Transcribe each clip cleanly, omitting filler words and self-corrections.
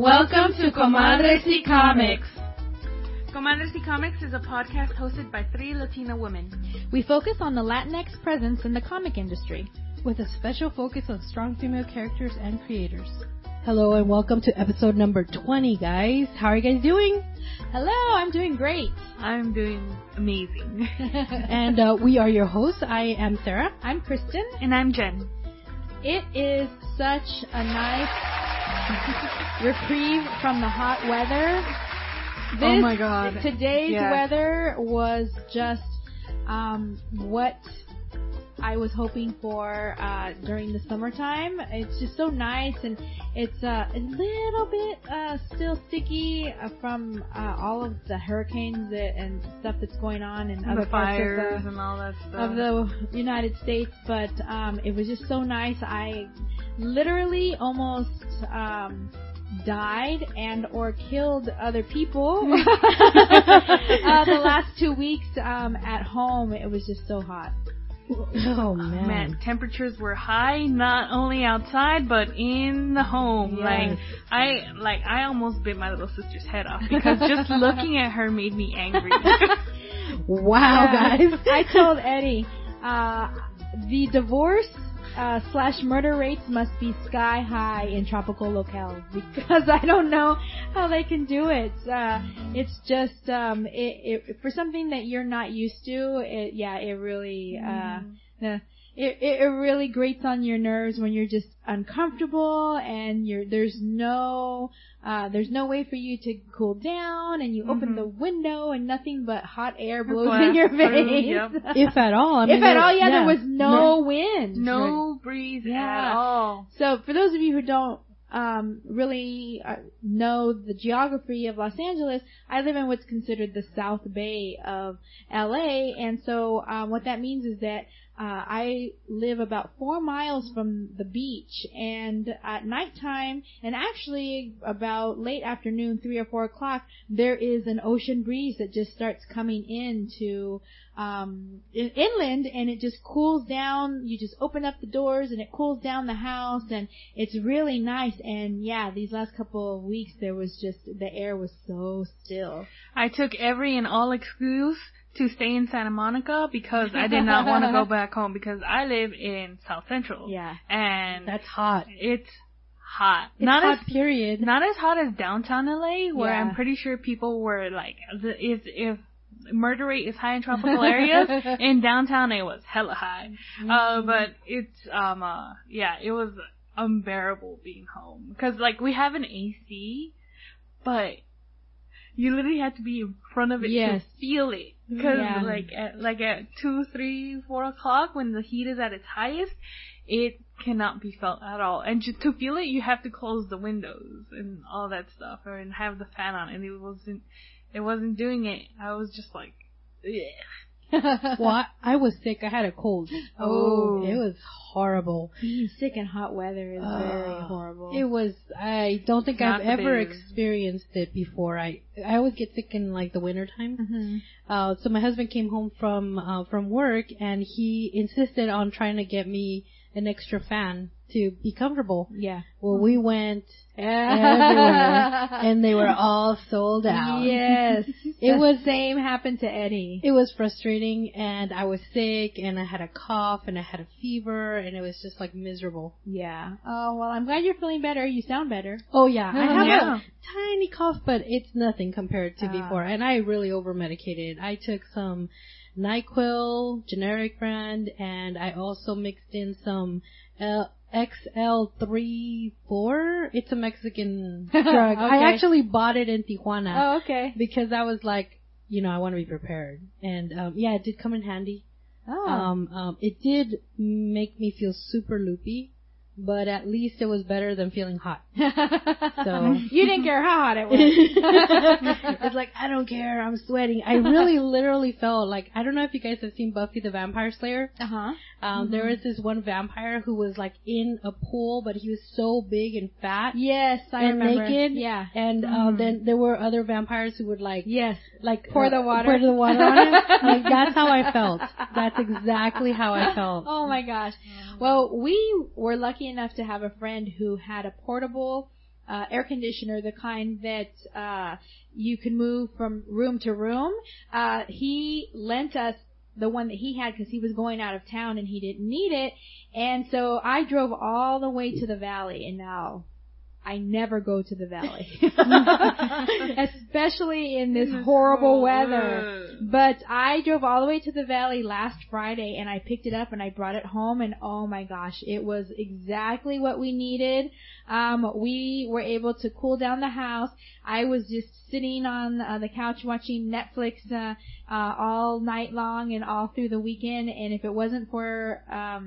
Welcome to Comadres y Comics. Comadres y Comics is a podcast hosted by 3 Latina women. We focus on the Latinx presence in the comic industry, with a special focus on strong female characters and creators. Hello and welcome to episode number 20, guys. How are you guys doing? Hello, I'm doing great. I'm doing amazing. And we are your hosts. I am Sarah. I'm Kristen. And I'm Jen. It is such a nice reprieve from the hot weather. Oh my God. Today's weather was just what I was hoping for during the summertime. It's just so nice, and it's a little bit still sticky from all of the hurricanes and stuff that's going on in other fires parts and all that stuff of the United States. But it was just so nice. I literally almost died and or killed other people the last 2 weeks at home. It was just so hot. Oh man. Temperatures were high, not only outside but in the home. Yes. I almost bit my little sister's head off because just looking at her made me angry. Wow, guys. I told Eddie, the divorce / murder rates must be sky high in tropical locales because I don't know how they can do it. It's just for something that you're not used to. It really it really grates on your nerves when you're just uncomfortable and there's no way for you to cool down, and you open the window and nothing but hot air blows in your face. Yep. If at all. There was no wind. No breeze at all. So for those of you who don't really know the geography of Los Angeles, I live in what's considered the South Bay of LA, and so what that means is that I live about 4 miles from the beach, and at nighttime, and actually about late afternoon, 3 or 4 o'clock, there is an ocean breeze that just starts coming into inland, and it just cools down. You just open up the doors and it cools down the house, and it's really nice. And these last couple of weeks there was just, the air was so still. I took every and all excuse to stay in Santa Monica because I did not want to go back home because I live in South Central. Yeah. And that's hot. It's hot. It's not hot, period. Not as hot as downtown LA, where I'm pretty sure people were like, if murder rate is high in tropical areas, in downtown it was hella high. But it's, it was unbearable being home. Because, we have an AC, but you literally have to be in front of it to feel it. Because, at 2, 3, 4 o'clock, when the heat is at its highest, it cannot be felt at all. And to feel it, you have to close the windows and all that stuff, and have the fan on. And it wasn't doing it. I was just like, ugh. Well, I was sick. I had a cold. Oh. It was horrible. Being sick in hot weather is very horrible. It was, I don't think I've ever experienced it before. I always get sick in the winter time. So my husband came home from work, and he insisted on trying to get me an extra fan to be comfortable. Yeah. Well, we went everywhere, and they were all sold out. Yes. The same happened to Eddie. It was frustrating, and I was sick, and I had a cough, and I had a fever, and it was just miserable. Yeah. Oh, well, I'm glad you're feeling better. You sound better. Oh, yeah. I have a tiny cough, but it's nothing compared to before, and I really over-medicated. I took some NyQuil, generic brand, and I also mixed in some XL34. It's a Mexican drug. Okay. I actually bought it in Tijuana. Oh, okay. Because I was like, I want to be prepared. And, it did come in handy. Oh. It did make me feel super loopy, but at least it was better than feeling hot. So you didn't care how hot it was. It's like, I don't care, I'm sweating. I really literally felt like, I don't know if you guys have seen Buffy the Vampire Slayer. There was this one vampire who was in a pool, but he was so big and fat. Yes, I remember. Naked. Yeah. And then there were other vampires who would pour the water on him. That's how I felt. That's exactly how I felt. Oh my gosh. Well, we were lucky enough to have a friend who had a portable air conditioner, the kind that you can move from room to room. He lent us the one that he had because he was going out of town and he didn't need it. And so I drove all the way to the valley, and now I never go to the valley, especially in this horrible weather. But I drove all the way to the valley last Friday, and I picked it up and I brought it home, and oh my gosh, it was exactly what we needed. We were able to cool down the house. I was just sitting on the couch watching Netflix all night long and all through the weekend. And if it wasn't for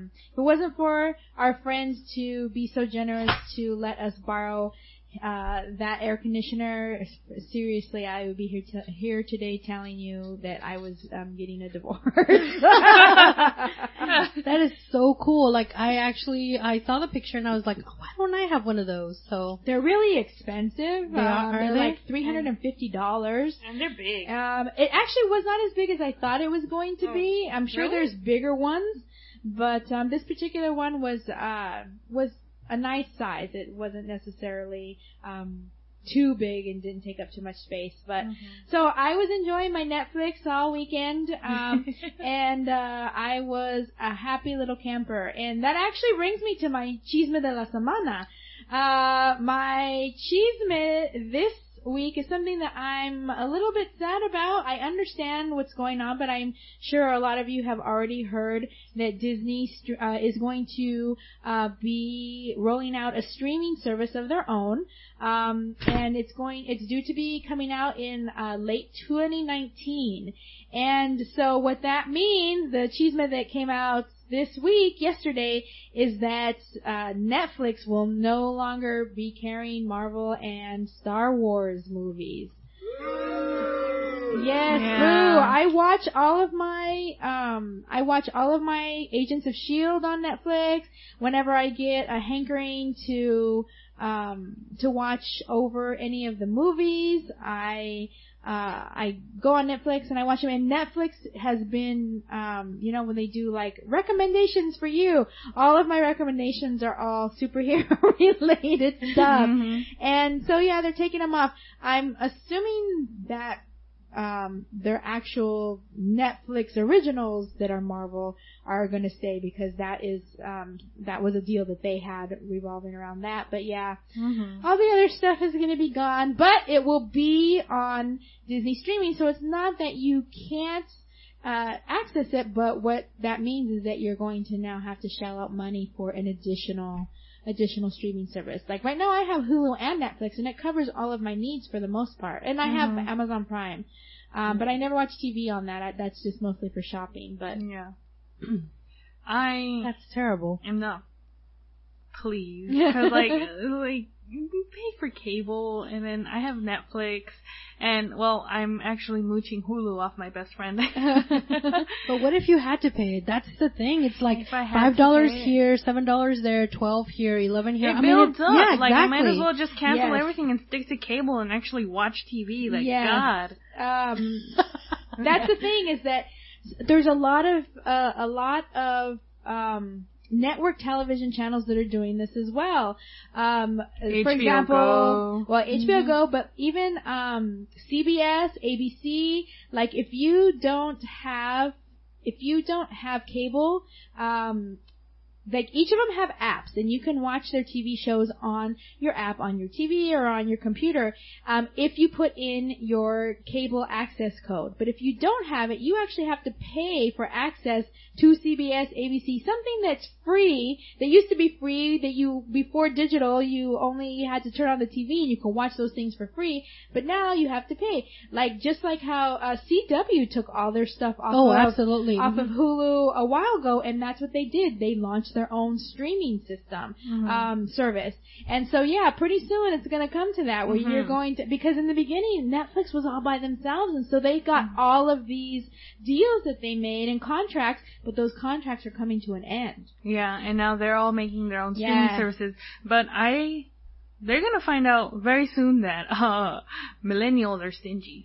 our friends to be so generous to let us borrow that air conditioner, seriously, I would be here today telling you that I was getting a divorce. That is so cool. Like, I saw the picture and I was like, oh, why don't I have one of those? So they're really expensive. They're like $350. And they're big. It actually was not as big as I thought it was going to be. I'm sure there's bigger ones, but this particular one was a nice size. It wasn't necessarily too big and didn't take up too much space. But so I was enjoying my Netflix all weekend, and I was a happy little camper. And that actually brings me to my chisme de la semana. My chisme this week is something that I'm a little bit sad about. I understand what's going on, but I'm sure a lot of you have already heard that Disney is going to be rolling out a streaming service of their own, and it's due to be coming out in late 2019. And so what that means, the chisme that came out yesterday, is that Netflix will no longer be carrying Marvel and Star Wars movies. Yes, boo. I watch all of my Agents of S.H.I.E.L.D. on Netflix. Whenever I get a hankering to watch over any of the movies, I go on Netflix and I watch them, and Netflix has been, when they do like recommendations for you, all of my recommendations are all superhero related stuff. And so yeah, they're taking them off. I'm assuming that their actual Netflix originals that are Marvel are going to stay, because that was a deal that they had revolving around that. But yeah, all the other stuff is going to be gone, but it will be on Disney streaming, so it's not that you can't access it, but what that means is that you're going to now have to shell out money for an additional streaming service. Like right now I have Hulu and Netflix, and it covers all of my needs for the most part. And I have Amazon Prime. But I never watch TV on that. That's just mostly for shopping. But yeah. That's terrible. I'm not pleased. Cause like you pay for cable, and then I have Netflix, and well, I'm actually mooching Hulu off my best friend. But what if you had to pay it? That's the thing. It's like $5 here, $7 there, $12 here, $11 here. It builds up. Yeah, like exactly. I might as well just cancel everything and stick to cable and actually watch TV. Like God. That's the thing, is that there's a lot of network television channels that are doing this as well. For example, HBO Go, but even CBS, ABC. Like if you don't have cable, like each of them have apps, and you can watch their TV shows on your app, on your TV or on your computer, if you put in your cable access code. But if you don't have it, you actually have to pay for access to CBS, ABC, something that's free, that used to be free, that before digital, you only had to turn on the TV and you could watch those things for free, but now you have to pay. Like, just like how CW took all their stuff off of Hulu a while ago, and that's what they did. They launched their own streaming system, service. And so yeah, pretty soon it's going to come to that, where you're going to, because in the beginning Netflix was all by themselves, and so they got all of these deals that they made and contracts, but those contracts are coming to an end. Yeah, and now they're all making their own streaming services. But they're gonna find out very soon that millennials are stingy.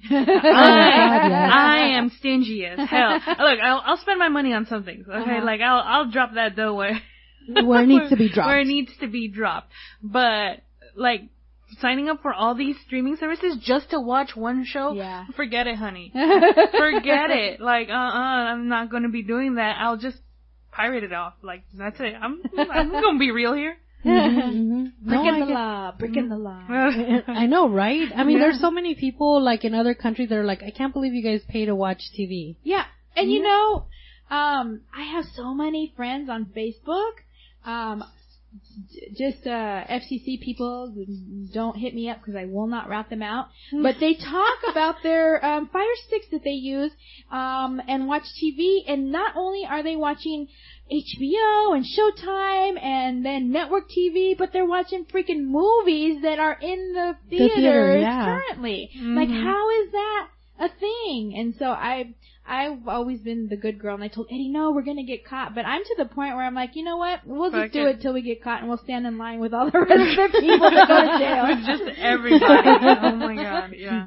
I am stingy as hell. Look, I'll spend my money on some things. Okay, like I'll drop that dough where it needs to be dropped. Where it needs to be dropped. But like signing up for all these streaming services just to watch one show, forget it, honey. Forget it. Like, I'm not going to be doing that. I'll just pirate it off. Like, that's it. I'm going to be real here. Breaking the law. I know, right? I mean, there's so many people, like, in other countries that are like, I can't believe you guys pay to watch TV. Yeah. And you know, I have so many friends on Facebook. Just FCC people, don't hit me up because I will not rat them out. But they talk about their Fire Sticks that they use and watch TV. And not only are they watching HBO and Showtime and then network TV, but they're watching freaking movies that are in the theaters currently. Like, how is that a thing? And so I've always been the good girl, and I told Eddie, no, we're going to get caught. But I'm to the point where I'm like, you know what? We'll just do it till we get caught, and we'll stand in line with all the rest of the people to go to jail. With just everybody. Oh, my God. Yeah.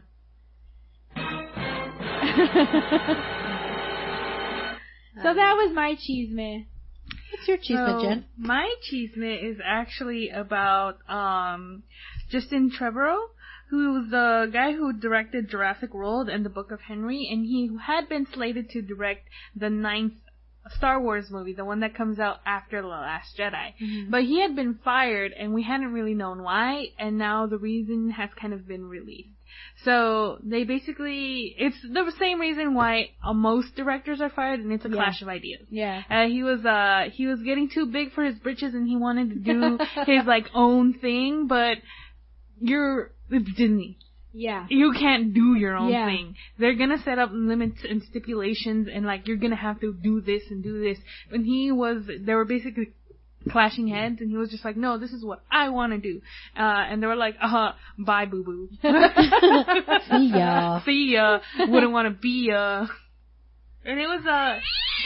So that was my chisme. What's your chisme, Jen? My chisme is actually about Justin Trevorrow, who's the guy who directed Jurassic World and the Book of Henry, and he had been slated to direct the 9th Star Wars movie, the one that comes out after The Last Jedi. But he had been fired, and we hadn't really known why, and now the reason has kind of been released. So they basically, it's the same reason why most directors are fired, and it's a clash of ideas. Yeah. He was getting too big for his britches, and he wanted to do his like own thing, but it's Disney. Yeah. You can't do your own thing. They're gonna set up limits and stipulations, and like you're gonna have to do this and do this. And they were basically clashing heads, and he was just like, no, this is what I want to do. And they were like, bye, boo-boo. See ya. See ya. Wouldn't want to be ya. And it was,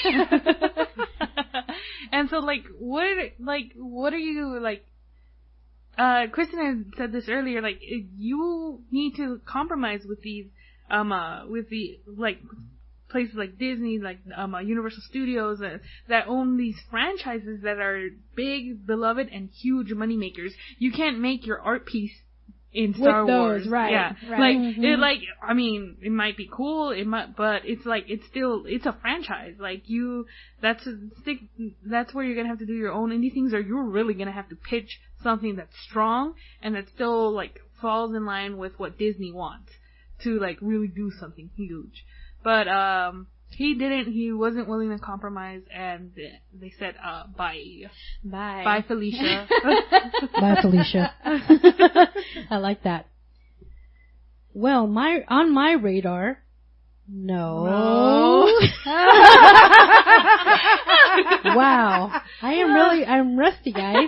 and so, like, what are you, like, Kristen had said this earlier, like, you need to compromise with these, with the, like, places like Disney, like Universal Studios that own these franchises that are big, beloved, and huge moneymakers. You can't make your art piece in Star Wars, right? Yeah, right. Like I mean, it might be cool, but it's like it's a franchise. Like that's where you're gonna have to do your own indie things, or you're really gonna have to pitch something that's strong and that still like falls in line with what Disney wants to like really do something huge. But he didn't. He wasn't willing to compromise, and they said, "Bye, bye, Felicia." Bye, Felicia. I like that. Well, on my radar, no. Wow, I'm rusty, guys.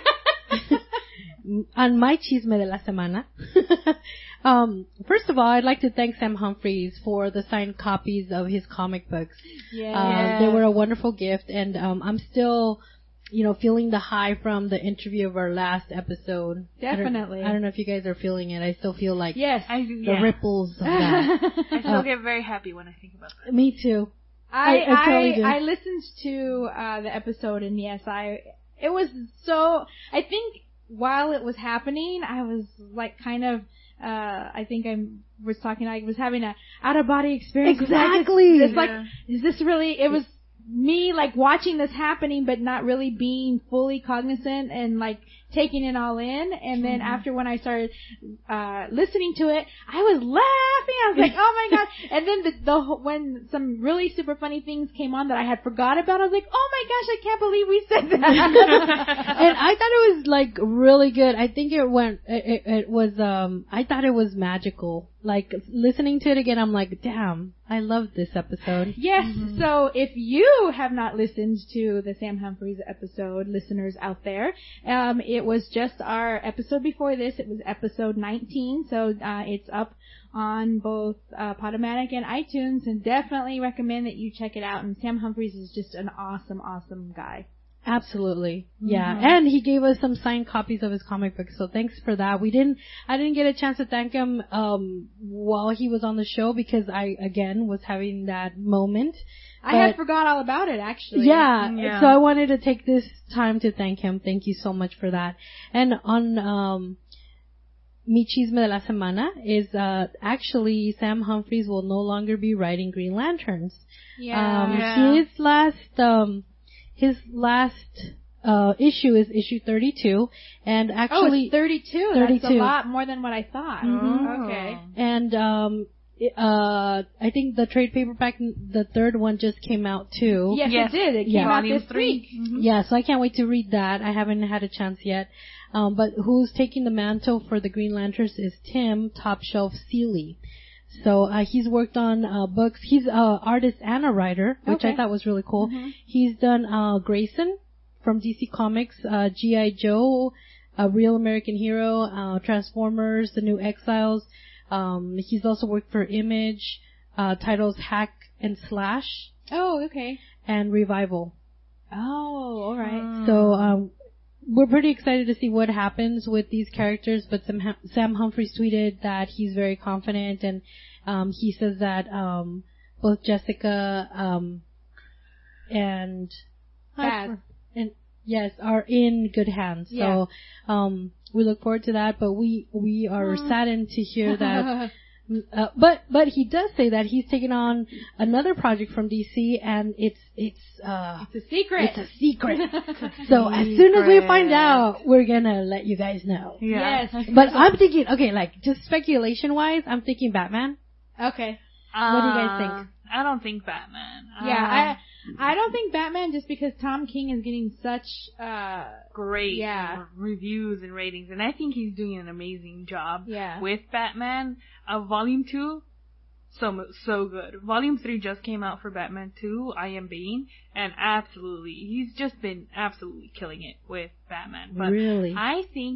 On my chisme de la semana. First of all, I'd like to thank Sam Humphries for the signed copies of his comic books. Yeah. They were a wonderful gift, and I'm still, feeling the high from the interview of our last episode. Definitely. I don't know if you guys are feeling it. I still feel like the ripples of that. I still get very happy when I think about that. Me too. I totally do. I listened to the episode, and yes, it was so. I think while it was happening, I was like kind of. I think I was having a out-of-body experience. Exactly. It's like, is this really, it was me like watching this happening but not really being fully cognizant and like taking it all in. And then after when I started listening to it, I was laughing. I was like, oh my God. And then when some really super funny things came on that I had forgot about, I was like, oh my gosh, I can't believe we said that. And I thought it was like really good. I think it was I thought it was magical. Like listening to it again, I'm like, damn, I love this episode. Yes. So if you have not listened to the Sam Humphries episode, listeners out there, it was just our episode before this. It was episode 19. So it's up on both Podomatic and iTunes, and definitely recommend that you check it out. And Sam Humphries is just an awesome, awesome guy. Absolutely. Yeah. And he gave us some signed copies of his comic books, so thanks for that. I didn't get a chance to thank him while he was on the show because I again was having that moment. I had forgot all about it, actually. Yeah. So I wanted to take this time to thank him. Thank you so much for that. And on Mi Chisme de la Semana is actually Sam Humphries will no longer be writing Green Lanterns. His last issue is issue 32, and actually... Oh, it's 32? 32. That's a lot more than what I thought. Mm-hmm. Okay. And I think the trade paperback, the third one just came out too. Yes, it did. It came out this week. Mm-hmm. Yeah, so I can't wait to read that. I haven't had a chance yet. But who's taking the mantle for the Green Lanterns is Tim Top Shelf Seeley. So he's worked on books. He's an artist and a writer, which I thought was really cool. Mm-hmm. He's done Grayson from DC Comics, G.I. Joe, A Real American Hero, Transformers, The New Exiles. He's also worked for Image, titles Hack and Slash. Oh, okay. And Revival. Oh, all right. So we're pretty excited to see what happens with these characters, but Sam Humphries tweeted that he's very confident, and he says that both Jessica and yes, are in good hands. Yeah. So we look forward to that, but we are saddened to hear that. But he does say that he's taken on another project from DC, and it's a secret. It's a secret. So as soon as we find out, we're gonna let you guys know. Yeah. Yes. But I'm thinking, like just speculation wise, I'm thinking Batman. Okay. What do you guys think? I don't think Batman. Yeah, I don't think Batman, just because Tom King is getting such great reviews and ratings, and I think he's doing an amazing job with Batman. Volume 2, so good. Volume 3 just came out for Batman 2, I Am Bane, and he's just been absolutely killing it with Batman. But really? I think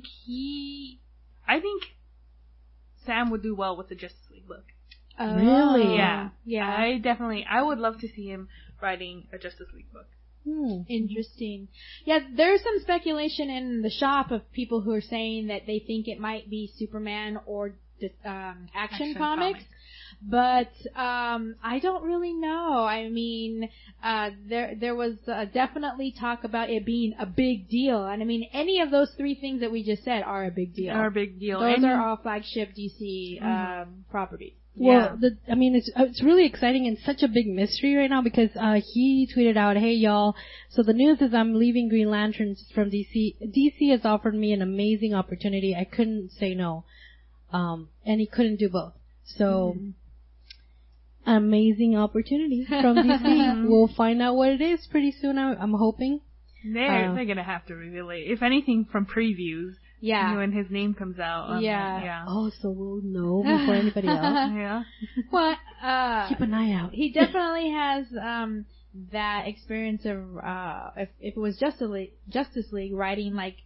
Sam would do well with the Justice League book. Oh, really? Yeah. I would love to see him writing a Justice League book. Interesting. Yeah, there's some speculation in the shop of people who are saying that they think it might be Superman or Action Comics. But I don't really know. I mean, there was definitely talk about it being a big deal. And I mean, any of those three things that we just said are a big deal. Those are all flagship DC properties. Well, it's really exciting and such a big mystery right now because he tweeted out, "Hey y'all, so the news is I'm leaving Green Lanterns from DC. DC has offered me an amazing opportunity. I couldn't say no." And he couldn't do both. So, amazing opportunity from DC. We'll find out what it is pretty soon, I'm hoping. They're going to have to reveal it. If anything, from previews. Yeah. When his name comes out. Oh, so we'll know before anybody else. Yeah. Well, keep an eye out. He definitely has that experience of if it was Justice League writing like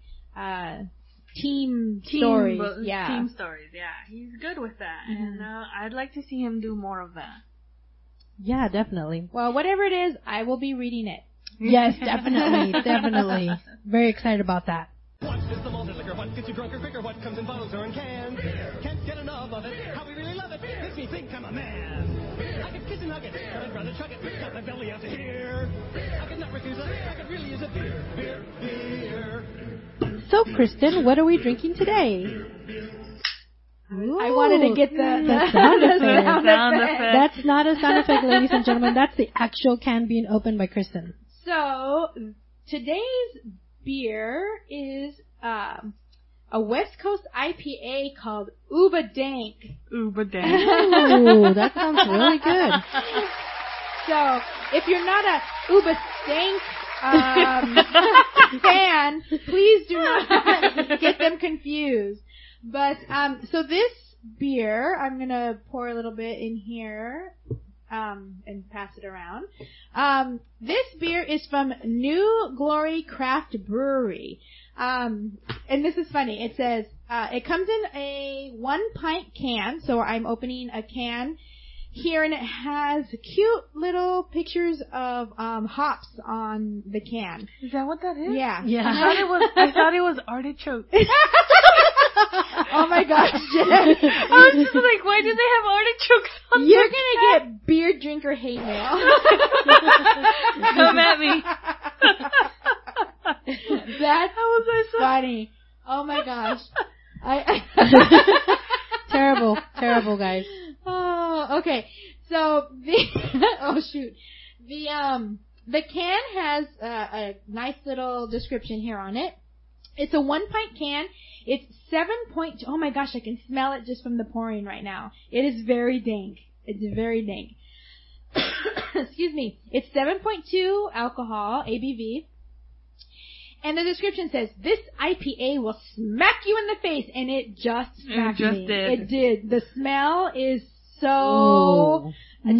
team stories. Team stories, yeah. He's good with that. And I'd like to see him do more of that. Yeah, definitely. Well, whatever it is, I will be reading it. Yes, definitely. Very excited about that. What is the malted liquor? What gets you drunker quicker? What comes in bottles or in cans? Can't get enough of it. How we really love it. Makes me think I'm a man. I could kiss and hug it, but I'd rather chug it. Got my belly out to here. I could not refuse it. I could really use a beer. So, Kristen, what are we drinking today? Ooh, I wanted to get the sound effect. That's not a sound effect, ladies and gentlemen. That's the actual can being opened by Kristen. So, today's beer is a West Coast IPA called Uba Dank. Uba Dank. Ooh, that sounds really good. So, if you're not a Uba Stank fan, please do not get them confused. But, so this beer, I'm gonna pour a little bit in here, and pass it around. This beer is from New Glory Craft Brewery. And this is funny. It says, it comes in a 1 pint can, so I'm opening a can here, and it has cute little pictures of hops on the can. Is that what that is? Yeah. I thought it was artichoke. Oh my gosh, Jen. I was just like, why do they have artichokes on You're gonna get beer drinker hate mail. Come at me. That was so funny. Oh my gosh. careful, guys. Oh, okay. So the can has a nice little description here on it. It's a 1-pint can. It's 7.2. Oh my gosh, I can smell it just from the pouring right now. It is very dank. It's very dank. Excuse me. It's 7.2 alcohol, ABV. And the description says, this IPA will smack you in the face. And it just smacked me. It did. The smell is so...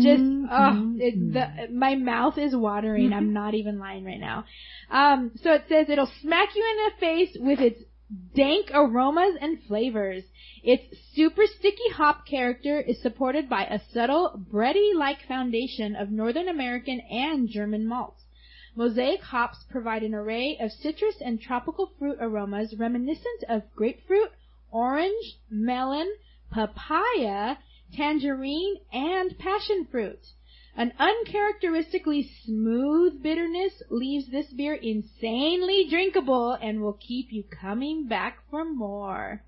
my mouth is watering. I'm not even lying right now. So it says it'll smack you in the face with its dank aromas and flavors. Its super sticky hop character is supported by a subtle bready-like foundation of Northern American and German malts. Mosaic hops provide an array of citrus and tropical fruit aromas reminiscent of grapefruit, orange, melon, papaya, tangerine, and passion fruit. An uncharacteristically smooth bitterness leaves this beer insanely drinkable and will keep you coming back for more.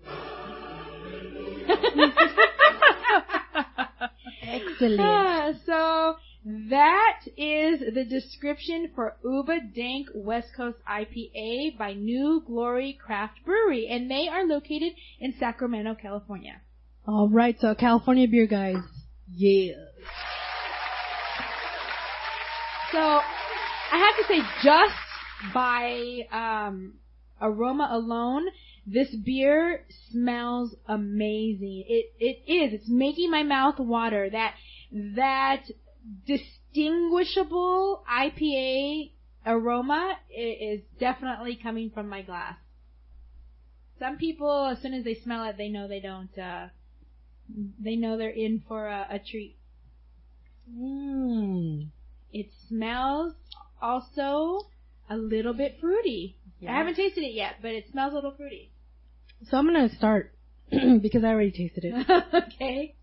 Excellent. So that is the description for Uba Dank West Coast IPA by New Glory Craft Brewery, and they are located in Sacramento, California. All right, so California beer, guys. Yeah. So I have to say, just by aroma alone, this beer smells amazing. It is. It's making my mouth water. That distinguishable IPA aroma is definitely coming from my glass. Some people, as soon as they smell it, they know they don't. They know they're in for a treat. It smells also a little bit fruity. Yeah. I haven't tasted it yet, but it smells a little fruity. So I'm going to start because I already tasted it. Okay.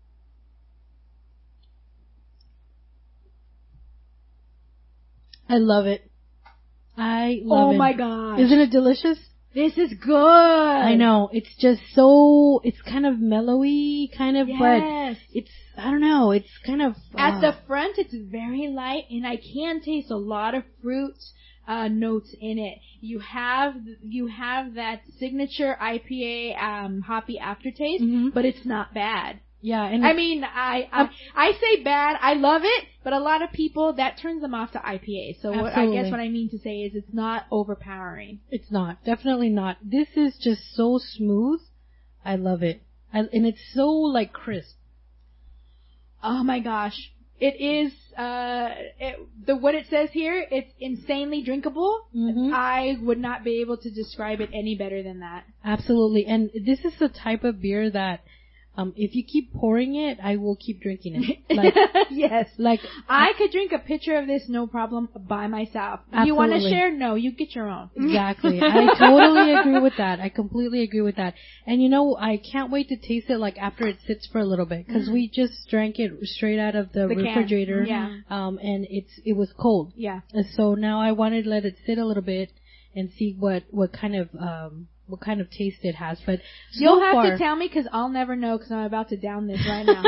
I love it. I love it. Oh my gosh. Isn't it delicious? This is good. I know. It's just so, it's kind of mellowy, kind of, yes. But it's, I don't know, it's kind of... At the front, it's very light, and I can taste a lot of fruit notes in it. You have that signature IPA hoppy aftertaste, but it's not bad. Yeah, and I mean, I say bad. I love it, but a lot of people that turns them off to IPA. So I guess what I mean to say is it's not overpowering. It's not, definitely not. This is just so smooth. I love it, and it's so like crisp. Oh my gosh, it is. What it says here, it's insanely drinkable. I would not be able to describe it any better than that. Absolutely, and this is the type of beer that. If you keep pouring it, I will keep drinking it. Like, yes. Like, I could drink a pitcher of this no problem by myself. Absolutely. You want to share? No, you get your own. Exactly. I totally agree with that. I completely agree with that. And you know, I can't wait to taste it like after it sits for a little bit because we just drank it straight out of the refrigerator. Yeah. And it was cold. Yeah. And so now I wanted to let it sit a little bit and see what kind of taste it has, but you'll have to tell me because I'll never know because I'm about to down this right now.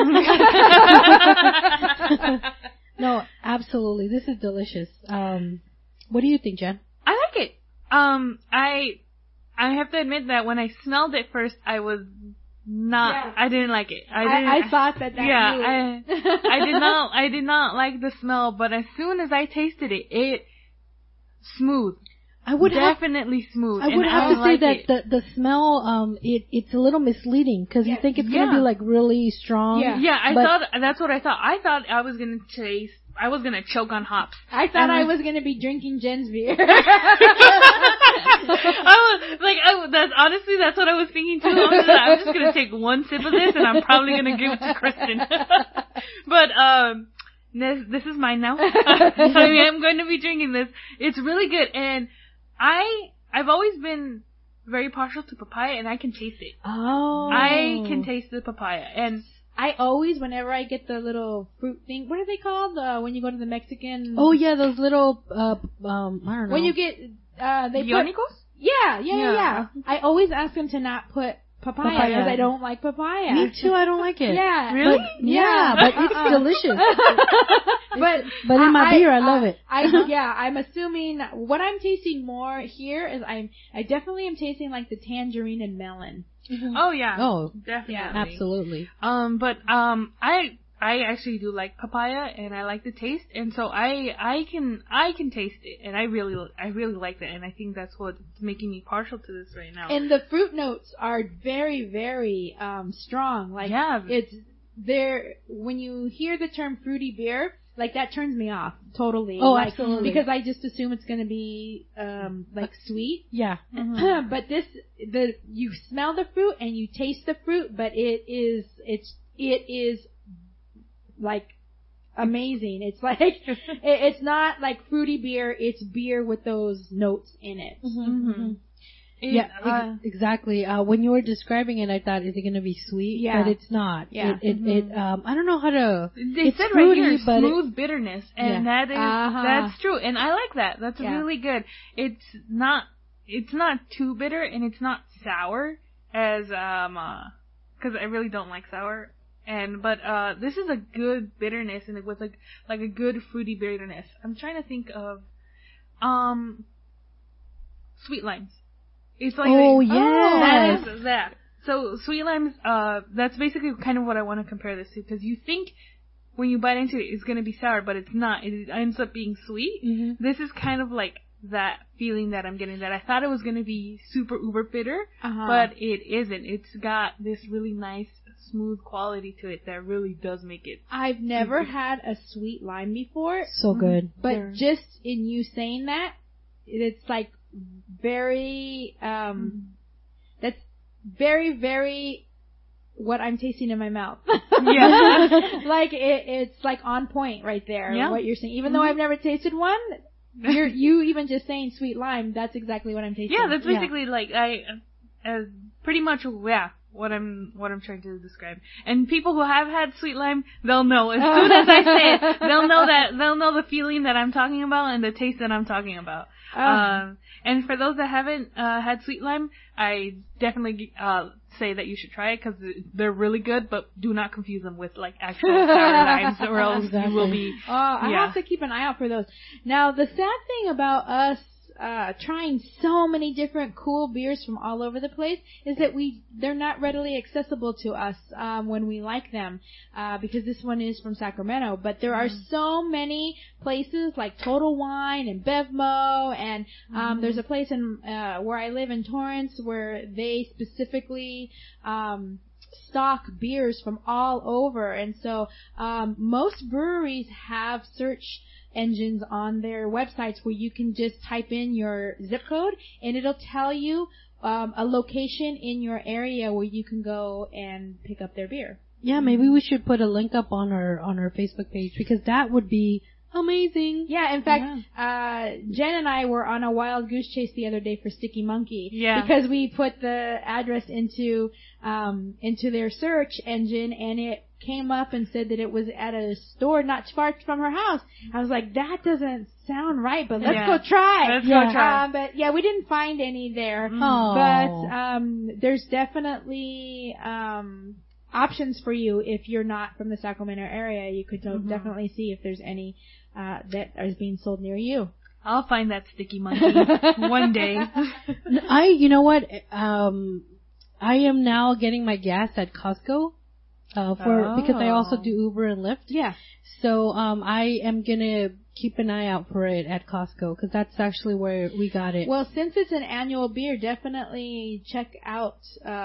No, absolutely, this is delicious. What do you think, Jen? I like it. I have to admit that when I smelled it first, I was not. Yeah. I didn't like it. I thought that. Yeah, I did not like the smell, but as soon as I tasted it, it smooth. I would definitely smooth. I would have to say that the smell, it's a little misleading because you think it's gonna be like really strong. Yeah, I thought that's what I thought. I thought I was gonna choke on hops. I thought I was gonna be drinking Jen's beer. That's what I was thinking too. I'm just gonna take one sip of this and I'm probably gonna give it to Kristen. But this is mine now. I'm going to be drinking this. It's really good, and I've always been very partial to papaya, and I can taste it. Oh. I can taste the papaya, and I always, whenever I get the little fruit thing, what are they called? When you go to the Mexican. Oh yeah, those little, I don't know. When you get, Bionicos? Yeah. I always ask them to not put papaya. I don't like papaya. Me too. I don't like it. Yeah. Really? But it's delicious. but in my beer, I love it. I'm assuming what I'm tasting more here is I definitely am tasting like the tangerine and melon. Mm-hmm. Oh yeah. Oh, definitely. Yeah. Absolutely. I actually do like papaya, and I like the taste, and so I can taste it, and I really like that, and I think that's what's making me partial to this right now. And the fruit notes are very, very strong. Like it's there when you hear the term fruity beer, like that turns me off totally. Oh, like, absolutely. Because I just assume it's going to be like sweet. Yeah. Mm-hmm. But you smell the fruit and you taste the fruit, but it is like amazing. It's like it's not like fruity beer. It's beer with those notes in it. Mm-hmm. Mm-hmm. Exactly. When you were describing it, I thought, is it going to be sweet? Yeah. But it's not. Yeah. I don't know how to. They it's said fruity, right here, but smooth bitterness, and that's true, and I like that. That's really good. It's not too bitter, and it's not sour as because I really don't like sour. But this is a good bitterness, and it was like a good fruity bitterness. I'm trying to think of sweet limes. It's like that is that. So sweet limes, that's basically kind of what I want to compare this to, because you think when you bite into it, it's going to be sour, but it's not. It ends up being sweet. Mm-hmm. This is kind of like that feeling that I'm getting, that I thought it was going to be super uber bitter, but it isn't. It's got this really nice, smooth quality to it that really does make it. I've never had a sweet lime before. So good. But just in you saying that, it's like very, that's very, very what I'm tasting in my mouth. Yeah. Like it's like on point right there. Yeah. What you're saying. Even though I've never tasted one, you even just saying sweet lime, that's exactly what I'm tasting. Yeah, that's basically like pretty much what I'm trying to describe. And people who have had sweet lime, they'll know as soon as I say it. They'll know the feeling that I'm talking about and the taste that I'm talking about. And for those that haven't had sweet lime, I definitely say that you should try it, because they're really good, but do not confuse them with like actual sour limes, or else you will be. I have to keep an eye out for those. Now, the sad thing about us trying so many different cool beers from all over the place is that they're not readily accessible to us when we like them, because this one is from Sacramento. But there are so many places like Total Wine and Bevmo, and there's a place in where I live in Torrance where they specifically stock beers from all over. And so most breweries have search engines on their websites where you can just type in your zip code and it'll tell you a location in your area where you can go and pick up their beer. Yeah, maybe we should put a link up on our Facebook page, because that would be amazing. Yeah, in fact, Jen and I were on a wild goose chase the other day for Sticky Monkey. Yeah. Because we put the address into their search engine, and it came up and said that it was at a store not far from her house. I was like, that doesn't sound right, but let's go try. Let's go try. But yeah, we didn't find any there. But there's definitely options for you if you're not from the Sacramento area. You could definitely see if there's any that is being sold near you. I'll find that Sticky Monkey one day. You know what? I am now getting my gas at Costco. Because I also do Uber and Lyft. Yeah. So I am gonna keep an eye out for it at Costco, because that's actually where we got it. Well, since it's an annual beer, definitely check out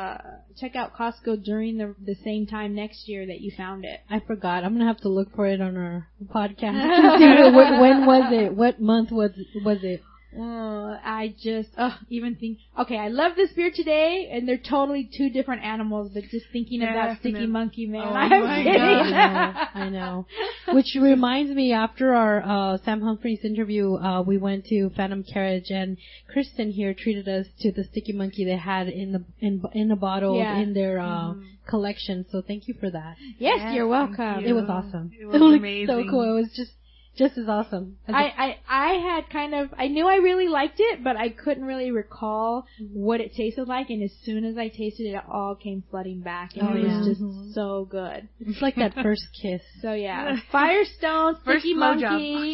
Costco during the same time next year that you found it. I forgot. I'm gonna have to look for it on our podcast. When was it? What month was it? I just even think. Okay, I love this beer today, and they're totally two different animals. But just thinking about Sticky Monkey, man, I'm kidding. I know. Which reminds me, after our Sam Humphries interview, we went to Phantom Carriage, and Kristen here treated us to the Sticky Monkey they had in a bottle in their collection. So thank you for that. Yes, you're welcome. It was awesome. It was amazing. So cool. It was just. just as awesome. I had I knew I really liked it, but I couldn't really recall what it tasted like, and as soon as I tasted it, it all came flooding back, and it was just so good. It's like that first kiss. So yeah, Firestone, Sticky Monkey.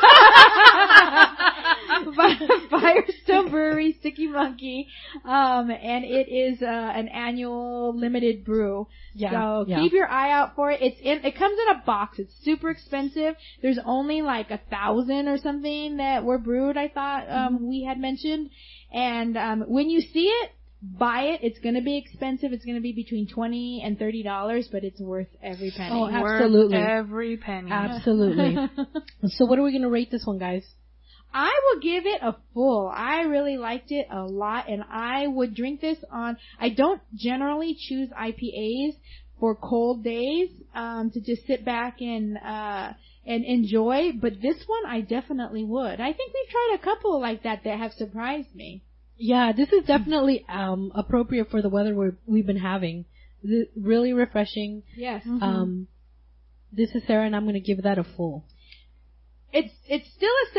Firestone Brewery, Sticky Monkey, and it is an annual limited brew. So keep your eye out for it. It comes in a box. It's super expensive. There's only like 1,000 or something that were brewed, I thought we had mentioned. And when you see it, buy it. It's going to be expensive. It's going to be between $20 and $30, but it's worth every penny. Oh, absolutely. Worth every penny. Absolutely. So what are we going to rate this one, guys? I will give it a full. I really liked it a lot, and I would drink this on. I don't generally choose IPAs for cold days to just sit back and enjoy, but this one I definitely would. I think we've tried a couple like that have surprised me. Yeah, this is definitely appropriate for the weather we've been having. Really refreshing. Yes. This is Sarah, and I'm going to give that a full. It's still a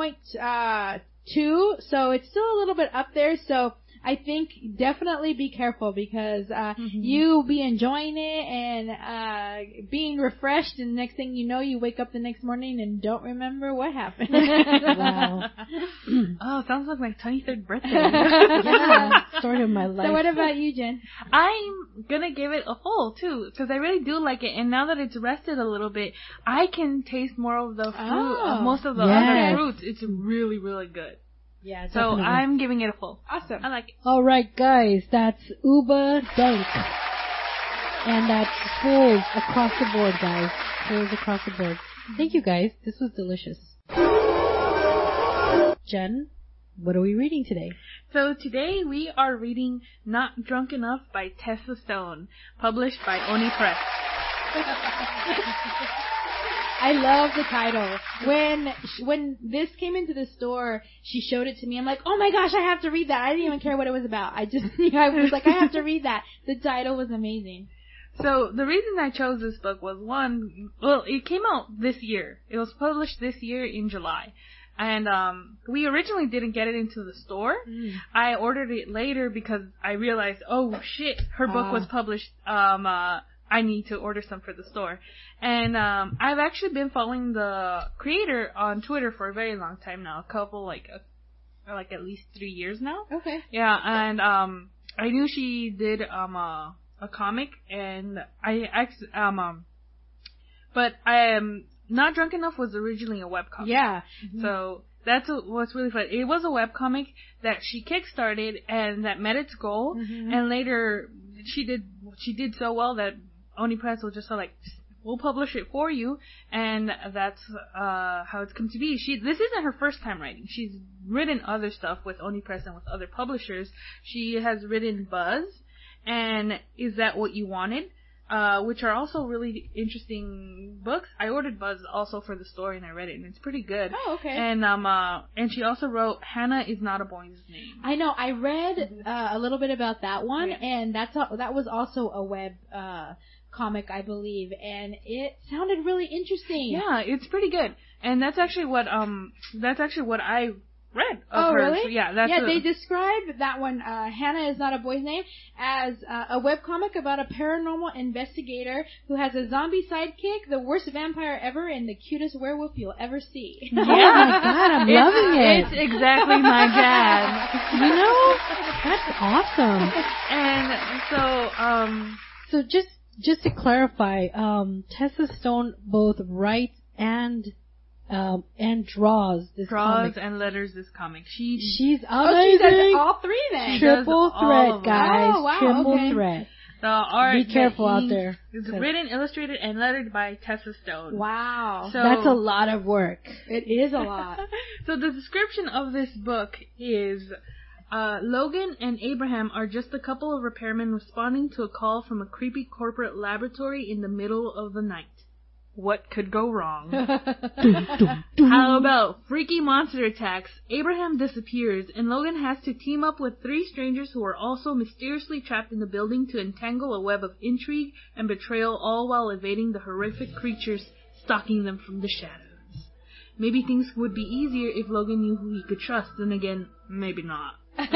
7.2, so it's still a little bit up there. So I think definitely be careful because you be enjoying it and being refreshed, and the next thing you know, you wake up the next morning and don't remember what happened. Wow. Oh, sounds like my 23rd birthday. Yeah, story of my life. So what about you, Jen? I'm gonna give it a full too, because I really do like it, and now that it's rested a little bit, I can taste more of the fruit, of most of the other fruits. It's really, really good. Yeah, so I'm giving it a full. Awesome. I like it. All right, guys, that's Uba Dunk, and that's fulls across the board, guys. Fulls across the board. Thank you, guys. This was delicious. Jen, what are we reading today? So today we are reading Not Drunk Enough by Tessa Stone, published by Oni Press. I love the title. When this came into the store, she showed it to me. I'm like, oh my gosh, I have to read that. I didn't even care what it was about. I was like, I have to read that. The title was amazing. So the reason I chose this book was it came out this year. It was published this year in July. And we originally didn't get it into the store. I ordered it later because I realized, oh shit, her book was published. I need to order some for the store. And I've actually been following the creator on Twitter for a very long time now. A couple, like at least 3 years now. Okay. Yeah, and I knew she did a comic, and but Not Drunk Enough was originally a webcomic. Yeah. So that's what's really fun. It was a webcomic that she kickstarted and that met its goal, and later she did so well that Oni Press was just like, we'll publish it for you, and that's how it's come to be. This isn't her first time writing. She's written other stuff with Oni Press and with other publishers. She has written Buzz and Is That What You Wanted, which are also really interesting books. I ordered Buzz also for the store, and I read it, and it's pretty good. Oh, okay. And she also wrote Hannah Is Not a Boy's Name. I know. I read a little bit about that one, and that was also a web comic, I believe, and it sounded really interesting. Yeah, it's pretty good, and that's actually what I read of Oh, hers. really? Yeah, they described that one, Hannah Is Not a Boy's Name, as a webcomic about a paranormal investigator who has a zombie sidekick, the worst vampire ever, and the cutest werewolf you'll ever see. Yeah. Oh my God, I'm loving it. It's exactly my jam. You know, that's awesome. And so just to clarify, Tessa Stone both writes and draws this comic. And letters this comic. She's amazing. Oh, she does all three then. Triple threat, guys. Oh, wow, Triple threat. The art. Be careful out there. It's written, illustrated, and lettered by Tessa Stone. Wow. So, that's a lot of work. It is a lot. So the description of this book is, Logan and Abraham are just a couple of repairmen responding to a call from a creepy corporate laboratory in the middle of the night. What could go wrong? How about freaky monster attacks? Abraham disappears, and Logan has to team up with 3 strangers who are also mysteriously trapped in the building to entangle a web of intrigue and betrayal, all while evading the horrific creatures stalking them from the shadows. maybe things would be easier if Logan knew who he could trust. And again, maybe not.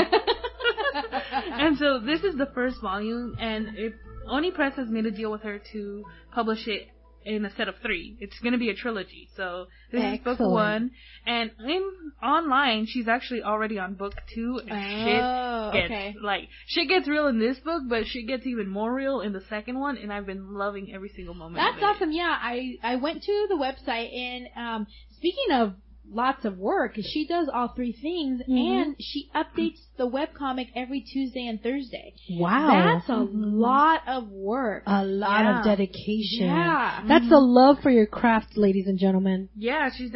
And so this is the first volume, and Oni Press has made a deal with her to publish it in a set of 3. It's going to be a trilogy. So this is book 1, and online she's actually already on book 2. And shit gets real in this book, but shit gets even more real in the second one, and I've been loving every single moment. That's awesome. Yeah, I went to the website, and speaking of lots of work, she does all 3 things, and she updates the webcomic every Tuesday and Thursday. Wow. That's a lot of work. A lot of dedication. Yeah. That's a love for your craft, ladies and gentlemen. Yeah, she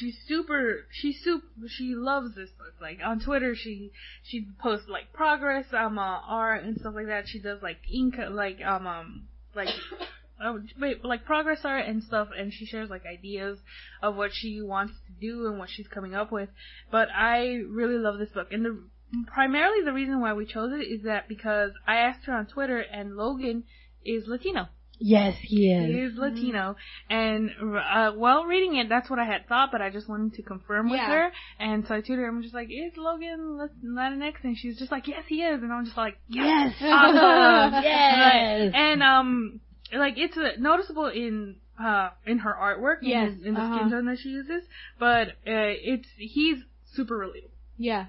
loves this book. Like, on Twitter, she posts, like, progress, art and stuff like that. She does, like, ink, like progress art and stuff, and she shares like ideas of what she wants to do and what she's coming up with. But I really love this book, and primarily the reason why we chose it is that because I asked her on Twitter, and Logan is Latino. Yes, he is. He is Latino, and while reading it, that's what I had thought, but I just wanted to confirm with her, and so I tweeted her. I'm just like, "Is Logan Latinx?" And she's just like, "Yes, he is," and I'm just like, "Yes, awesome. Yes." And like, it's noticeable in her artwork, in the skin tone that she uses, but he's super relatable. Yeah.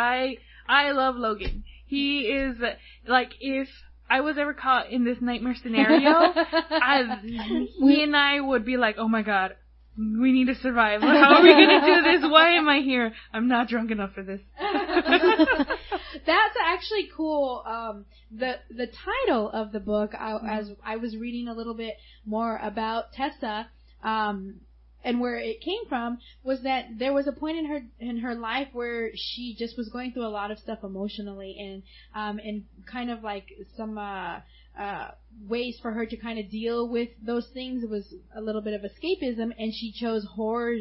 I love Logan. He is, like, if I was ever caught in this nightmare scenario, he and I would be like, oh my god, we need to survive. How are we going to do this? Why am I here? I'm not drunk enough for this. That's actually cool. The title of the book, as I was reading a little bit more about Tessa, and where it came from, was that there was a point in her life where she just was going through a lot of stuff emotionally, and kind of like some ways for her to kind of deal with those things was a little bit of escapism, and she chose horror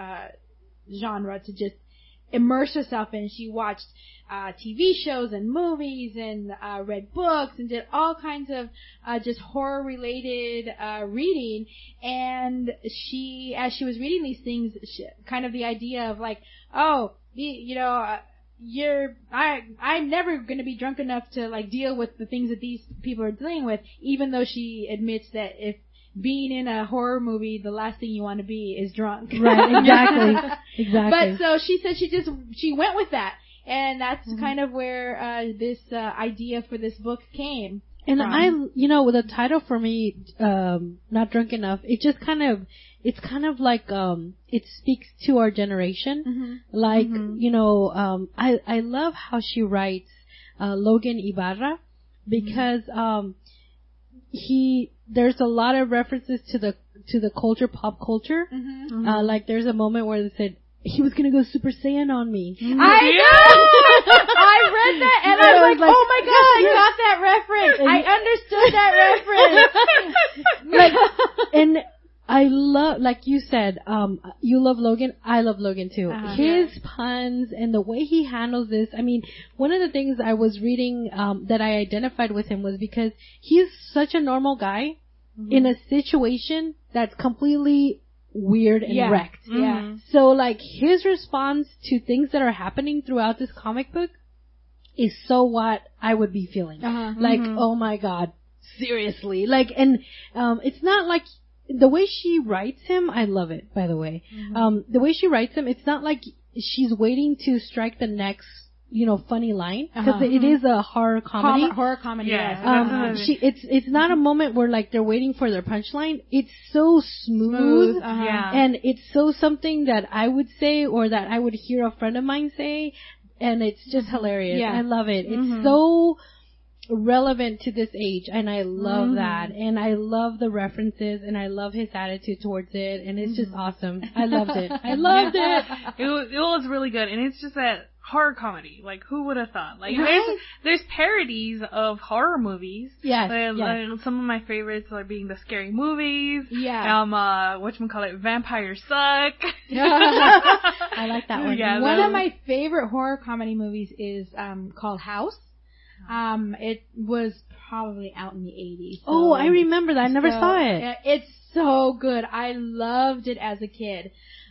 genre to just immerse herself in. She watched TV shows and movies and read books and did all kinds of just horror related reading. And she, as she was reading these things, kind of the idea of like, oh, you know, I'm never going to be drunk enough to like deal with the things that these people are dealing with, even though she admits that if being in a horror movie, the last thing you want to be is drunk. Right, exactly. But so she said she went with that. And that's kind of where this idea for this book came. And with the title for me, Not Drunk Enough, it's kind of like, it speaks to our generation. Mm-hmm. Like, I love how she writes, Logan Ibarra, because, there's a lot of references to the culture, pop culture. Mm-hmm. Like there's a moment where they said, he was gonna go Super Saiyan on me. I know! I read that and I was like, oh my god, I got that reference! I understood that reference! And I love, like you said, you love Logan, I love Logan too. His puns and the way he handles this, I mean, one of the things I was reading, that I identified with him was because he's such a normal guy in a situation that's completely weird and wrecked. Yeah. So like his response to things that are happening throughout this comic book is so what I would be feeling. Like, oh my god, seriously. Like, and it's not like the way she writes him, I love it, by the way. The way she writes him, it's not like she's waiting to strike the next, funny line, because it is a horror comedy. Horror comedy, yes. It's not a moment where like they're waiting for their punchline. It's so smooth. And it's so something that I would say, or that I would hear a friend of mine say, and it's just hilarious. I love it. It's so relevant to this age, and I love that, and I love the references, and I love his attitude towards it, and it's just awesome. I loved it. It was really good, and it's just that horror comedy. Like, who would have thought? Like, there's parodies of horror movies. Yes. Some of my favorites are being the Scary Movies. Yeah. Whatchamacallit, Vampires Suck. I like that one. Yeah, one of my favorite horror comedy movies is called House. It was probably out in the 80s. So, oh, I remember that. I never saw it. It's so good. I loved it as a kid.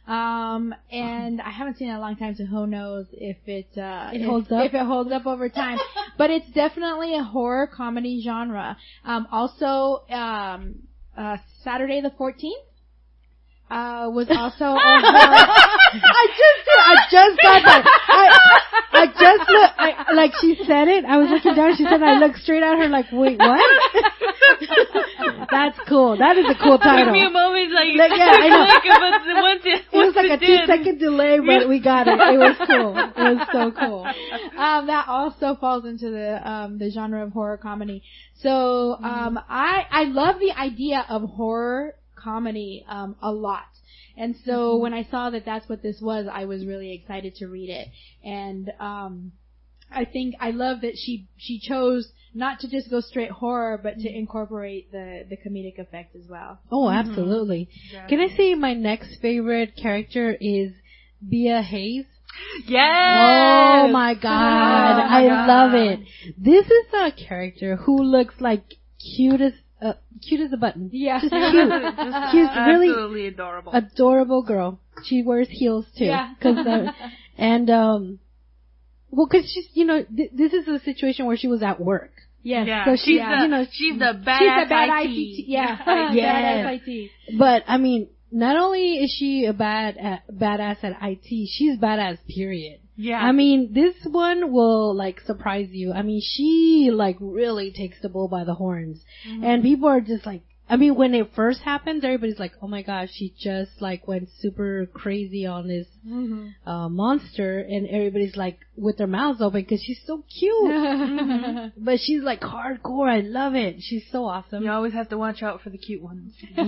And I haven't seen it in a long time, so who knows if it holds up? If it holds up over time. But it's definitely a horror comedy genre. Also, Saturday the 14th. Was also a horror. I just got that. I just looked, like she said it, I was looking down, she said, I looked straight at her like, wait, what? That's cool. That is a cool title. Took me a moment, yeah, I know. It was like a 2-second delay, but we got it. It was cool. It was so cool. That also falls into the genre of horror comedy. So, I love the idea of horror comedy a lot. And so when I saw that that's what this was, I was really excited to read it. And I think I love that she chose not to just go straight horror, but to incorporate the comedic effect as well. Oh, absolutely. Mm-hmm. Can I say my next favorite character is Bea Hayes? Yes! Oh my god. I love it. This is a character who looks like cute as a button. Yeah. Just cute. She's really absolutely adorable. Adorable girl. She wears heels too. Yeah. Well, cause she's, this is a situation where she was at work. Yes. Yeah. So she's she's the badass She's the bad IT. Yeah. Badass IT. But, I mean, not only is she a badass at IT, she's badass, period. Yeah. I mean, this one will, surprise you. I mean, she, really takes the bull by the horns. Mm-hmm. And people are just when it first happens, everybody's like, oh my gosh, she just, went super crazy on this monster. And everybody's, with their mouths open because she's so cute. But she's, hardcore. I love it. She's so awesome. You always have to watch out for the cute ones. But,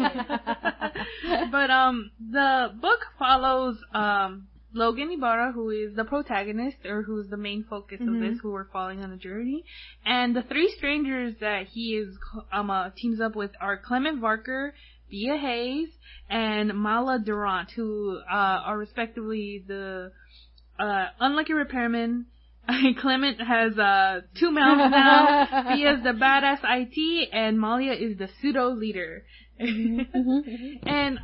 the book follows, Logan Ibarra, who is the protagonist, or who's the main focus of this, who we're following on the journey. And the three strangers that he is teams up with are Clement Varker, Bea Hayes, and Mala Durant, who are respectively the unlucky repairman. Clement has 2 mouths now. Bea's the badass IT, and Malia is the pseudo leader. And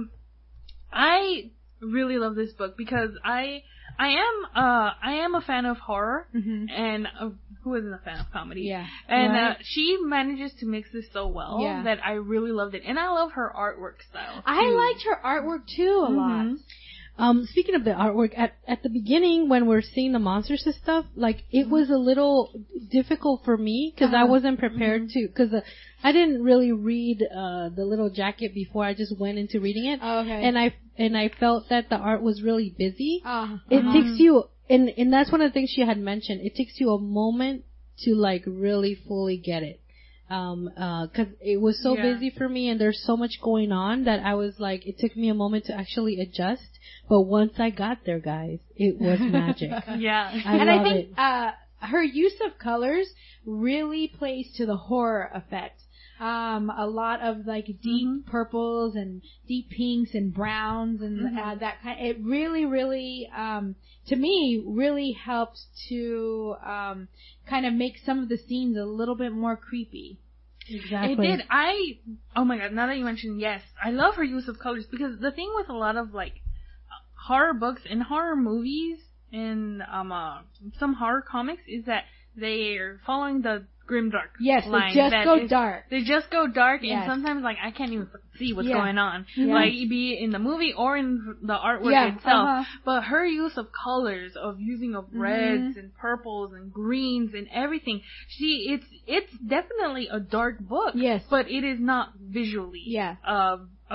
I really love this book because I am a fan of horror, and who isn't a fan of comedy? Yeah. And she manages to mix this so well that I really loved it, and I love her artwork style too. I liked her artwork too a lot. Speaking of the artwork, at the beginning when we're seeing the monsters and stuff, it was a little difficult for me because I wasn't prepared to, because I didn't really read the little jacket before. I just went into reading it. Oh, okay. And I felt that the art was really busy. It takes you, and that's one of the things she had mentioned. It takes you a moment to really fully get it. Cause it was so busy for me and there's so much going on that I was it took me a moment to actually adjust. But once I got there, guys, it was magic. I think her use of colors really plays to the horror effect. A lot of deep purples and deep pinks and browns and that kind. It really, really, to me, really helps to kind of make some of the scenes a little bit more creepy. Exactly. It did. Oh my god! Now that you mentioned, yes, I love her use of colors because the thing with a lot of horror books and horror movies and some horror comics is that they are following the grimdark line. They just go dark. They just go dark, and sometimes I can't even see what's going on. Be it in the movie or in the artwork itself. But her use of colors, of using of reds and purples and greens and everything, it's definitely a dark book. Yes, but it is not visually a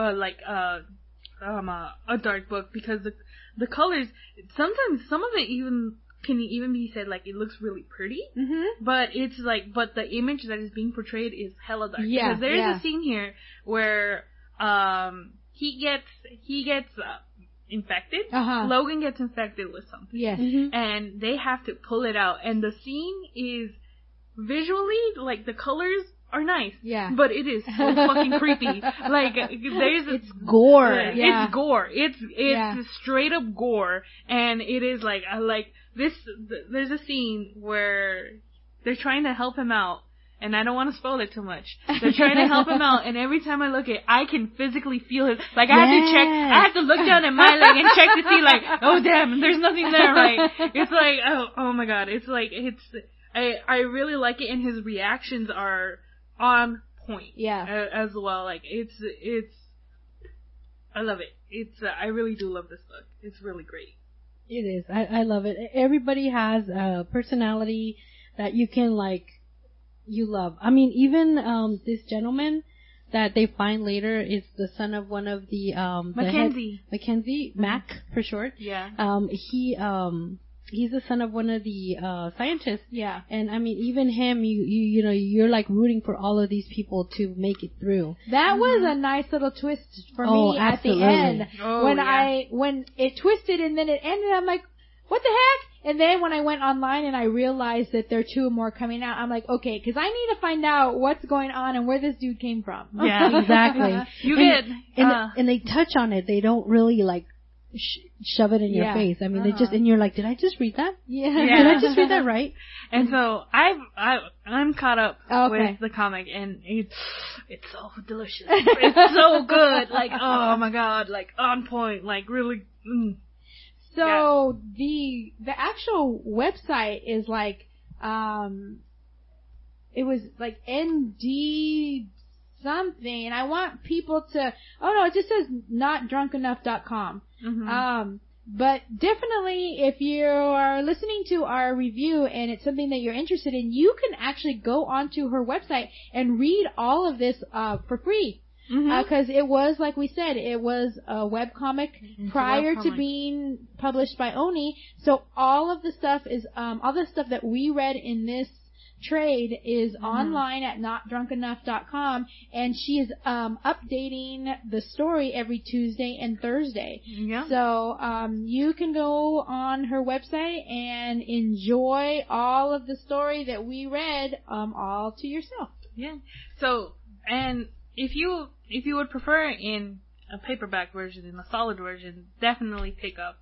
dark book because the colors, sometimes some of it can even be said it looks really pretty, but it's but the image that is being portrayed is hella dark. Because there's a scene here where he gets infected. Logan gets infected with something. Yes. And they have to pull it out, and the scene is visually the colors are nice. Yeah. But it is so fucking creepy. It's gore. It's gore. It's straight up gore, and it is this. There's a scene where they're trying to help him out, and I don't want to spoil it too much. They're trying to help him out, and every time I look at it, I can physically feel it. Like, I have to look down at my leg and check to see, like, oh damn, there's nothing there, right? It's like, oh my god, it's like, I really like it, and his reactions are on point. Yeah. As well, like, I love it. I really do love this book. It's really great. It is. I love it. Everybody has a personality that you can, like, you love. I mean, even this gentleman that they find later is the son of one of the Mackenzie, Mac for short. Yeah. He's the son of one of the scientists. Yeah. And I mean, even him, you know, you're like rooting for all of these people to make it through. That was a nice little twist for me absolutely. at the end. Oh, when it twisted and then it ended, I'm like, what the heck? And then when I went online and I realized that there are 2 more coming out, I'm like, okay, because I need to find out what's going on and where this dude came from. Yeah, exactly. And they touch on it. They don't really like shove it in your face. I mean, they just, and you're like, did I just read that? Yeah. Did I just read that right? And so I'm caught up with the comic, and it's so delicious. It's so good. Like, oh my god, like on point, like really. So the actual website is like, it was like ND something, and I want people to, it just says notdrunkenough.com. Mm-hmm. But definitely if you are listening to our review and it's something that you're interested in, you can actually go onto her website and read all of this, for free. Mm-hmm. Cause it was, like we said, it was a webcomic prior to being published by Oni. So all of the stuff is, all the stuff that we read in this trade is online at notdrunkenough.com, and she is updating the story every Tuesday and Thursday. Yeah. So you can go on her website and enjoy all of the story that we read all to yourself. Yeah. So, and if you would prefer in a paperback version, in a solid version, definitely pick up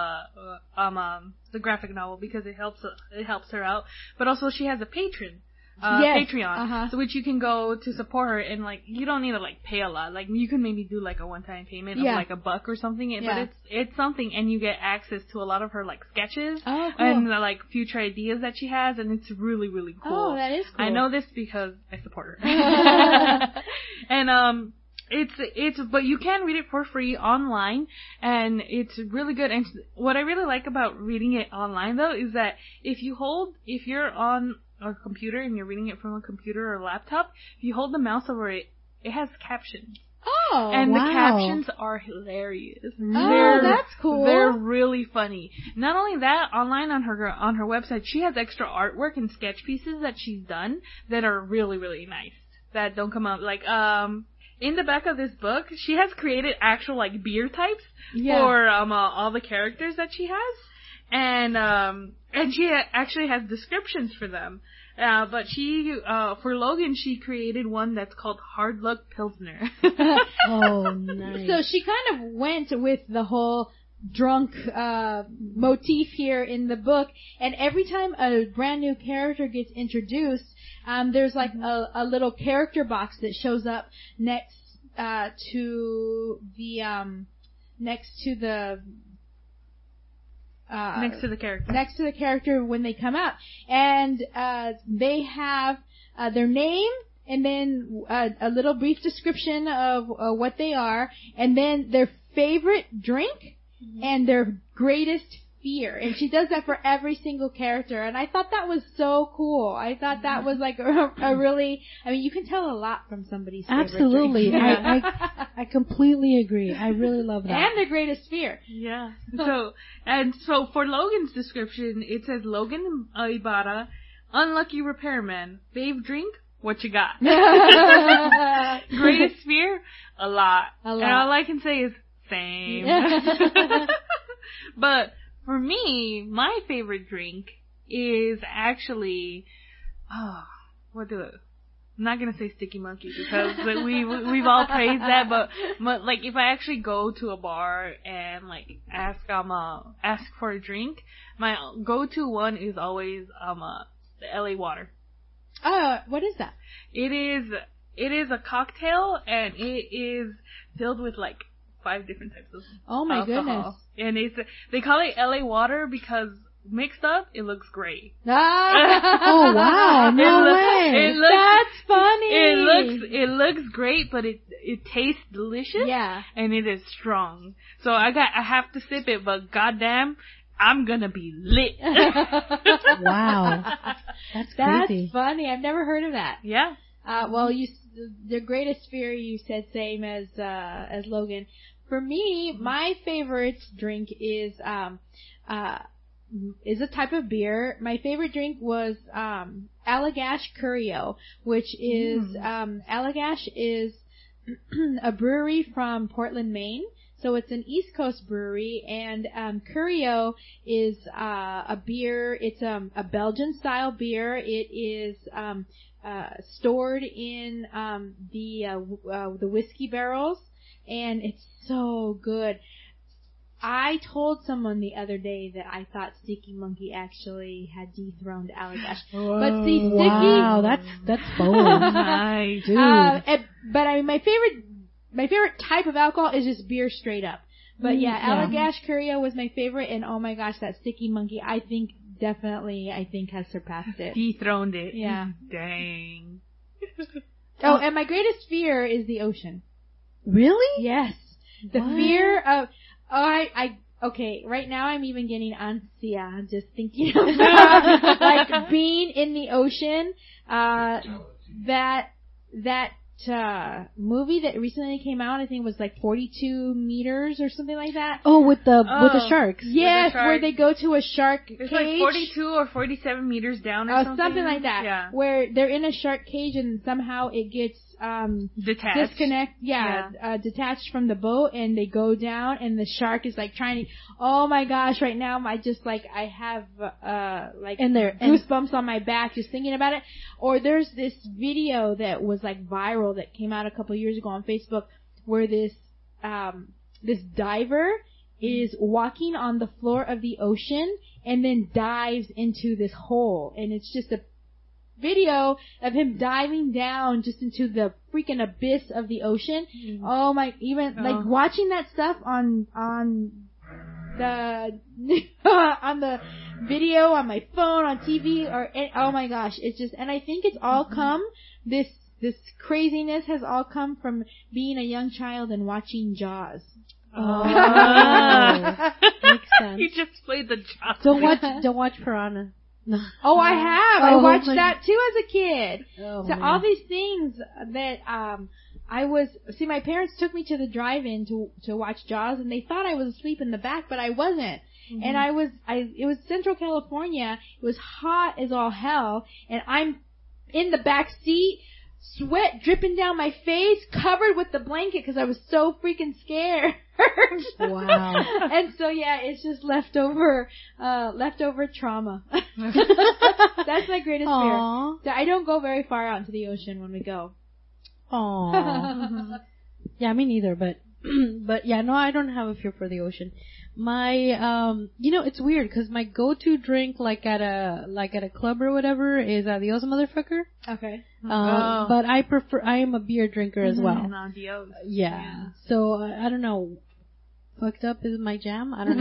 the graphic novel, because it helps her out. But also she has a Patreon, so which you can go to support her, and like you don't need to like pay a lot. Like you can maybe do like a one-time payment of like $1 or something. But it's something, and you get access to a lot lot of her like sketches and like future ideas that she has, and it's really really cool. Oh, that is cool. I know this because I support her. And but you can read it for free online, and it's really good. And what I really like about reading it online, though, is that if you're on a computer and you're reading it from a computer or laptop, if you hold the mouse over it, it has captions. Oh, and the captions are hilarious. That's cool. They're really funny. Not only that, online on her website, she has extra artwork and sketch pieces that she's done that are really, really nice, that don't come out. Like, in the back of this book, she has created actual, like, beer types for, all the characters that she has. And she actually has descriptions for them. But for Logan, she created one that's called Hard Luck Pilsner. Oh, nice. So she kind of went with the whole drunk, motif here in the book. And every time a brand new character gets introduced, there's like a little character box that shows up next to the character when they come out, and they have their name, and then a little brief description of what they are, and then their favorite drink and their greatest fear. And she does that for every single character, and I thought that was so cool. I thought that was like a really, I mean, you can tell a lot from somebody's favorite Absolutely. drink. I completely agree. I really love that. And their greatest fear. Yeah. So for Logan's description, it says Logan Ibarra, unlucky repairman, fave drink, what you got? Greatest fear, a lot. And all I can say is same. But for me, my favorite drink is actually, I'm not gonna say Sticky Monkey because we've all praised that, but like if I actually go to a bar and like ask for a drink, my go-to one is always the LA water. What is that? It is a cocktail, and it is filled with like 5 different types of Oh my alcohol. goodness. And they call it LA water because mixed up, it looks great. Oh wow, no way. That's funny. It looks great, but it tastes delicious. Yeah. And it is strong. So I have to sip it, but goddamn, I'm gonna be lit. Wow. That's crazy. That's funny. I've never heard of that. Yeah. Well, the greatest fear you said same as Logan. For me, my favorite drink is a type of beer. My favorite drink was Allagash Curio, which is Allagash is a brewery from Portland, Maine. So it's an East Coast brewery, and Curio is a beer. It's a Belgian style beer. It is stored in the whiskey barrels, and it's so good. I told someone the other day that I thought Sticky Monkey actually had dethroned Allagash. But see, Sticky... Wow, that's bold. Nice. Dude. But I mean, my favorite type of alcohol is just beer straight up. But yeah, Allagash Curio was my favorite, and oh my gosh, that Sticky Monkey, I think has surpassed it. Dethroned it. Yeah. Dang. Oh, and my greatest fear is the ocean. Really? Yes. The fear of... okay, right now I'm even getting ansia just thinking about, like, being in the ocean. That movie that recently came out, I think it was like 42 meters or something like that. Oh, with the sharks. Yes, where they go to a shark cage. It's like 42 or 47 meters down or something. Something like that. Yeah. Where they're in a shark cage and somehow it gets detached. Detached from the boat, and they go down, and the shark is like trying to. Oh my gosh! Right now, I have goosebumps on my back just thinking about it. Or there's this video that was like viral that came out a couple years ago on Facebook, where this diver is walking on the floor of the ocean and then dives into this hole, and it's just a video of him diving down just into the freaking abyss of the ocean. Oh my, like watching that stuff on the on the video on my phone, on TV, oh my gosh, it's just, and I think it's all come, this craziness has all come from being a young child and watching Jaws. Oh. Makes sense. You just played the Jaws. Don't watch Piranha. Oh, I have. I watched that too as a kid. Oh, so man. all these things that my parents took me to the drive-in to watch Jaws, and they thought I was asleep in the back, but I wasn't. Mm-hmm. And it was Central California. It was hot as all hell, and I'm in the back seat, sweat dripping down my face, covered with the blanket because I was so freaking scared. Wow. And so yeah, it's just leftover trauma. That's my greatest fear. So I don't go very far out into the ocean when we go. Aww. Yeah, me neither, but yeah, no, I don't have a fear for the ocean. My, it's weird because my go-to drink, like at a club or whatever, is Adios Motherfucker. Okay. But I am a beer drinker as well. Adios. Yeah. So, I don't know. Fucked up is my jam? I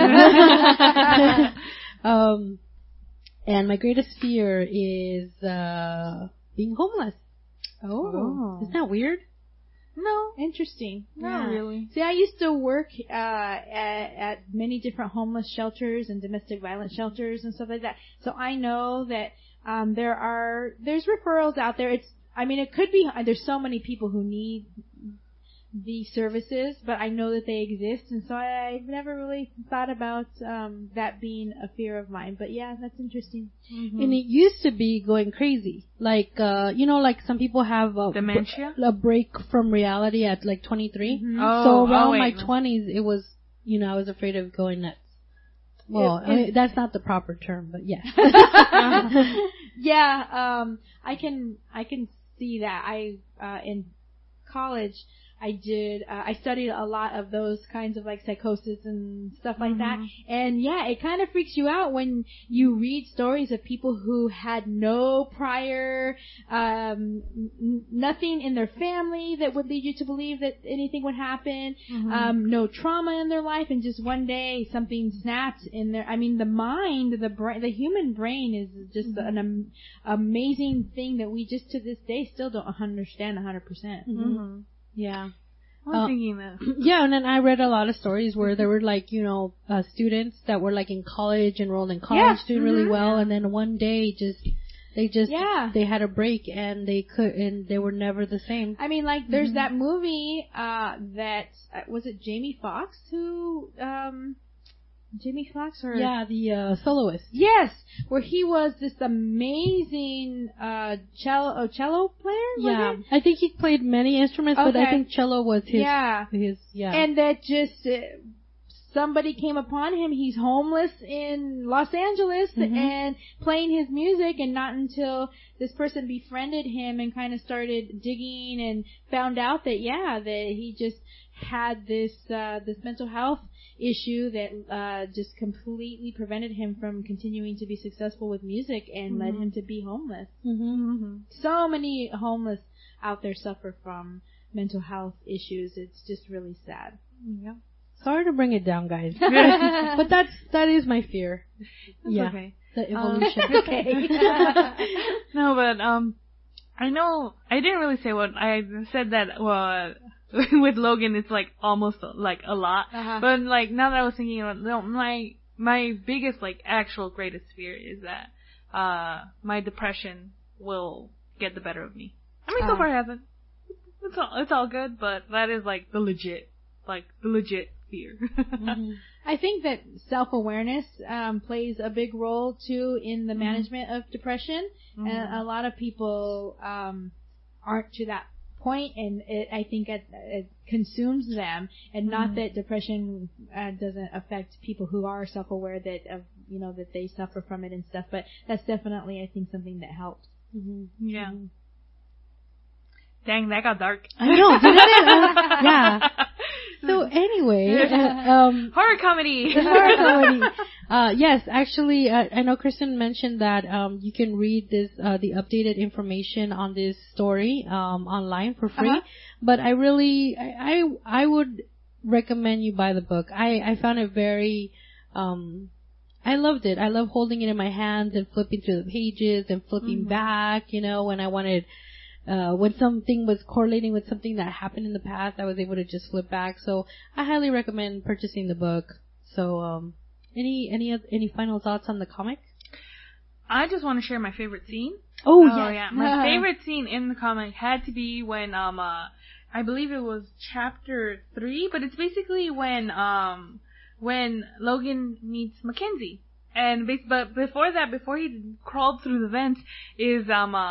don't know. And my greatest fear is, being homeless. Oh. Isn't that weird? No. Interesting. Not really. See, I used to work at many different homeless shelters and domestic violence shelters and stuff like that. So I know that there's referrals out there. It could be, there's so many people who need the services, but I know that they exist, and so I've never really thought about that being a fear of mine. But yeah, that's interesting. Mm-hmm. And it used to be going crazy, like like some people have dementia, a break from reality at like 23. Mm-hmm. So around my 20s, it was I was afraid of going nuts. Well, that's not the proper term, but yeah. Yeah, I can see that. In college, I studied a lot of those kinds of like psychosis and stuff like that. And yeah, it kind of freaks you out when you read stories of people who had no prior, nothing in their family that would lead you to believe that anything would happen, no trauma in their life, and just one day something snapped in their, I mean, the mind, the human brain is just an amazing thing that we just to this day still don't understand 100%. Yeah. I'm thinking that. Yeah, and then I read a lot of stories where there were like, students that were like in college, enrolled in college, doing really well, and then one day they had a break and they were never the same. I mean, like, there's that movie, was it Jamie Foxx who, Jamie Foxx or? Yeah, the soloist. Yes, where he was this amazing cello player. Yeah, I think he played many instruments, but I think cello was his. Yeah. And that just somebody came upon him. He's homeless in Los Angeles and playing his music, and not until this person befriended him and kind of started digging and found out that that he just had this mental health issue that just completely prevented him from continuing to be successful with music and led him to be homeless. So many homeless out there suffer from mental health issues. It's just really sad. Yeah. Sorry to bring it down, guys. But that is my fear. That's okay. The evolution. Okay. No, but I know I didn't really say what I said that with Logan it's like almost like a lot. But like now that I was thinking about my biggest like actual greatest fear is that my depression will get the better of me. I mean so far it hasn't. It's all good, but that is like the legit fear. I think that self-awareness plays a big role too in the management of depression, and a lot of people aren't to that point, and I think it consumes them, and not that depression doesn't affect people who are self-aware that that they suffer from it and stuff, but that's definitely I think something that helps. Yeah. Dang, that got dark. I know, didn't it? Yeah. So anyway, horror comedy. Yes, actually, I know Kristen mentioned that you can read this the updated information on this story online for free. But I really I would recommend you buy the book. I found it very I loved it. I love holding it in my hands and flipping through the pages and flipping back. When I wanted. When something was correlating with something that happened in the past, I was able to just flip back. So I highly recommend purchasing the book. So, any final thoughts on the comic? I just want to share my favorite scene. Oh yeah. My favorite scene in the comic had to be when I believe it was chapter 3, but it's basically when Logan meets Mackenzie. But before that, before he crawled through the vents, he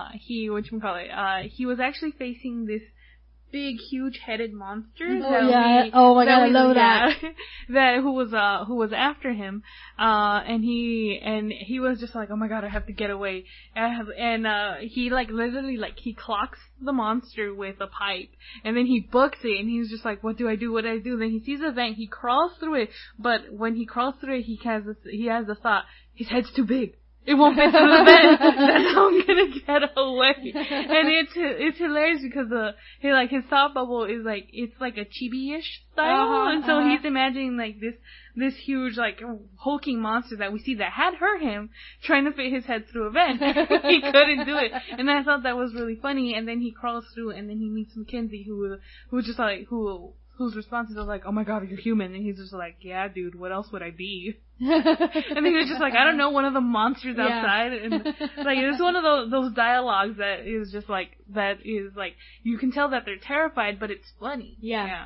was actually facing this big, huge-headed monster. Oh my god, I love that. Who was after him, and he was just like, oh my god, I have to get away. He like literally like he clocks the monster with a pipe, and then he books it, and he's just like, what do I do? Then he sees a vent, he crawls through it, but when he crawls through it, he has the thought, his head's too big. It won't fit through the vent. That's how I'm gonna get away. And it's hilarious because his thought bubble is like, it's like a chibi-ish style, and so he's imagining like this huge like hulking monster that we see that had hurt him, trying to fit his head through a vent. He couldn't do it, and I thought that was really funny. And then he crawls through, and then he meets Mackenzie, who just like whose responses are like, oh my god, you're human. And he's just like, yeah, dude, what else would I be? And then he was just like, I don't know, one of the monsters outside. And like, it's one of those dialogues that is just like, you can tell that they're terrified, but it's funny. Yeah.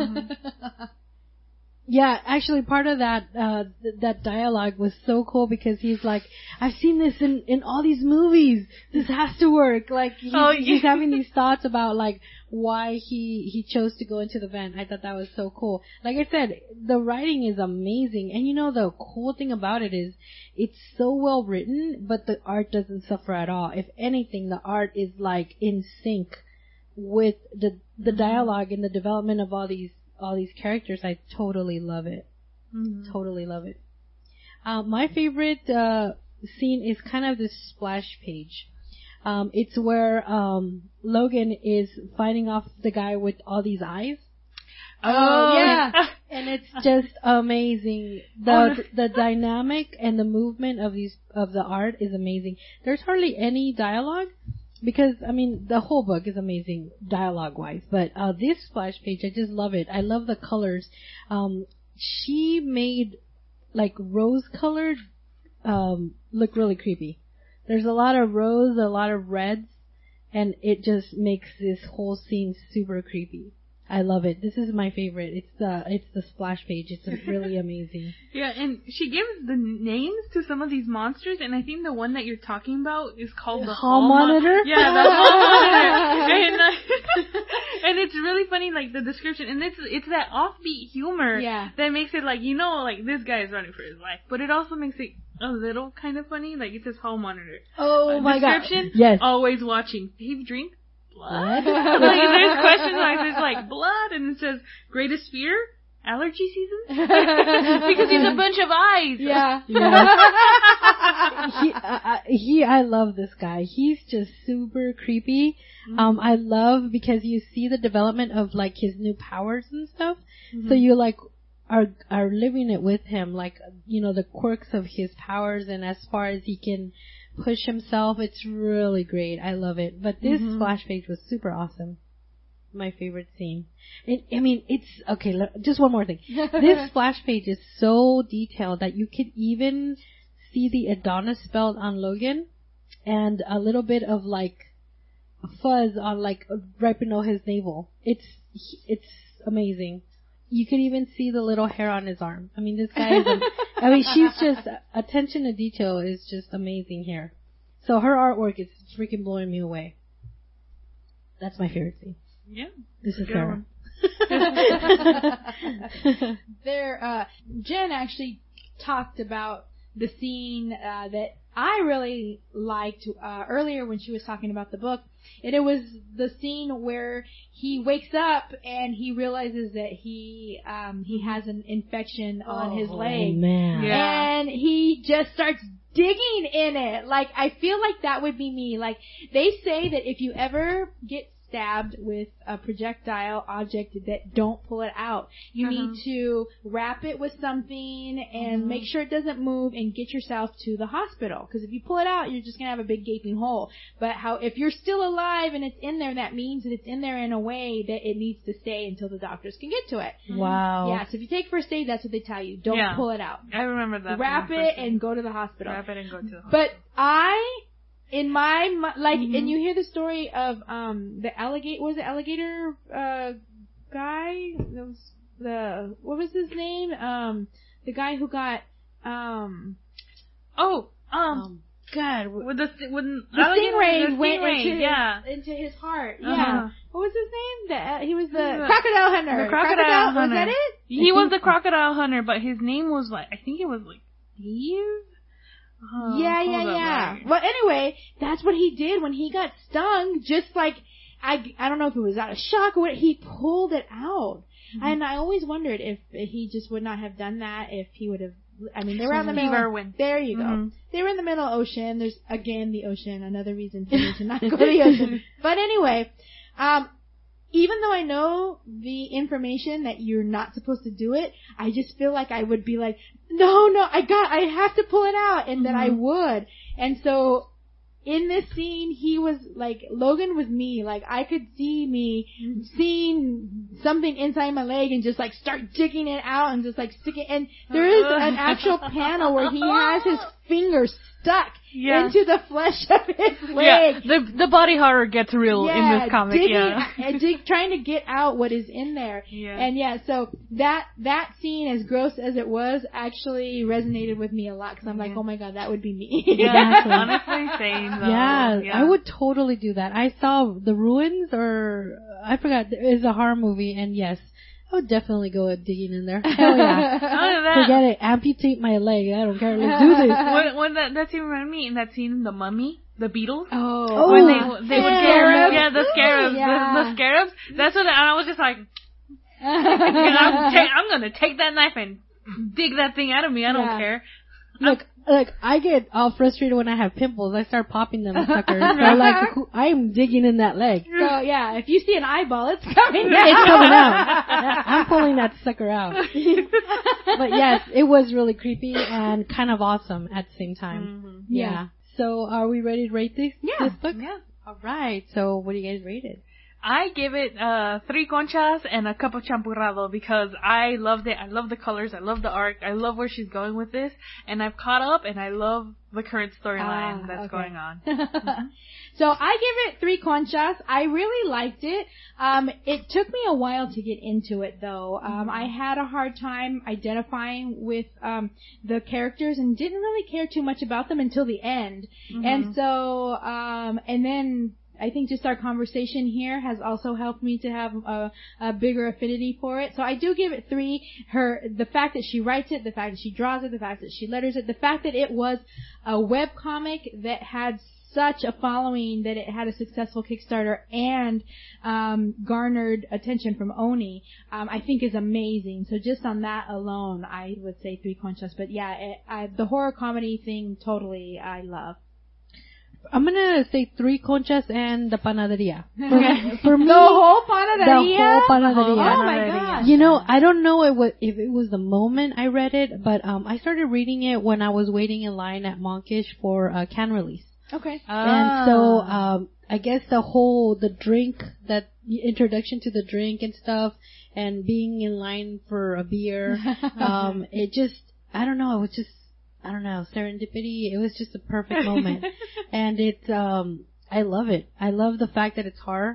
Yeah, actually part of that dialogue was so cool because he's like, I've seen this in all these movies. This has to work. Like, he's having these thoughts about like, why he chose to go into the vent. I thought that was so cool. Like I said, the writing is amazing. And the cool thing about it is it's so well written, but the art doesn't suffer at all. If anything, the art is like in sync with the dialogue and the development of all these characters, I totally love it. Mm-hmm. Totally love it. My favorite scene is kind of this splash page. It's where Logan is fighting off the guy with all these eyes. Oh yeah. And it's just amazing. The dynamic and the movement of the art is amazing. There's hardly any dialogue because I mean the whole book is amazing dialogue wise, but this splash page, I just love it. I love the colors. She made like rose colored look really creepy. There's a lot of rose, a lot of reds, and it just makes this whole scene super creepy. I love it. This is my favorite. It's the splash page. It's really amazing. Yeah, and she gives the names to some of these monsters, and I think the one that you're talking about is called the Hall Monitor. Yeah, the Hall Monitor. And it's really funny, like the description, and it's that offbeat humor that makes it like like this guy is running for his life, but it also makes it a little kind of funny. Like it says Hall Monitor. Oh my god! Description. Yes. Always watching. Dave drink. Blood? Like, there's question marks. There's like blood, and it says greatest fear, allergy season, because he's a bunch of eyes. Yeah. I love this guy. He's just super creepy. I love because you see the development of like his new powers and stuff. Mm-hmm. So you like are living it with him, like the quirks of his powers and as far as he can push himself. It's really great. I love it. But this splash page was super awesome. My favorite scene. It's okay. Just one more thing. This splash page is so detailed that you could even see the Adonis belt on Logan, and a little bit of like fuzz on like right below his navel. It's amazing. You could even see the little hair on his arm. I mean, this guy is, she's just, attention to detail is just amazing here. So her artwork is freaking blowing me away. That's my favorite scene. Yeah. This is Sarah. Jen actually talked about the scene that I really liked earlier when she was talking about the book. And it was the scene where he wakes up and he realizes that he has an infection on his leg. Man. Yeah. And he just starts digging in it. Like, I feel like that would be me. Like, they say that if you ever get stabbed with a projectile object, that don't pull it out. You need to wrap it with something and make sure it doesn't move and get yourself to the hospital. Because if you pull it out, you're just going to have a big gaping hole. But if you're still alive and it's in there, that means that it's in there in a way that it needs to stay until the doctors can get to it. Wow. Yeah, so if you take first aid, that's what they tell you. Don't pull it out. I remember that. Wrap it and go to the hospital. Wrap it and go to the hospital. But in my, and you hear the story of, the alligator, guy? That was what was his name? The guy who got, God. With the stingray went into his heart. Yeah. What was his name? He was the crocodile hunter. The crocodile hunter. Was that it? He was the crocodile hunter, but his name was I think it was Steve? Yeah. Well, anyway, that's what he did when he got stung. Just like, I don't know if it was out of shock or what, he pulled it out. Mm-hmm. And I always wondered if he just would not have done that, if he would have, they were out in the middle. There you go. Mm-hmm. They were in the middle of the ocean. There's, again, the ocean. Another reason for me to not go to the ocean. But anyway, even though I know the information that you're not supposed to do it, I just feel like I would be like, no, I have to pull it out, and then I would. And so, in this scene, he was like, Logan was me. Like, I could see me seeing something inside my leg and just like start digging it out and just like sticking. And there is an actual panel where he has his fingers stuck into the flesh of his leg. Yeah, the body horror gets real in this comic. Trying to get out what is in there. Yeah. And so that scene, as gross as it was, actually resonated with me a lot, because I'm like, oh my god, that would be me. Yeah, honestly, same though. Yeah, I would totally do that. I saw The Ruins, or I forgot, it's a horror movie, and yes, I would definitely go digging in there. Hell yeah. Forget it. Amputate my leg. I don't care. Let's do this. When that scene reminded me in that scene, The Mummy, the beetles. Oh, When they would scarabs. get, the scarabs, the scarabs. That's what, and I was just like, I'm gonna take that knife and dig that thing out of me. I don't care. Look, I get all frustrated when I have pimples. I start popping them suckers. So I'm digging in that leg. So yeah, if you see an eyeball, it's coming out. It's coming out. I'm pulling that sucker out. But yes, it was really creepy and kind of awesome at the same time. Mm-hmm. Yeah. So are we ready to rate this book? Yeah. All right. So what do you guys rate it? I give it 3 conchas and a cup of champurrado because I loved it. I love the colors. I love the art. I love where she's going with this. And I've caught up and I love the current storyline that's going on. So I give it 3 conchas. I really liked it. It took me a while to get into it though. I had a hard time identifying with the characters and didn't really care too much about them until the end. And so and then I think just our conversation here has also helped me to have a bigger affinity for it. So I do give it 3. The fact that she writes it, the fact that she draws it, the fact that she letters it, the fact that it was a webcomic that had such a following that it had a successful Kickstarter and garnered attention from Oni, I think is amazing. So just on that alone, I would say 3 conchas. But yeah, the horror comedy thing totally I love. I'm gonna say 3 conchas and the panaderia. For me, the whole panaderia? The whole panaderia. Oh my god. You know, I don't know if it was the moment I read it, but I started reading it when I was waiting in line at Monkish for a can release. Okay. And so I guess the drink, that introduction to the drink and stuff, and being in line for a beer, it just, I don't know, serendipity. It was just a perfect moment. And it's, I love it. I love the fact that it's horror.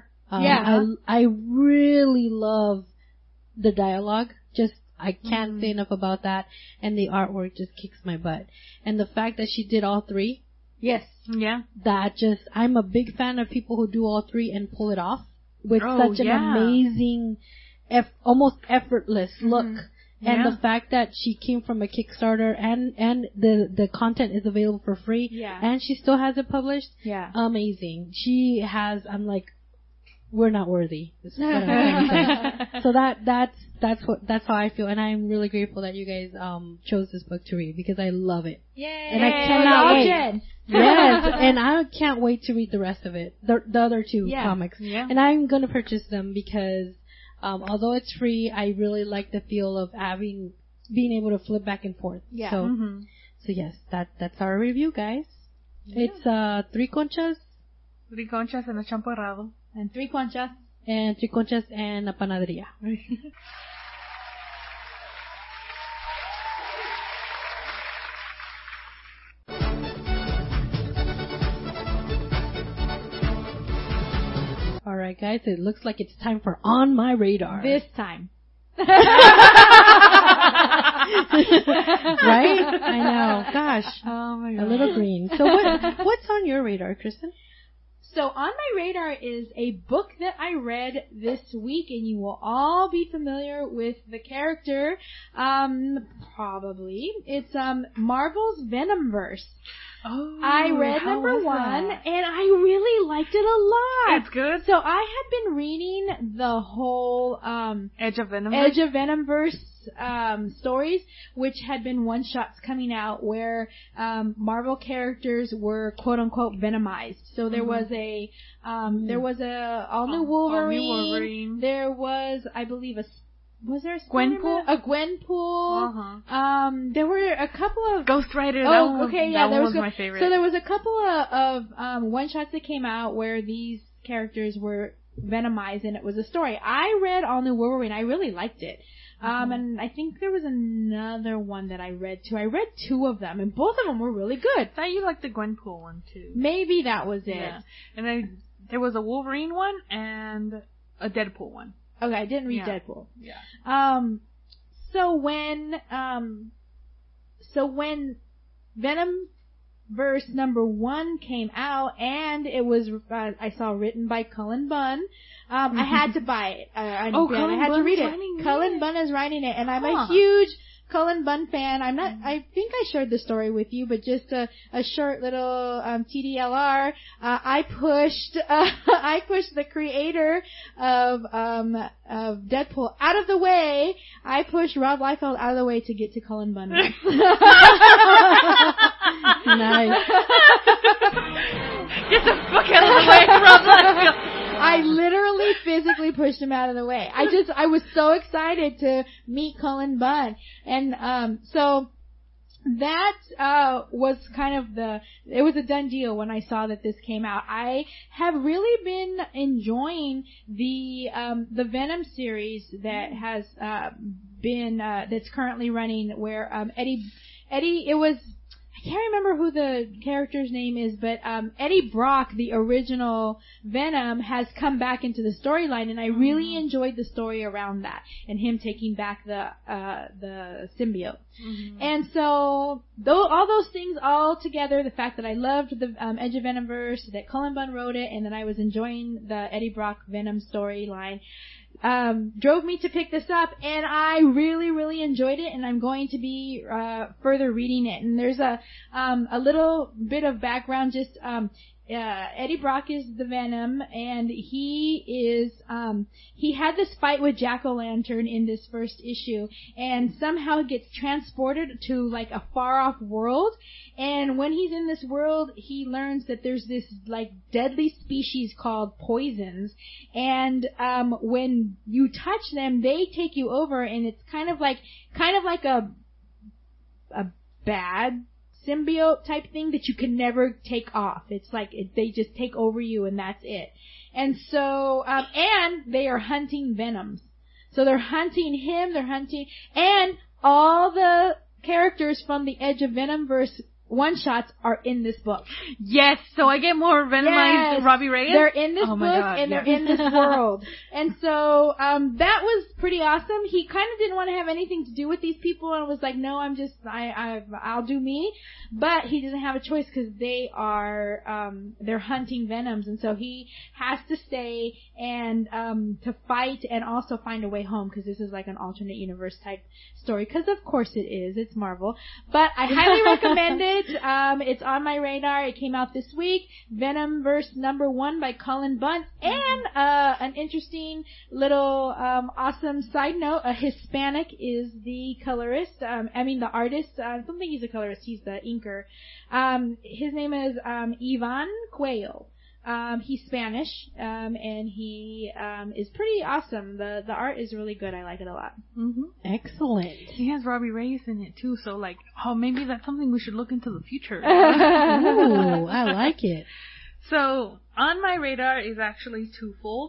I really love the dialogue. I can't say enough about that. And the artwork just kicks my butt. And the fact that she did all 3. Yes. Yeah. I'm a big fan of people who do all 3 and pull it off with such an amazing, almost effortless look. And the fact that she came from a Kickstarter and the content is available for free. Yeah. And she still has it published. Yeah. Amazing. I'm like, we're not worthy. Is what I'm trying to say. So that's how I feel. And I'm really grateful that you guys, chose this book to read because I love it. Yay. And I cannot wait. Yes. And I can't wait to read the rest of it. The other 2 comics. Yeah. And I'm gonna purchase them because although it's free, I really like the feel of being able to flip back and forth. Yeah. So yes, that's our review, guys. Yeah. It's 3 conchas. 3 conchas and a champurrado. And 3 conchas. And 3 conchas and a panaderia. Alright guys, it looks like it's time for On My Radar. This time. Right? I know. Gosh. Oh my God. A little green. So what's on your radar, Kristen? So on my radar is a book that I read this week, and you will all be familiar with the character, probably. It's Marvel's Venomverse. Oh, I read number 1, and I really liked it a lot. It's good. So I had been reading the whole Edge of Venomverse stories, which had been one-shots coming out where Marvel characters were quote unquote venomized. So there was a all new Wolverine. There was, I believe, was there a Gwenpool? A Gwenpool. There were a couple of Ghost Rider. That was my favorite. So there was a couple of one shots that came out where these characters were venomized, and it was a story. I read All New Wolverine. I really liked it. And I think there was another one that I read too. I read 2 of them, and both of them were really good. I thought you liked the Gwenpool one too. Maybe that was it. Yeah. And there was a Wolverine one and a Deadpool one. Okay, I didn't read Deadpool. Yeah. So when Venomverse number 1 came out, and it was I saw written by Cullen Bunn, I had to buy it. I had to read it. Cullen Bunn is writing it, and I'm a huge Cullen Bunn fan. I think I shared the story with you, but just a short little TDLR. I pushed the creator of Deadpool out of the way. I pushed Rob Liefeld out of the way to get to Cullen Bunn. Nice. Get the fuck out of the way, Rob Liefeld. I literally physically pushed him out of the way. I was so excited to meet Cullen Bunn. And, so that, was kind of it was a done deal when I saw that this came out. I have really been enjoying the Venom series that has, been, that's currently running where, Eddie, I can't remember who the character's name is, but Eddie Brock, the original Venom, has come back into the storyline, and I really enjoyed the story around that and him taking back the symbiote. Mm-hmm. And so, all those things all together, the fact that I loved the Edge of Venomverse, that Cullen Bunn wrote it, and that I was enjoying the Eddie Brock Venom storyline, drove me to pick this up, and I really, really enjoyed it, and I'm going to be further reading it. And there's a little bit of background, just Eddie Brock is the Venom, and he had this fight with Jack-O-Lantern in this first issue, and somehow gets transported to like a far off world, and when he's in this world, he learns that there's this like deadly species called poisons, and when you touch them, they take you over, and it's kind of like a bad symbiote type thing that you can never take off. It's like they just take over you, and that's it. And so, and they are hunting Venoms. So they're hunting him, and all the characters from the Edge of Venomverse one-shots are in this book. Yes, so I get more Venomized Robbie Reyes? They're in this book, and they're in this world. And so, that was pretty awesome. He kind of didn't want to have anything to do with these people, and was like, no, I'll do me. But he doesn't have a choice, because they are, they're hunting Venoms, and so he has to stay and, to fight and also find a way home, because this is like an alternate universe type story, because of course it is. It's Marvel. But I highly recommend it. It's on my radar. It came out this week. Venomverse #1 by Cullen Bunn. And an interesting little awesome side note, a Hispanic is the colorist. The artist. I don't think he's a colorist. He's the inker. His name is Ivan Cuello. He's Spanish, and he is pretty awesome. The art is really good. I like it a lot. Mm-hmm. Excellent. He has Robbie Reyes in it too, so like, maybe that's something we should look into the future. Ooh, I like it. So, on my radar is actually twofold.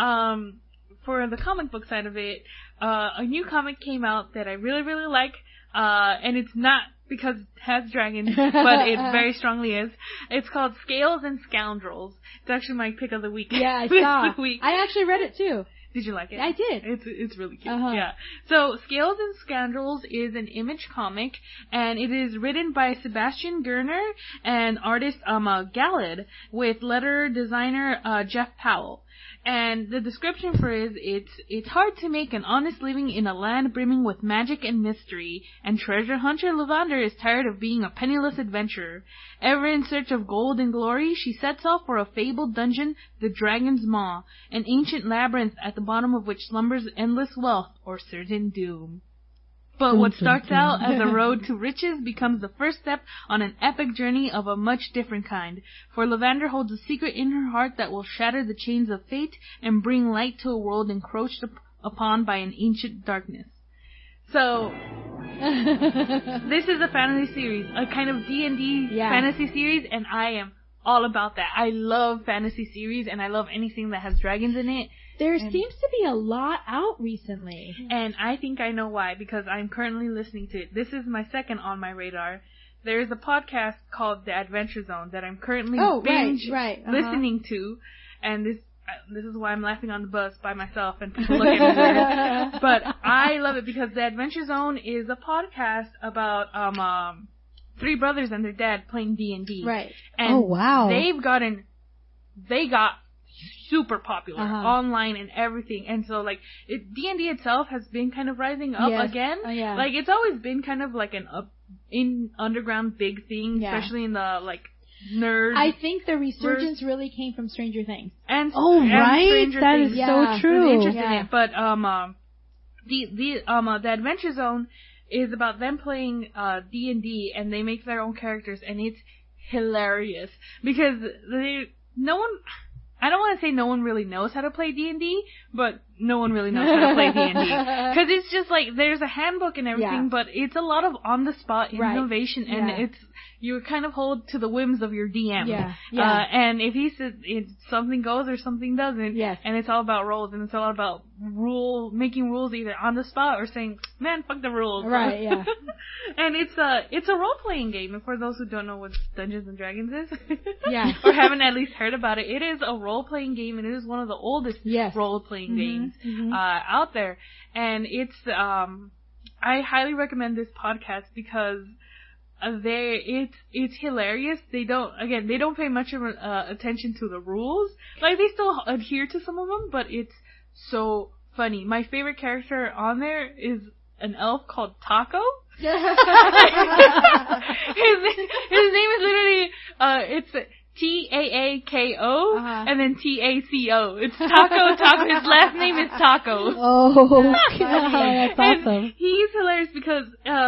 For the comic book side of it, a new comic came out that I really, really like, and it's not because it has dragons, but it very strongly is. It's called Scales and Scoundrels. It's actually my pick of the week. Yeah, I saw. I actually read it too. Did you like it? I did. It's really cute. Uh-huh. Yeah. So Scales and Scoundrels is an Image comic, and it is written by Sebastian Gerner and artist Galad, with letter designer Jeff Powell. And the description for it is, it's hard to make an honest living in a land brimming with magic and mystery, and treasure hunter Lavender is tired of being a penniless adventurer. Ever in search of gold and glory, she sets off for a fabled dungeon, the Dragon's Maw, an ancient labyrinth at the bottom of which slumbers endless wealth or certain doom. But what starts out as a road to riches becomes the first step on an epic journey of a much different kind. For Lavender holds a secret in her heart that will shatter the chains of fate and bring light to a world encroached upon by an ancient darkness. So, this is a fantasy series, a kind of D&D fantasy series, and I am all about that. I love fantasy series, and I love anything that has dragons in it. There seems to be a lot out recently. And I think I know why, because I'm currently listening to it. This is my second on my radar. There is a podcast called The Adventure Zone that I'm currently listening to. And this is why I'm laughing on the bus by myself and people look at me weird. But I love it because The Adventure Zone is a podcast about three brothers and their dad playing D&D. Right. And oh, wow. they got super popular online and everything. And so, like, D&D itself has been kind of rising up again. Like, it's always been kind of like an underground big thing, especially in the, like, nerd. I think the resurgence really came from Stranger Things. And right? Stranger that Things. Is so true. Interested in it. But, the Adventure Zone is about them playing D&D, and they make their own characters, and it's hilarious because I don't want to say no one really knows how to play D&D, but no one really knows how to play D&D. Because it's just like, there's a handbook and everything, but it's a lot of on-the-spot innovation, and you kind of hold to the whims of your DM. And if he says something goes or something doesn't, and it's all about roles, and it's all about making rules either on the spot or saying, man, fuck the rules. Right, yeah. And it's a role-playing game, and for those who don't know what Dungeons and Dragons is, or haven't at least heard about it, it is a role-playing game, and it is one of the oldest role-playing games out there. And it's, I highly recommend this podcast because it's hilarious. They don't pay much of attention to the rules. Like, they still adhere to some of them, but it's so funny. My favorite character on there is an elf called Taco. his name is literally it's Taako and then Taco. It's Taco. His last name is Taco. Oh, that's awesome. And he's hilarious because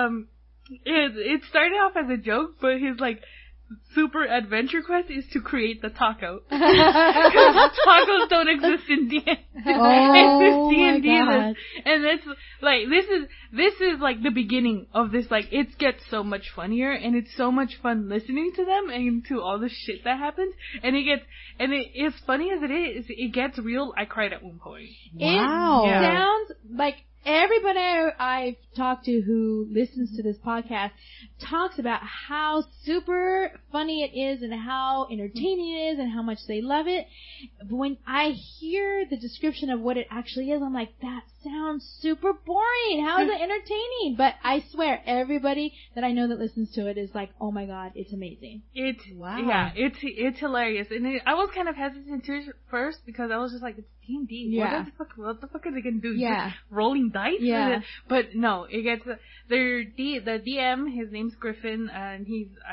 it started off as a joke, but his like super adventure quest is to create the taco. Because tacos don't exist in D&D. Oh my God. And that's like this is like the beginning of this. Like, it gets so much funnier, and it's so much fun listening to them and to all the shit that happens. And as funny as it is, it gets real. I cried at one point. Wow. It sounds like everybody I've talked to who listens to this podcast talks about how super funny it is and how entertaining it is and how much they love it. But when I hear the description of what it actually is, I'm like, that sounds super boring. How is it entertaining? But I swear, everybody that I know that listens to it is like, oh my God, it's amazing. It's hilarious. And I was kind of hesitant to first because I was just like, it's D&D. Yeah. What the fuck are they gonna do? Yeah. Just rolling dice? Yeah. But no, it gets the DM. His name's Griffin, and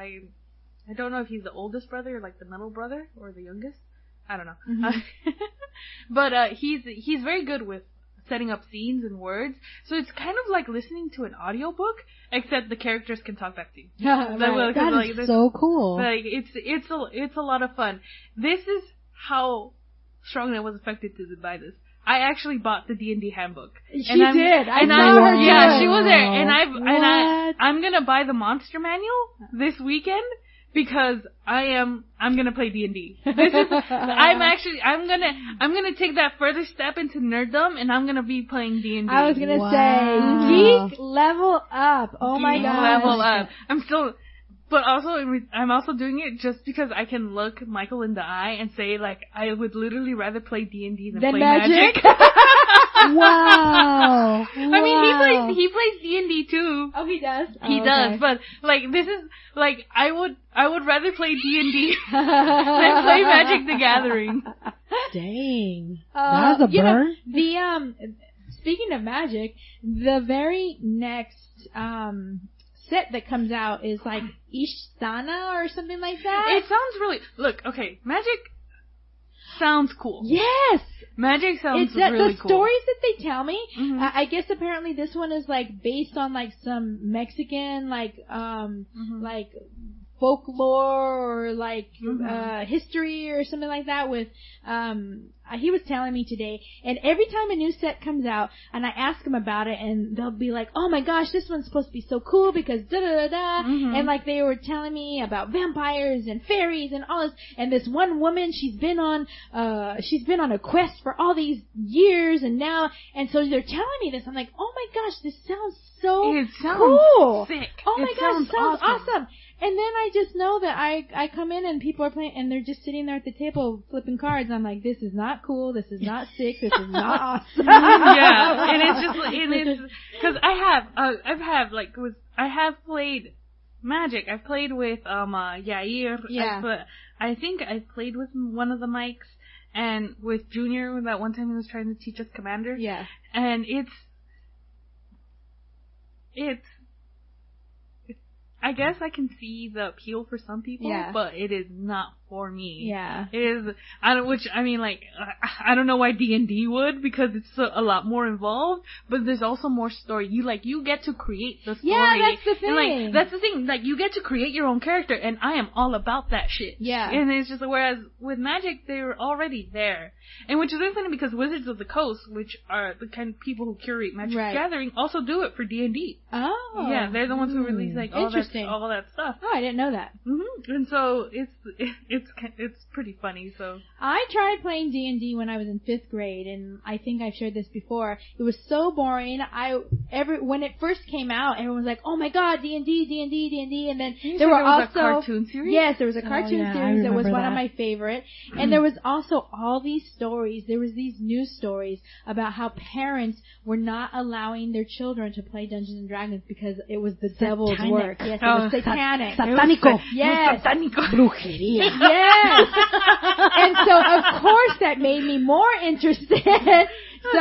I don't know if he's the oldest brother, or like the middle brother, or the youngest. I don't know. Mm-hmm. But he's very good with setting up scenes and words. So it's kind of like listening to an audiobook, except the characters can talk back to you. Right. That is so cool. Like, it's a lot of fun. This is how strongly I was affected to buy this. I actually bought the D&D handbook. She did. I saw her. Yeah, she was there. I'm gonna buy the monster manual this weekend because I'm gonna play D&D. This is I'm gonna take that further step into nerddom, and I'm gonna be playing D&D. I was gonna say, geek level up. Oh my God. Level up. But also, I'm also doing it just because I can look Michael in the eye and say, like, I would literally rather play D&D than play Magic. Wow. I mean, he plays D&D too. Oh, he does? He does, but, like, this is, like, I would rather play D&D than play Magic the Gathering. Dang. That was a burn. Speaking of Magic, the very next, set that comes out is like Ishtana or something like that. It sounds really... Look, okay, Magic sounds cool. Yes! Magic sounds really the cool. The stories that they tell me, mm-hmm. I guess apparently this one is like based on like some Mexican like like folklore or like history or something like that with he was telling me today, and every time a new set comes out and I ask him about it, and they'll be like, oh my gosh, this one's supposed to be so cool because da da da da, and like they were telling me about vampires and fairies and all this, and this one woman, she's been on a quest for all these years, and so they're telling me this, I'm like, oh my gosh, this sounds so cool. Sick. Oh my gosh, it sounds awesome. And then I just know that I come in and people are playing and they're just sitting there at the table flipping cards. I'm like, this is not cool. This is not sick. This is not awesome. Yeah, and it's just because I have played Magic. I've played with Yair. Yeah. I think I played with one of the mics, And with Junior, that one time he was trying to teach us Commander. Yeah. And I guess I can see the appeal for some people, but it is not for me. Yeah. It is, I don't know why D&D would, because it's a lot more involved, but there's also more story. You get to create the story. Yeah, that's the thing. And that's the thing, you get to create your own character, and I am all about that shit. Yeah. And it's just, whereas with Magic, they're already there. And which is really funny because Wizards of the Coast, which are the kind of people who curate Magic the Gathering, also do it for D&D. Oh. Yeah, they're the ones who release, all that stuff. Oh, I didn't know that. Mm-hmm. And so, it's pretty funny, so. I tried playing D&D when I was in 5th grade, and I think I've shared this before. It was so boring. When it first came out, everyone was like, oh my god, D&D, and then there were also... a cartoon series? Yes, there was a cartoon series that was one of my favorite. And there was also all these stories. There was these news stories about how parents were not allowing their children to play Dungeons and Dragons because it was the devil's work. Yes, it was satanic. Satánico. Yes. Satánico. Brujería. Yes. And so, of course, that made me more interested. So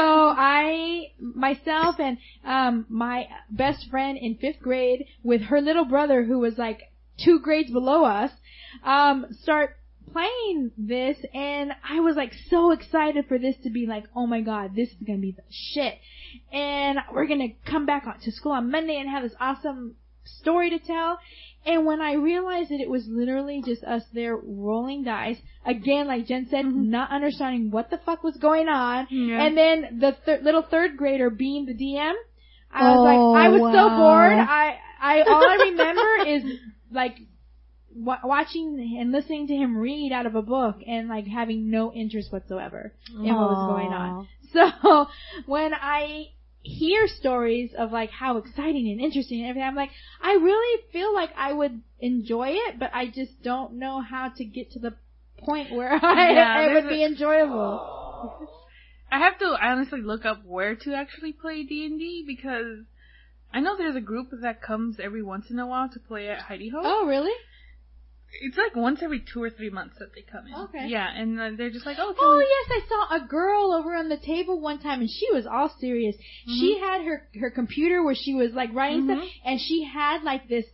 myself and my best friend in 5th grade with her little brother who was like 2 grades below us, start playing this, and I was like so excited for this to be like, oh my god, this is gonna be the shit. And we're gonna come back to school on Monday and have this awesome story to tell. And when I realized that it was literally just us there rolling dice, again, like Jen said, not understanding what the fuck was going on, and then the little 3rd grader being the DM, I was so bored. All I remember is like watching and listening to him read out of a book and like having no interest whatsoever in what was going on. So when I hear stories of like how exciting and interesting and everything, I'm like, I really feel like I would enjoy it, but I just don't know how to get to the point where it would be enjoyable. I have to honestly look up where to actually play D&D because I know there's a group that comes every once in a while to play at Heidi Ho. Oh, really? It's like once every 2 or 3 months that they come in. Okay. Yeah, and they're just like, yes, I saw a girl over on the table one time, and she was all serious. She had her computer where she was like writing stuff, and she had like this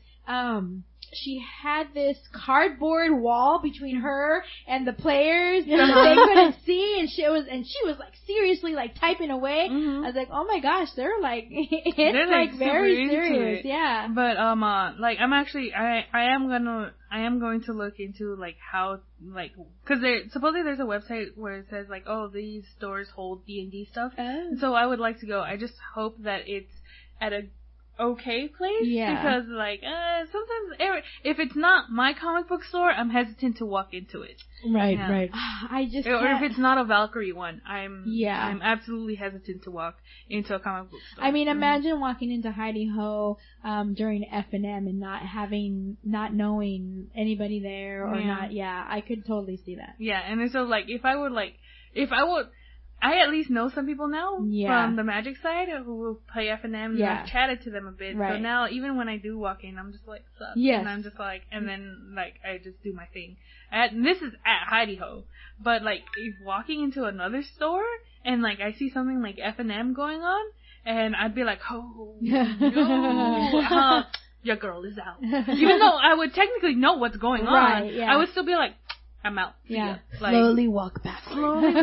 cardboard wall between her and the players that they couldn't see, and she was like seriously like typing away. I was like, oh my gosh, they're like it's like very serious. Yeah. But like I am going to look into like how like because supposedly there's a website where it says like, oh, these stores hold D&D stuff. And so I would like to go. I just hope that it's at a okay place, because like sometimes if it's not my comic book store, I'm hesitant to walk into it. Right. I just or if it's not a Valkyrie one, I'm absolutely hesitant to walk into a comic book store. I mean, imagine walking into Heidi Ho during F&M and not knowing anybody there or not. Yeah, I could totally see that. Yeah, and so like if I at least know some people now from the Magic side who will play F&M, and I've chatted to them a bit. Right. So now, even when I do walk in, I'm just like, sup? Yes. And I'm just like, and then, like, I just do my thing. And this is at Heidi Ho. But, like, if walking into another store, and, like, I see something like F&M going on, and I'd be like, oh, no, your girl is out. Even though I would technically know what's going on, I would still be like, I'm out. Yeah. Like, slowly walk backward.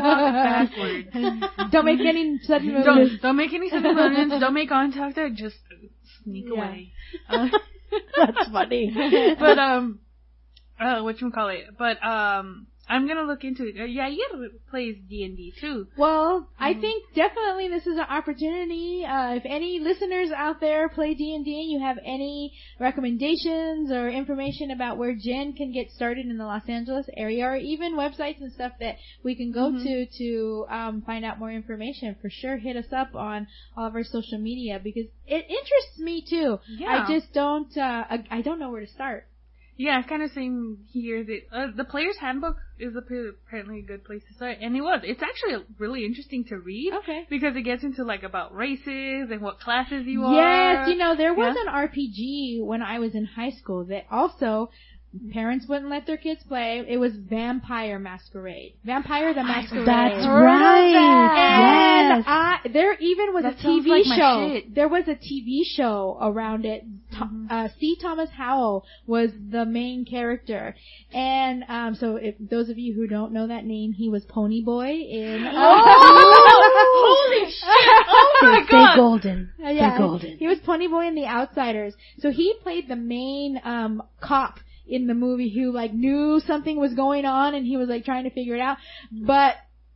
Don't make any sudden movements. Don't make any sudden movements. Don't make contact. Just sneak away. That's funny. But whatchamacallit? But I'm gonna look into it. You plays D&D too. Well, I think definitely this is an opportunity. If any listeners out there play D&D and you have any recommendations or information about where Jen can get started in the Los Angeles area, or even websites and stuff that we can go to find out more information, for sure hit us up on all of our social media, because it interests me too. Yeah. I just don't, I don't know where to start. Yeah, kind of same here. The Player's Handbook is apparently a good place to start, and it's actually really interesting to read. Okay. Because it gets into like about races and what classes you are. Yes, there was an RPG when I was in high school that also parents wouldn't let their kids play. It was Vampire Masquerade. Vampire the Masquerade. That's right. And there even was that a TV like my show. shit. There was a TV show around it. C. Thomas Howell was the main character. And so if those of you who don't know that name, he was Ponyboy in Holy shit! Oh my god! Stay golden. yeah, Stay golden. he was Ponyboy in The Outsiders. So he played the main cop in the movie who like knew something was going on and he was like trying to figure it out. But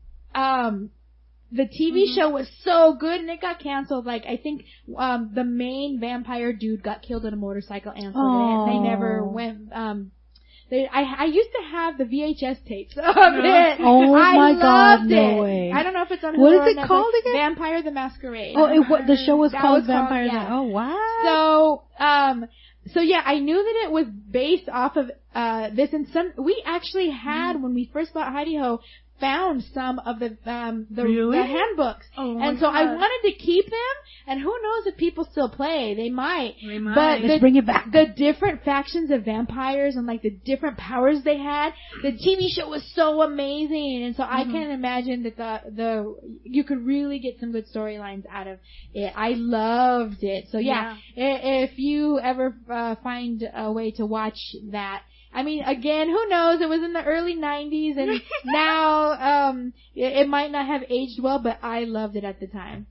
the TV show was so good and it got canceled. Like I think the main vampire dude got killed in a motorcycle accident. They never went. I used to have the VHS tapes of it. Oh my God, no it. way. I don't know if it's on. What Hulu is it called again? Vampire the Masquerade. Oh, the show was called Vampire. Yeah. Oh wow. So yeah, I knew that it was based off of this, and we actually had when we first bought Heidi Ho, found some of the handbooks, and so I wanted to keep them. And who knows if people still play? They might. But let's bring it back. The different factions of vampires and like the different powers they had. The TV show was so amazing, and so I can imagine that you could really get some good storylines out of it. I loved it. So yeah. If you ever find a way to watch that. I mean, again, who knows? It was in the early 90s, and now it might not have aged well, but I loved it at the time.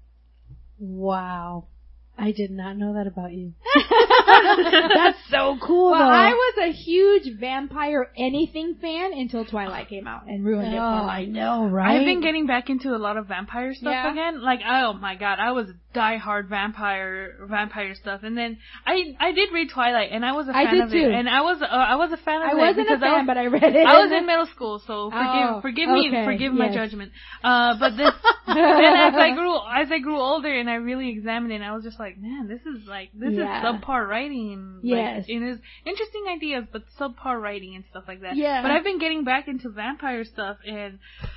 Wow. I did not know that about you. That's so cool, Well, though. I was a huge vampire anything fan until Twilight came out and ruined it for me. I know, right? I've been getting back into a lot of vampire stuff again. Like, oh my god, I was diehard vampire stuff. And then I did read Twilight, and I was a fan of it. And I was a fan of it. I wasn't a fan, but I read it. I was in middle school, so forgive my judgment. But this, then as I grew older and I really examined it, and I was just like, man, this is subpar writing. Yes. It is interesting ideas, but subpar writing and stuff like that. Yeah. But I've been getting back into vampire stuff, and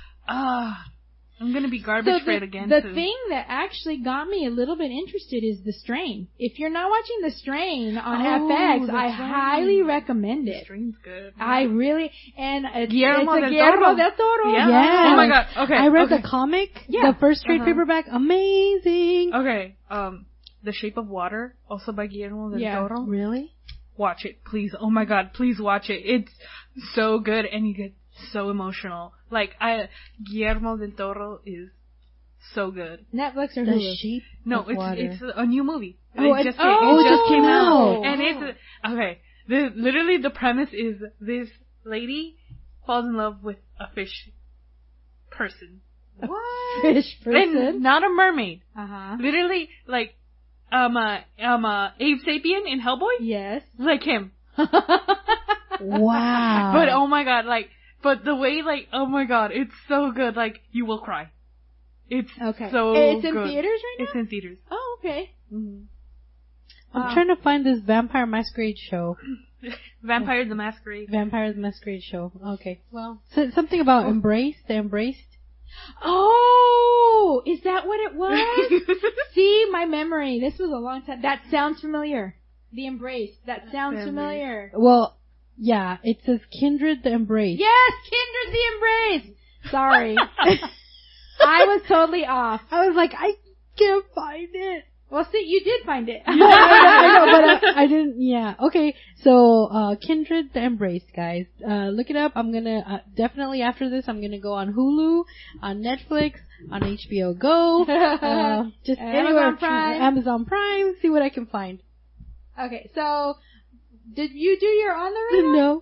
I'm gonna be garbage for it again. The thing that actually got me a little bit interested is The Strain. If you're not watching The Strain on FX, I highly recommend it. The Strain's good. I really, and it's Guillermo del Toro. Yeah. Yes. Oh my god. Okay. I read the comic, the first trade paperback. Amazing. Okay. The Shape of Water, also by Guillermo del Toro. Really? Watch it, please. Oh my god, please watch it. It's so good, and you get so emotional. Like, Guillermo del Toro is so good. Netflix or The Hulu? Shape No, of Water. it's a new movie. It just came came out. out. And it's, okay, literally the premise is this lady falls in love with a fish person. What? Fish person? And not a mermaid. Uh-huh. Literally, like, Abe Sapien in Hellboy? Yes. Like him. Wow. But oh my god, like, but the way, like, oh my god, it's so good, like, you will cry. It's so It's in good. theaters right now? It's in theaters. Oh, okay. Mm-hmm. I'm trying to find this Vampire Masquerade show. Vampire the Masquerade. Vampire the Masquerade show. Okay. Well, so something about Embrace, the Embraced. Oh, is that what it was? See, my memory. This was a long time. That sounds familiar. The Embrace. That sounds familiar. Well, yeah, it says Kindred the Embrace. Yes, Kindred the Embrace. Sorry. I was totally off. I was like, I can't find it. Well, see, you did find it. I know, but I didn't, yeah. Okay, so, Kindred the Embrace, guys. Look it up. I'm gonna, definitely after this, I'm gonna go on Hulu, on Netflix, on HBO Go, just anywhere. Amazon Prime, see what I can find. Okay, so, did you do your on the radar? No.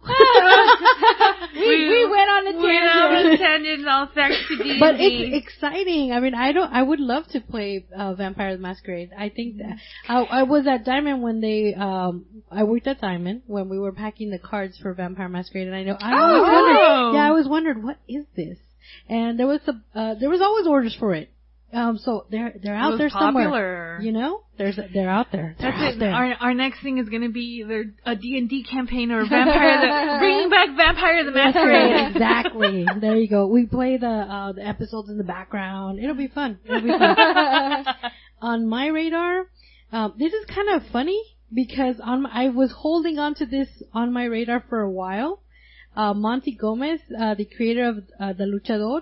we went on a tangent. We went on a tangent all thanks to D&D. But it's exciting. I mean, I would love to play Vampire the Masquerade. I think that I was at Diamond when I worked at Diamond when we were packing the cards for Vampire Masquerade, and I always wondered what is this? And there was always orders for it. So they're out there somewhere. Popular. You know, they're out there. That's it. Our next thing is gonna be either a D&D campaign or bringing back Vampire the Masquerade. Exactly. There you go. We play the episodes in the background. It'll be fun. On my radar, this is kind of funny. because I was holding on to this on my radar for a while. Monty Gomez, the creator of The Luchador,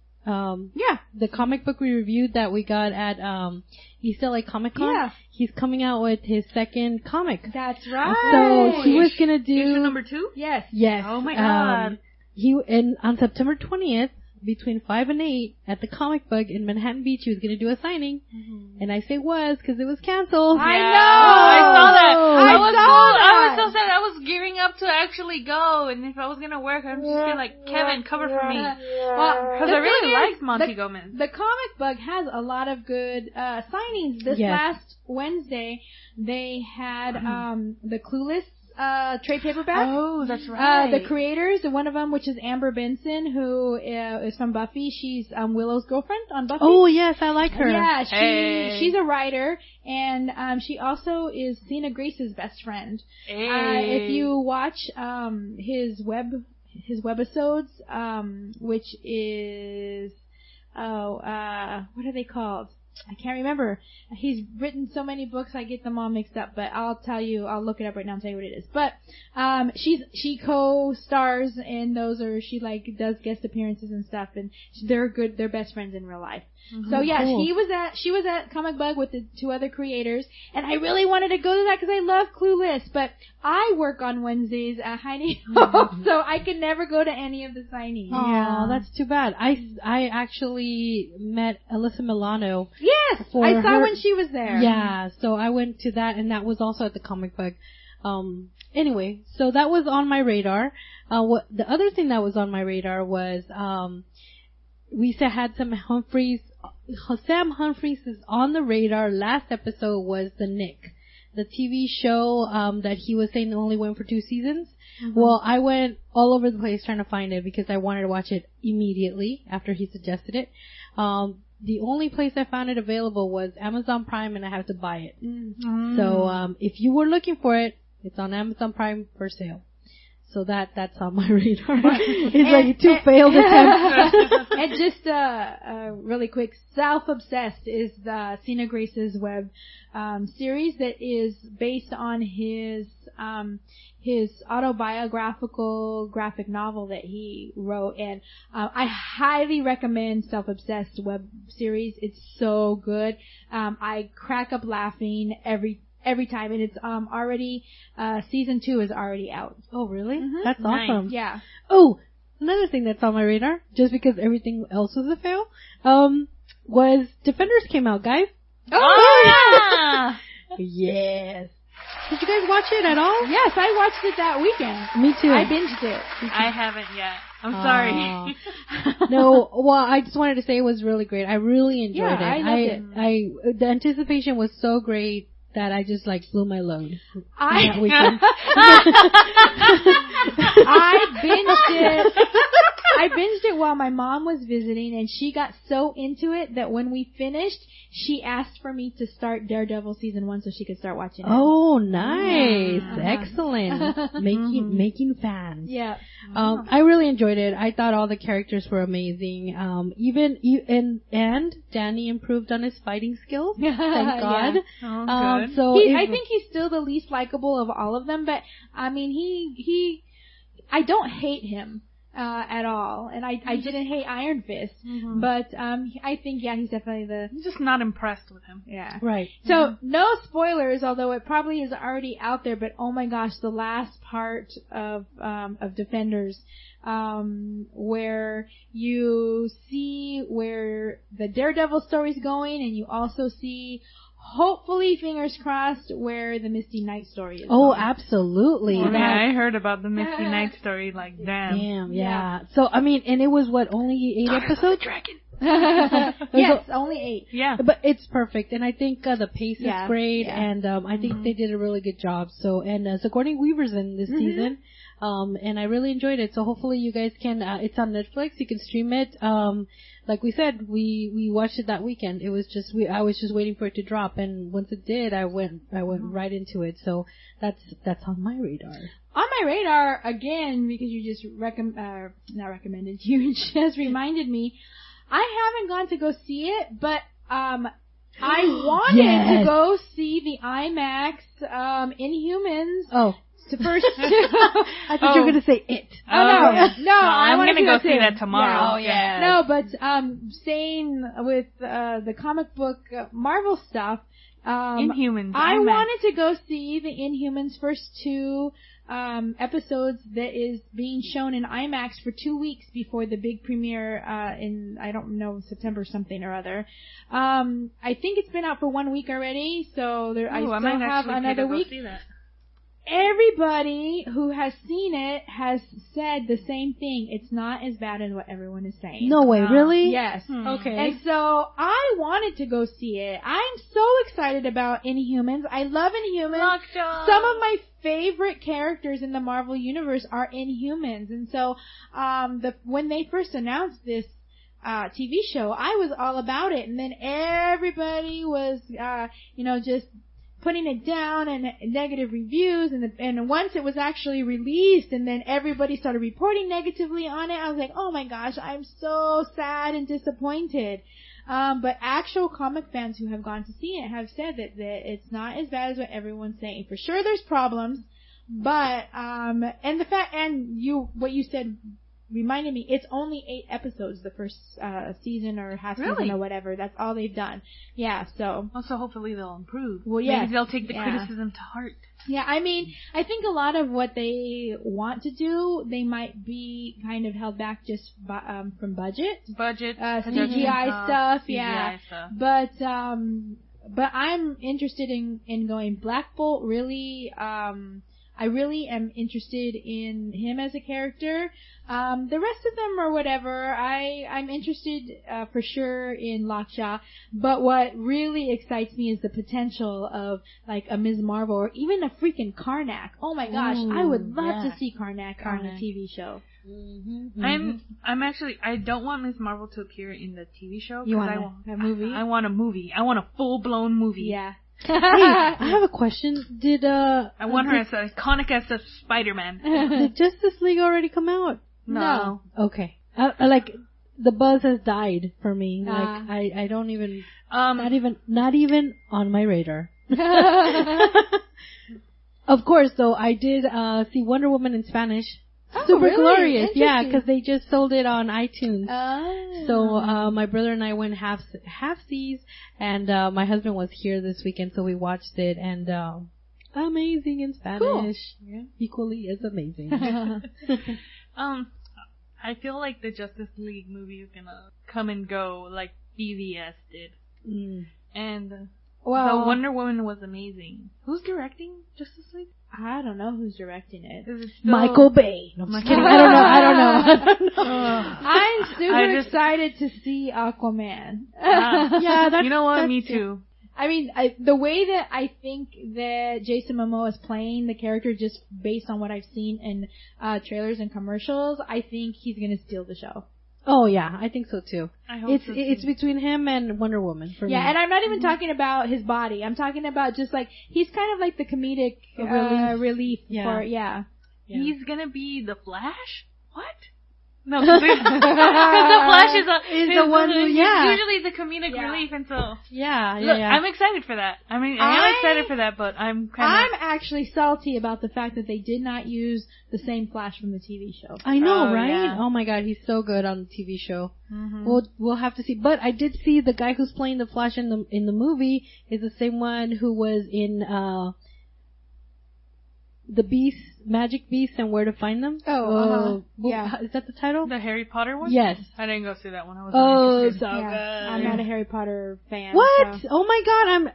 the comic book we reviewed that we got at East LA Comic Con. Yeah. He's coming out with his second comic. That's right. So he was gonna do issue number 2? Yes. Yes. Oh my god. On September 20th, between 5 and 8 at the Comic Bug in Manhattan Beach, he was going to do a signing. Mm-hmm. And I say was because it was canceled. I know! I saw that. I was so sad. I was gearing up to actually go, and if I was going to work, I'm just going to like, Kevin, cover for me. Because I really liked Monty Gomez. The Comic Bug has a lot of good signings. This last Wednesday, they had the Clueless trade paperback. Oh, that's right. The creators, one of them, which is Amber Benson, who is from Buffy. She's Willow's girlfriend on Buffy. Oh, yes, I like her. Yeah, she's a writer, and she also is Cena Grace's best friend. Hey. If you watch his webisodes, which is what are they called? I can't remember. He's written so many books, I get them all mixed up, but I'll look it up right now and tell you what it is. But, she co-stars in those, or she does guest appearances and stuff, and they're best friends in real life. Mm-hmm. So yeah, cool. She was at Comic Bug with the 2 other creators, and I really wanted to go to that because I love Clueless, but I work on Wednesdays at Heine Hope, so I could never go to any of the signings. Oh, yeah. That's too bad. I actually met Alyssa Milano. Yes, I saw when she was there. Yeah, so I went to that, and that was also at the Comic Bug. Anyway, so that was on my radar. The other thing that was on my radar was we had Sam Humphries is on the radar. Last episode was The Nick, the TV show that he was saying only went for 2 seasons. Mm-hmm. Well, I went all over the place trying to find it because I wanted to watch it immediately after he suggested it. The only place I found it available was Amazon Prime, and I had to buy it. Mm-hmm. So if you were looking for it, it's on Amazon Prime for sale. So that's on my radar. It's like 2 failed attempts. And just really quick, Self-Obsessed is Cena Grace's web series that is based on his autobiographical graphic novel that he wrote, and I highly recommend Self-Obsessed web series. It's so good. I crack up laughing every time, and it's already season 2 is already out. Oh, really? Mm-hmm. That's awesome. Nice. Yeah. Oh, another thing that's on my radar, just because everything else was a fail, was Defenders came out, guys. Oh yeah. Yes. Did you guys watch it at all? Yes, I watched it that weekend. Me too. I binged it. I haven't yet. I'm sorry. No, well, I just wanted to say it was really great. I really enjoyed it. I loved it. The anticipation was so great that I just blew my load. I binged it while my mom was visiting, and she got so into it that when we finished, she asked for me to start Daredevil season 1 so she could start watching it. Oh, nice. Excellent. Making fans. Yeah. I really enjoyed it. I thought all the characters were amazing. And Danny improved on his fighting skills. Thank God. Yeah. Oh, good. So I think he's still the least likable of all of them, but I mean, I don't hate him at all, and I didn't hate Iron Fist, but I think he's definitely I'm just not impressed with him. Yeah, right. So no spoilers, although it probably is already out there. But oh my gosh, the last part of Defenders, where you see where the Daredevil story's going, and you also see, hopefully, fingers crossed, where the Misty Knight story is. Oh, going. Absolutely. Oh, yeah, I heard about the Misty Knight story, damn. Damn, yeah. So, I mean, and it was only 8 episodes? Dragon. Yes, only 8. Yeah. But it's perfect, and I think the pace is great, yeah. and I think they did a really good job. So, and Sigourney Weaver's in this season, and I really enjoyed it. So hopefully you guys can, it's on Netflix, you can stream it. Like we said, we watched it that weekend. It was just I was just waiting for it to drop, and once it did, I went right into it. So that's on my radar. On my radar again, because you just not recommended, you just reminded me. I haven't gone to go see it, but I wanted to go see the IMAX Inhumans. Oh. The first two. I thought you were going to say it. No, I'm going to go see that tomorrow. Yeah. No, but staying with the comic book Marvel stuff, Inhumans. I wanted to go see the Inhumans first two episodes that is being shown in IMAX for 2 weeks before the big premiere in, I don't know, September something or other. I think it's been out for 1 week already, so I still have another week. See that. Everybody who has seen it has said the same thing. It's not as bad as what everyone is saying. No way, really? Yes. Okay. And so I wanted to go see it. I'm so excited about Inhumans. I love Inhumans. Lockjaw. Some of my favorite characters in the Marvel Universe are Inhumans. And so when they first announced this TV show, I was all about it. And then everybody was, just putting it down and negative reviews, and once it was actually released and then everybody started reporting negatively on it, I was like, oh my gosh, I'm so sad and disappointed. But actual comic fans who have gone to see it have said that it's not as bad as what everyone's saying. For sure there's problems, but what you said reminded me, it's only 8 episodes the first season or half season or whatever. That's all they've done. Yeah, so. Also, hopefully they'll improve. Well, yeah. Maybe they'll take the criticism to heart. Yeah, I mean, I think a lot of what they want to do, they might be kind of held back just from budget. CGI stuff, CGI stuff. But I'm interested in going. Black Bolt, really, I really am interested in him as a character. The rest of them or whatever, I'm interested for sure in Lockjaw. But what really excites me is the potential of like a Ms. Marvel or even a freaking Karnak. Oh my gosh, I would love to see Karnak on a TV show. Mm-hmm. I'm actually, I don't want Ms. Marvel to appear in the TV show. You want a movie? I want a movie. I want a full-blown movie. Yeah. Hey, I have a question. I want her as iconic as a Spider-Man. Did Justice League already come out? No. Okay. Like the buzz has died for me. Like I don't even not even on my radar. Of course, though, I did see Wonder Woman in Spanish. Super really? glorious, yeah, because they just sold it on iTunes. Oh. So my brother and I went half-seas, and my husband was here this weekend, so we watched it, and amazing in Spanish. Cool. Yeah. Equally as amazing. I feel like the Justice League movie is gonna come and go like BVS did. And the Wonder Woman was amazing. Who's directing Justice League? I don't know who's directing it. Is it still Michael Bay. No, I'm just kidding. I don't know. I'm super excited to see Aquaman. Yeah, that's, you know what? Me too. I mean, the way that I think that Jason Momoa is playing the character, just based on what I've seen in trailers and commercials, I think he's going to steal the show. Oh yeah, I think so too. I hope so too. It's between him and Wonder Woman for me. Yeah, and I'm not even talking about his body. I'm talking about just like he's kind of like the comedic relief for He's gonna be the Flash? What? No, because the Flash is the one who, usually the comedic relief, and so I'm excited for that. I mean, I'm excited for that, but I'm actually salty about the fact that they did not use the same Flash from the TV show. I know, right? Yeah. Oh my God, he's so good on the TV show. Mm-hmm. We'll have to see. But I did see the guy who's playing the Flash in the movie is the same one who was in The Beast, Magic Beasts and Where to Find Them. Is that the title? The Harry Potter one? Yes. I didn't go see that one. I was so good. I'm not a Harry Potter fan. What? So. Oh my God,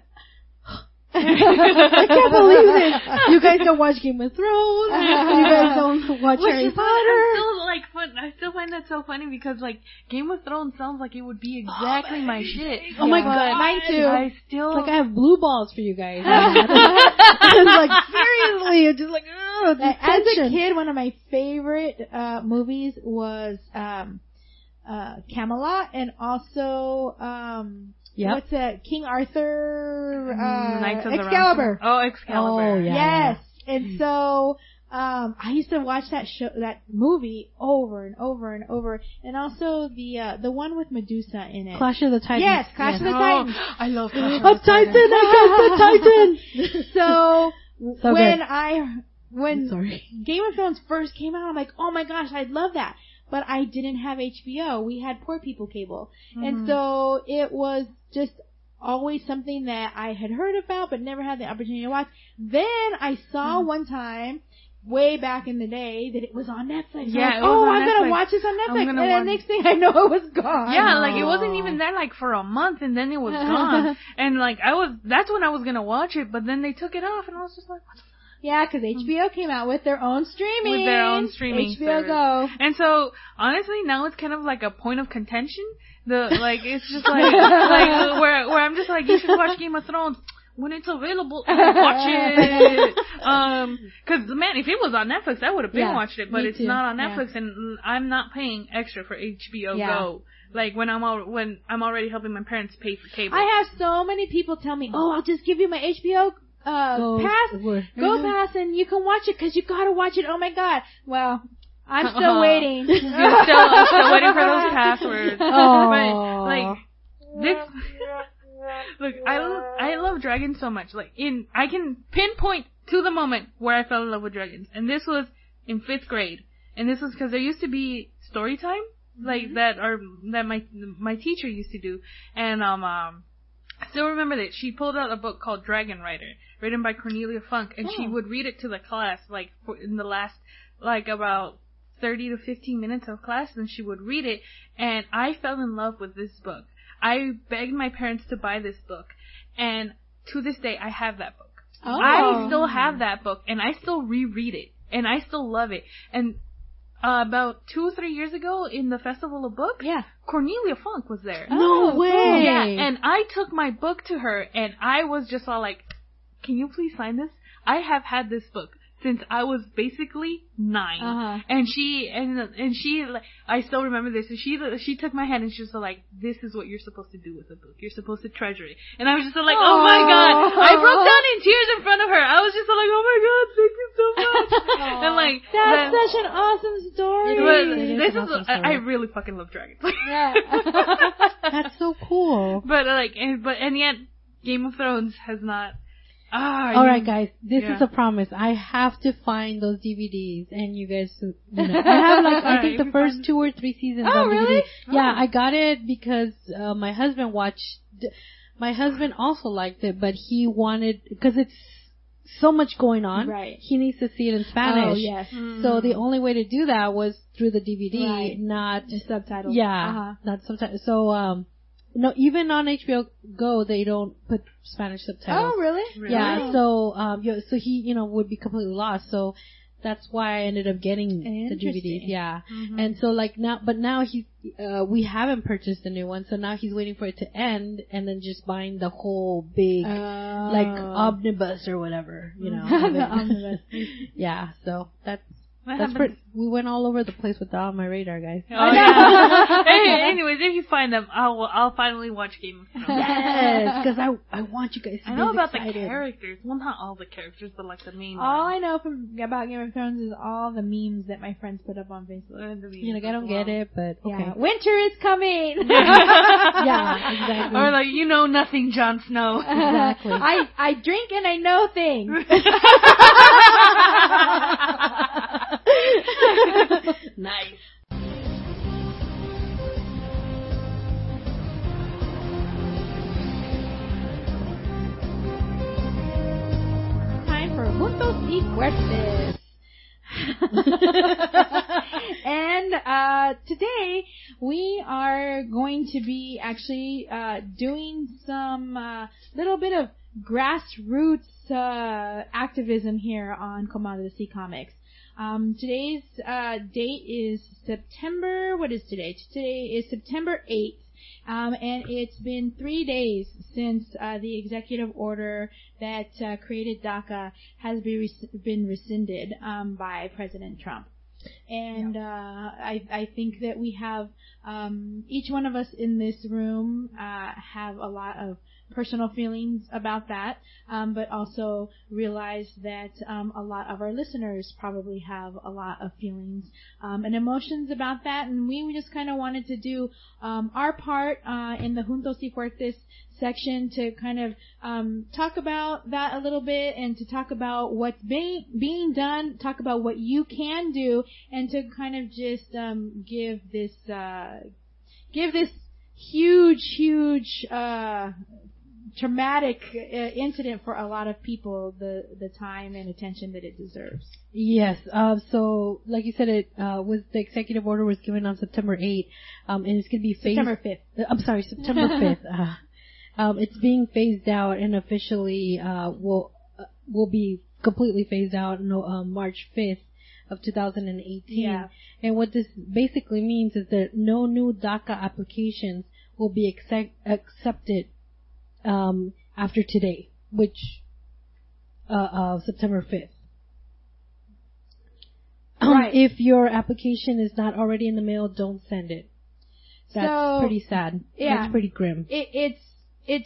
I can't believe this. You guys don't watch Game of Thrones. You guys don't watch Harry Potter. I still find that so funny because Game of Thrones sounds like it would be exactly my shit. Oh my God, mine too. I have blue balls for you guys. It's seriously, it's just as a kid, one of my favorite movies was Camelot, and also what's that? King Arthur, Knights of Excalibur. Oh, Excalibur. Oh, yeah. Yes. And so, I used to watch that movie over and over and over, and also the one with Medusa in it. Clash of the Titans. Yes, Clash of the Titans. I love Clash A Titan against a Titan. So good. when Game of Thrones first came out, I'm like, oh my gosh, I'd love that. But I didn't have HBO. We had poor people cable. And so it was just always something that I had heard about but never had the opportunity to watch. Then I saw one time, way back in the day, that it was on Netflix. Yeah, I'm going to watch this on Netflix. And the next thing I know, it was gone. Yeah, like it wasn't even there like for a month and then it was gone. And like that's when I was going to watch it, but then they took it off and I was just like, what the fuck? Yeah, because HBO came out with their own streaming. HBO service. Go. And so, honestly, now it's kind of like a point of contention. It's just like where I'm just like, you should watch Game of Thrones when it's available. Watch it. Cause man, if it was on Netflix, I would have been watched it, but it's not on Netflix and I'm not paying extra for HBO Go. Like when I'm already helping my parents pay for cable. I have so many people tell me, oh, I'll just give you my HBO pass and you can watch it because you gotta watch it. Oh my god. Well, I'm still waiting. I'm still waiting for those passwords. But like this, look, I love dragons so much. Like I can pinpoint to the moment where I fell in love with dragons, and this was in 5th grade, and this was because there used to be story time like that my teacher used to do, and I still remember that she pulled out a book called Dragon Rider, written by Cornelia Funk, and she would read it to the class, like, in the last, like, about 30 to 15 minutes of class, and she would read it, and I fell in love with this book. I begged my parents to buy this book, and to this day, I have that book. Oh. I still have that book, and I still reread it, and I still love it, and about 2 or 3 years ago in the Festival of Books, Cornelia Funk was there. No way! Yeah, and I took my book to her, and I was just all like, can you please sign this? I have had this book since I was basically 9. And she, like, I still remember this, and she took my hand and she was like, this is what you're supposed to do with a book. You're supposed to treasure it. And I was just like, oh my god! I broke down in tears in front of her. I was just like, oh my god, thank you so much. And like, that's such an awesome story. I really fucking love dragons. That's so cool. But and yet, Game of Thrones has not. Alright guys, this is a promise. I have to find those DVDs and you guys, I have I think the first 2 or 3 seasons on really? DVD. Yeah, I got it because, my husband also liked it, but he wanted, because it's so much going on. Right. He needs to see it in Spanish. Oh, yes. So the only way to do that was through the DVD, not the subtitles. Yeah, not subtitles. So, no, even on HBO Go, they don't put Spanish subtitles. Oh, really? Yeah, so, so he, would be completely lost. That's why I ended up getting the DVDs. Yeah. Mm-hmm. And so now he's, we haven't purchased the new one, so now he's waiting for it to end and then just buying the whole big, omnibus or whatever, the omnibus. Yeah, so we went all over the place with that on my radar, guys. Oh, yeah. Hey, anyways, if you find them, I'll finally watch Game of Thrones. Yes, because I want you guys to be excited. I know about the characters. Well, not all the characters, but like the main All ones. I know about Game of Thrones is all the memes that my friends put up on Facebook. I don't get it, but okay. Yeah. Winter is coming! Yeah, exactly. Or like, you know nothing, Jon Snow. Exactly. I drink and I know things. Nice. Time for Juntos y Fuertes. And today we are going to be actually doing some little bit of grassroots activism here on Commander C Comics. Today's date is September. What is today? Today is September 8th. And it's been 3 days since the executive order that created DACA has been rescinded by President Trump. And I think that we have each one of us in this room have a lot of personal feelings about that, but also realize that a lot of our listeners probably have a lot of feelings and emotions about that, and we just kind of wanted to do our part in the Juntos y Fuertes section to kind of talk about that a little bit, and to talk about what's being done, talk about what you can do, and to kind of just give this huge traumatic incident for a lot of people the time and attention that it deserves. Yes. So, like you said, it was the executive order was given on September 8th, and it's going to be phased. September 5th. I'm sorry, September 5th. It's being phased out, and officially will be completely phased out on March 5th of 2018. Yeah. And what this basically means is that no new DACA applications will be accepted after today, which September 5th. Right. If your application is not already in the mail, don't send it. That's pretty sad. Yeah. That's pretty grim. It's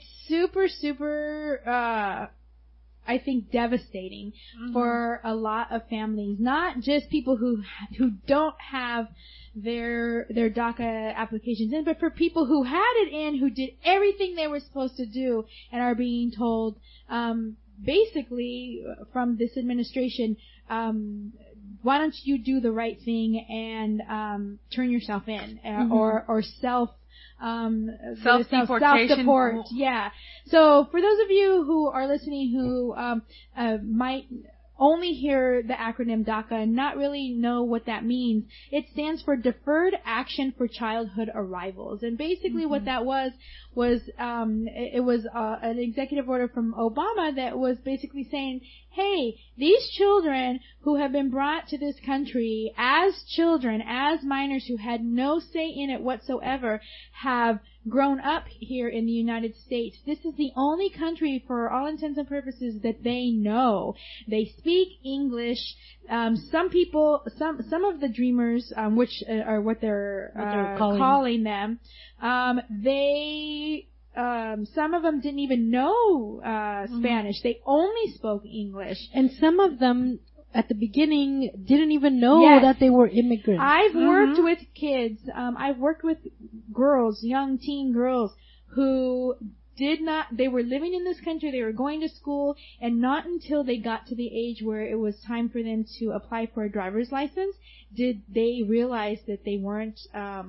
super I think devastating for a lot of families, not just people who don't have their DACA applications in, but for people who had it in, who did everything they were supposed to do, and are being told, basically from this administration, why don't you do the right thing and turn yourself in, or self-support. Yeah. So for those of you who are listening who might only hear the acronym DACA and not really know what that means, it stands for Deferred Action for Childhood Arrivals. And basically what that was it was an executive order from Obama that was basically saying, hey, these children who have been brought to this country as children, as minors who had no say in it whatsoever, have grown up here in the United States. This is the only country, for all intents and purposes, that they know. They speak English. Some people, some of the dreamers, which are what they're calling them, some of them didn't even know Spanish. They only spoke English. And some of them at the beginning didn't even know that they were immigrants. I've worked with kids. I've worked with girls, young teen girls, who they were living in this country, they were going to school, and not until they got to the age where it was time for them to apply for a driver's license did they realize that they weren't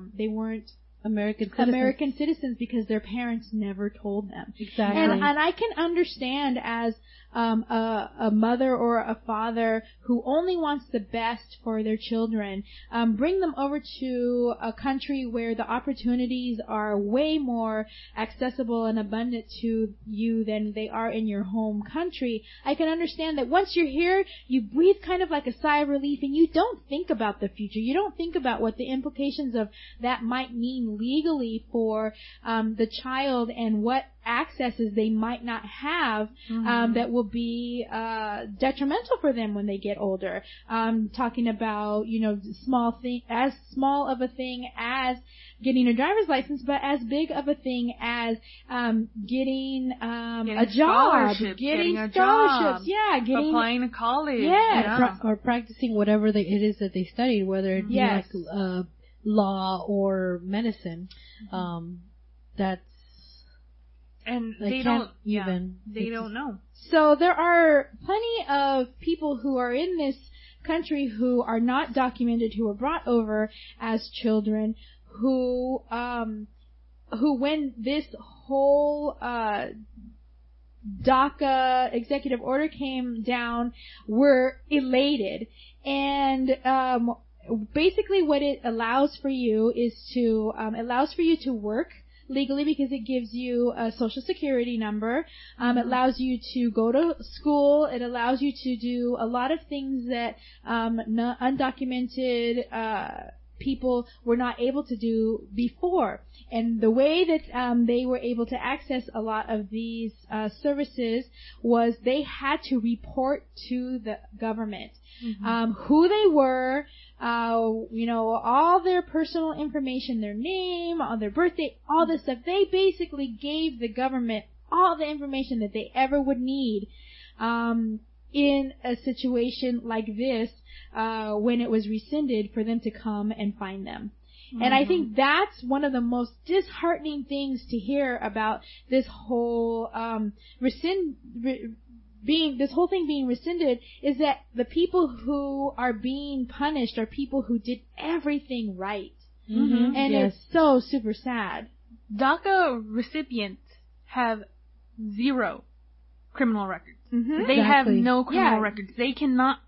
American citizens because their parents never told them. Exactly. And I can understand as a mother or a father who only wants the best for their children, bring them over to a country where the opportunities are way more accessible and abundant to you than they are in your home country. I can understand that once you're here, you breathe kind of like a sigh of relief, and you don't think about the future. You don't think about what the implications of that might mean legally for the child, and what accesses they might not have that will be detrimental for them when they get older. Talking about, as small of a thing as getting a driver's license, but as big of a thing as getting a job, getting scholarships, applying to college, or practicing whatever it is that they studied, whether it be like law or medicine. And they don't know. So there are plenty of people who are in this country who are not documented, who were brought over as children, who when this whole DACA executive order came down, were elated. And basically what it allows for you is to work legally, because it gives you a social security number. It allows you to go to school. It allows you to do a lot of things that undocumented people were not able to do before. And the way that they were able to access a lot of these services was they had to report to the government who they were, all their personal information, their name, their birthday, all this stuff. They basically gave the government all the information that they ever would need in a situation like this when it was rescinded, for them to come and find them. Mm-hmm. And I think that's one of the most disheartening things to hear about this whole this whole thing being rescinded, is that the people who are being punished are people who did everything right. Mm-hmm. And it's so super sad. DACA recipients have 0 criminal records. Mm-hmm. They have no criminal records. They can't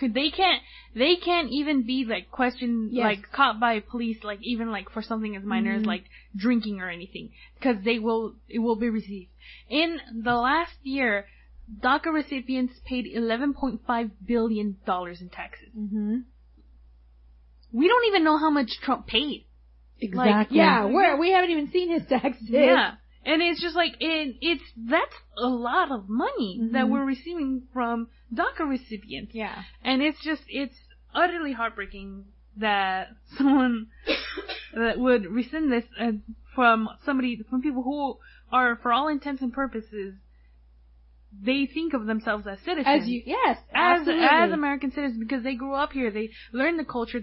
even be like questioned, like caught by police, like even like for something as minor as like drinking or anything, because it will be received. In the last year, DACA recipients paid $11.5 billion in taxes. Mm-hmm. We don't even know how much Trump paid. Exactly. Like, we haven't even seen his taxes. Yeah. And it's just like, that's a lot of money that we're receiving from DACA recipients. Yeah. And it's utterly heartbreaking that someone that would rescind this from people who are, for all intents and purposes, they think of themselves as citizens. As American citizens, because they grew up here, they learn the culture.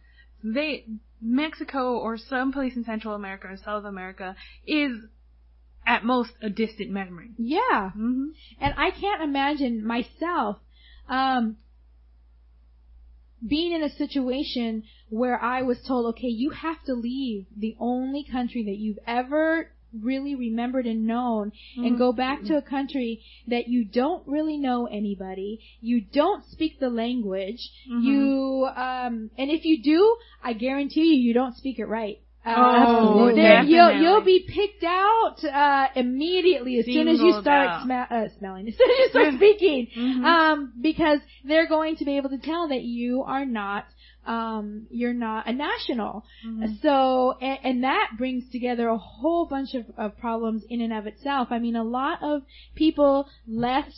Mexico or someplace in Central America or South America is at most a distant memory. Yeah. Mm-hmm. And I can't imagine myself being in a situation where I was told, okay, you have to leave the only country that you've ever really remembered and known and go back to a country that you don't really know anybody, you don't speak the language, you and if you do, I guarantee you don't speak it right. You'll be picked out immediately as soon as you start smelling, as soon as you start speaking, because they're going to be able to tell that you are not you're not a national. So, and that brings together a whole bunch of problems in and of itself. I mean, a lot of people left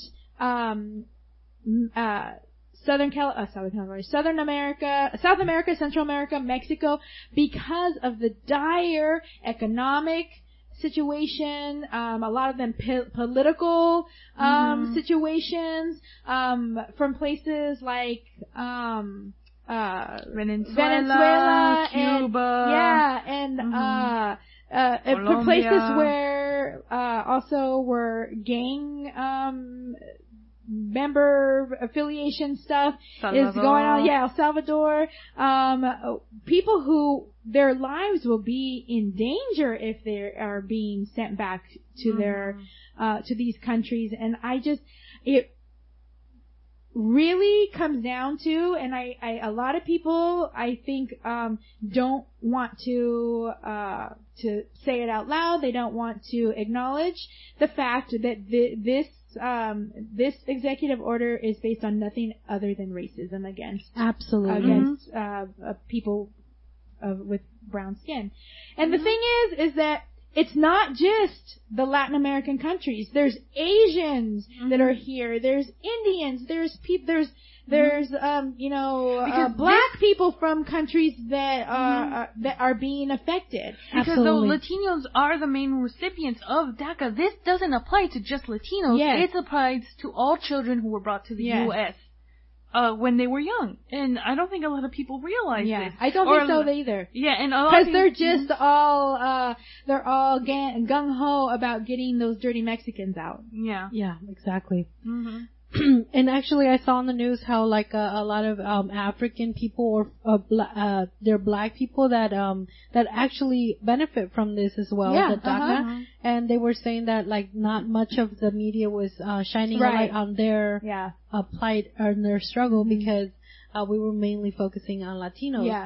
South America, Central America, Mexico, because of the dire economic situation, a lot of them political situations, from places like Venezuela, Cuba, and places where also were gang member affiliation stuff is going on. Yeah, El Salvador. People who their lives will be in danger if they are being sent back to their to these countries. And it really comes down to, and a lot of people I think don't want to say it out loud. They don't want to acknowledge the fact that this executive order is based on nothing other than racism against people with brown skin. And the thing is that it's not just the Latin American countries. There's Asians that are here. There's Indians. There's black people from countries that are being affected. Because though Latinos are the main recipients of DACA, this doesn't apply to just Latinos. Yes. It applies to all children who were brought to the U.S. When they were young. And I don't think a lot of people realize this. I don't think so either. Yeah, and because they're just all gung-ho about getting those dirty Mexicans out. Yeah. Yeah, exactly. Mm-hmm. And actually, I saw on the news how like a lot of African people or they're black people that actually benefit from this as well. The DACA, and they were saying that like not much of the media was shining a light on their plight or their struggle because we were mainly focusing on Latinos. Yeah.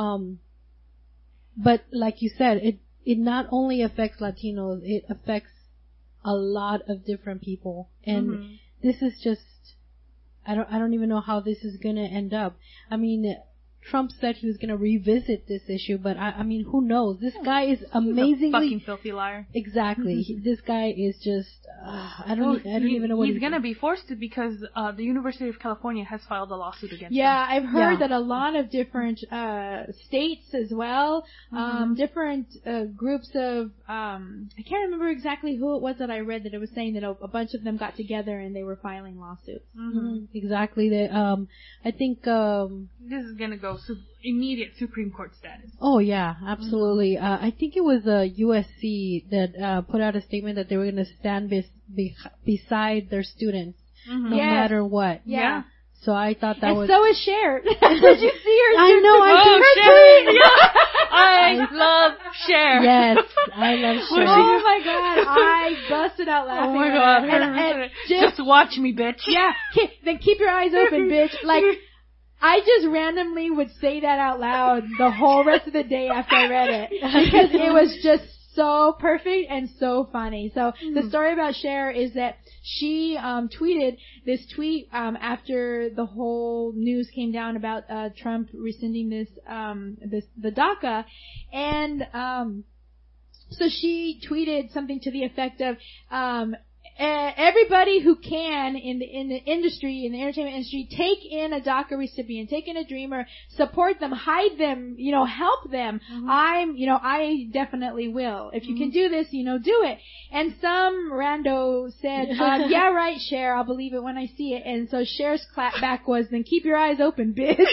But like you said, it not only affects Latinos, it affects a lot of different people and. This is just, I don't even know how this is gonna end up. I mean, Trump said he was going to revisit this issue, but I mean, who knows? This guy is amazingly... He's a fucking filthy liar. Exactly. This guy is just... I don't even know what he's going to be forced to, because the University of California has filed a lawsuit against him. Yeah, I've heard that a lot of different states as well, different groups of... I can't remember exactly who it was that I read that it was saying that a bunch of them got together and they were filing lawsuits. Exactly. I think... this is going to go immediate Supreme Court status. Oh yeah, absolutely. I think it was USC that put out a statement that they were going to stand beside their students no matter what. Yeah. So I thought that was... And so is Cher. Did you see her? I know. Cher. Yeah. I love Cher. Yes, I love Cher. Oh my god, I busted out laughing. Oh my god. And just watch me, bitch. Yeah. Then keep your eyes open, bitch. Like, I just randomly would say that out loud the whole rest of the day after I read it, because it was just so perfect and so funny. So the story about Cher is that she tweeted this tweet after the whole news came down about Trump rescinding the DACA, and so she tweeted something to the effect of everybody who can in the industry, in the entertainment industry, take in a DACA recipient, take in a dreamer, support them, hide them, help them. I definitely will. If you can do this, do it. And some rando said, yeah, right, Cher, I'll believe it when I see it. And so Cher's clap back was, then keep your eyes open, bitch. And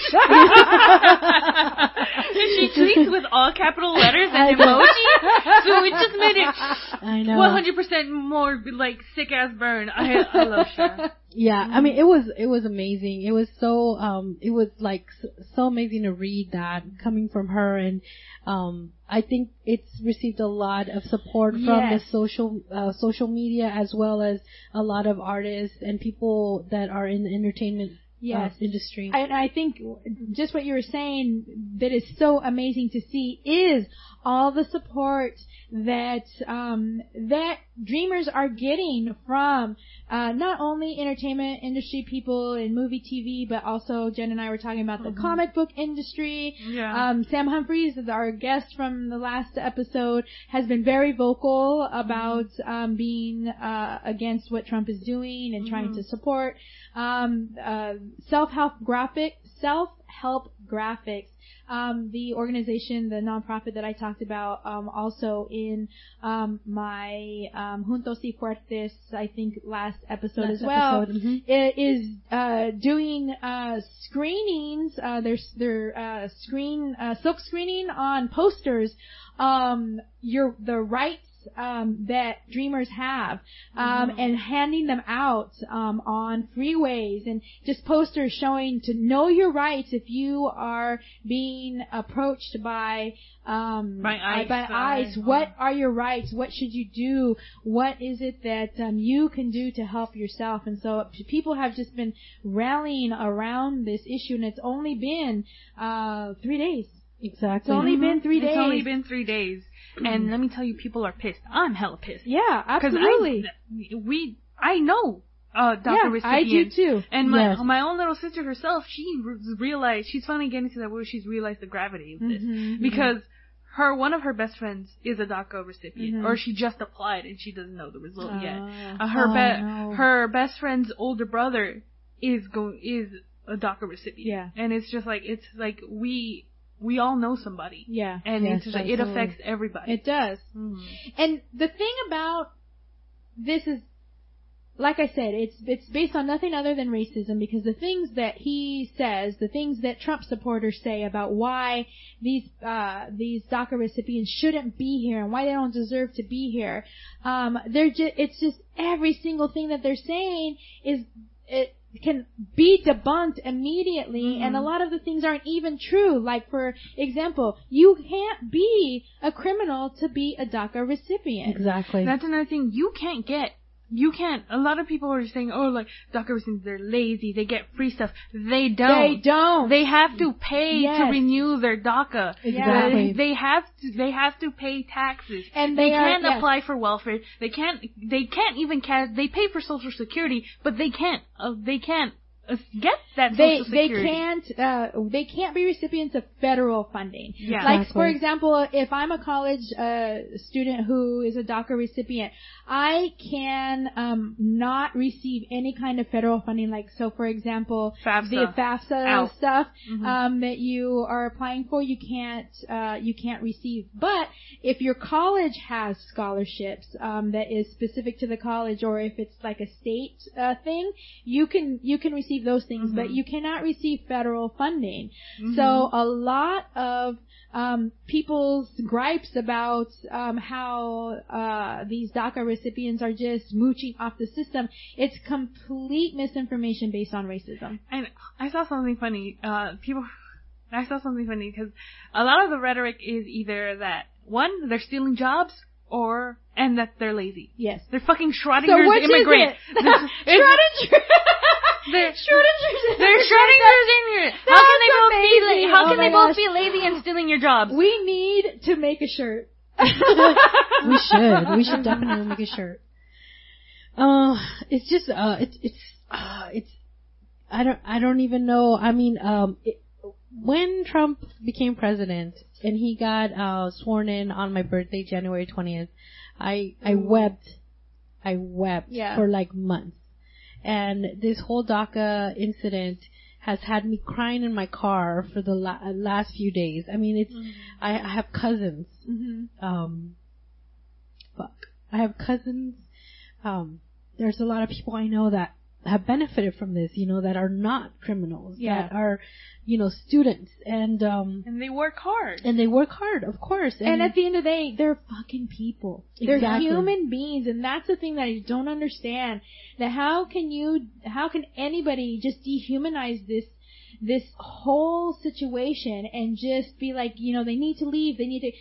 she tweets with all capital letters and emojis, so it just made it 100% more like sick ass burn. I love Cher. Yeah, I mean, it was amazing. It was so, it was like so amazing to read that coming from her, and I think it's received a lot of support from the social media, as well as a lot of artists and people that are in the entertainment industry. And I think just what you were saying that is so amazing to see is all the support that that dreamers are getting from not only entertainment industry people in movie TV, but also Jen and I were talking about the comic book industry. Yeah. Sam Humphries, our guest from the last episode, has been very vocal about being against what Trump is doing and trying to support self-help graphics. The organization, the nonprofit that I talked about, also in my Juntos y Fuertes, I think last episode as well, is doing screenings. They're silk screening on posters. The rights that dreamers have, and handing them out on freeways, and just posters showing to know your rights if you are being approached by ICE. What are your rights? What should you do? What is it that you can do to help yourself? And so people have just been rallying around this issue, and it's only been 3 days. Exactly. It's only been 3 days. It's only been 3 days. And let me tell you, people are pissed. I'm hella pissed. Yeah, absolutely. I know DACA recipients. I do too. And my own little sister herself, she realized, she's finally getting to that where she's realized the gravity of this. Because one of her best friends is a DACA recipient, or she just applied and she doesn't know the result yet. Her best friend's older brother is a DACA recipient. Yeah. And it's just like, we all know somebody. Yeah. And it's just like, it affects everybody. It does. And the thing about this is, like I said, it's based on nothing other than racism, because the things that he says, the things that Trump supporters say about why these DACA recipients shouldn't be here and why they don't deserve to be here, it's just every single thing that they're saying it can be debunked immediately, and a lot of the things aren't even true. Like, for example, you can't be a criminal to be a DACA recipient. Exactly. That's another thing. A lot of people are saying, DACA recipients, they're lazy, they get free stuff. They don't. They have to pay to renew their DACA. Exactly. They have to pay taxes. And they can't apply for welfare. They can't even they pay for Social Security, but they can't get that Social Security. They can't be recipients of federal funding. Yeah. Like, Exactly. for example, if I'm a college student who is a DACA recipient, I can not receive any kind of federal funding. Like, so for example, FAFSA. the FAFSA stuff Mm-hmm. that you are applying for, you can't receive. But if your college has scholarships that is specific to the college, or if it's like a state thing, you can receive those things, but you cannot receive federal funding. So a lot of people's gripes about how these DACA recipients are just mooching off the system, it's complete misinformation based on racism. And I saw something funny. I saw something funny because a lot of the rhetoric is either that, one, they're stealing jobs, and that they're lazy. Yes. They're fucking Schrodinger's So which immigrant. is it? They're Schrodinger's Schrodinger's immigrant. How can they both be lazy and stealing your jobs? We need to make a shirt. We should. We should definitely make a shirt. It's just, I don't even know. I mean, when Trump became president and he got sworn in on my birthday, January 20th, I wept. For like months. And this whole DACA incident has had me crying in my car for the last few days. I mean, it's, I have cousins. I have cousins. There's a lot of people I know that have benefited from this, that are not criminals, that are, students, and they work hard. And they work hard, of course. And at the end of the day, they're fucking people. They're Exactly. human beings, and that's the thing that I don't understand. That how can anybody just dehumanize this whole situation and just be like, they need to leave,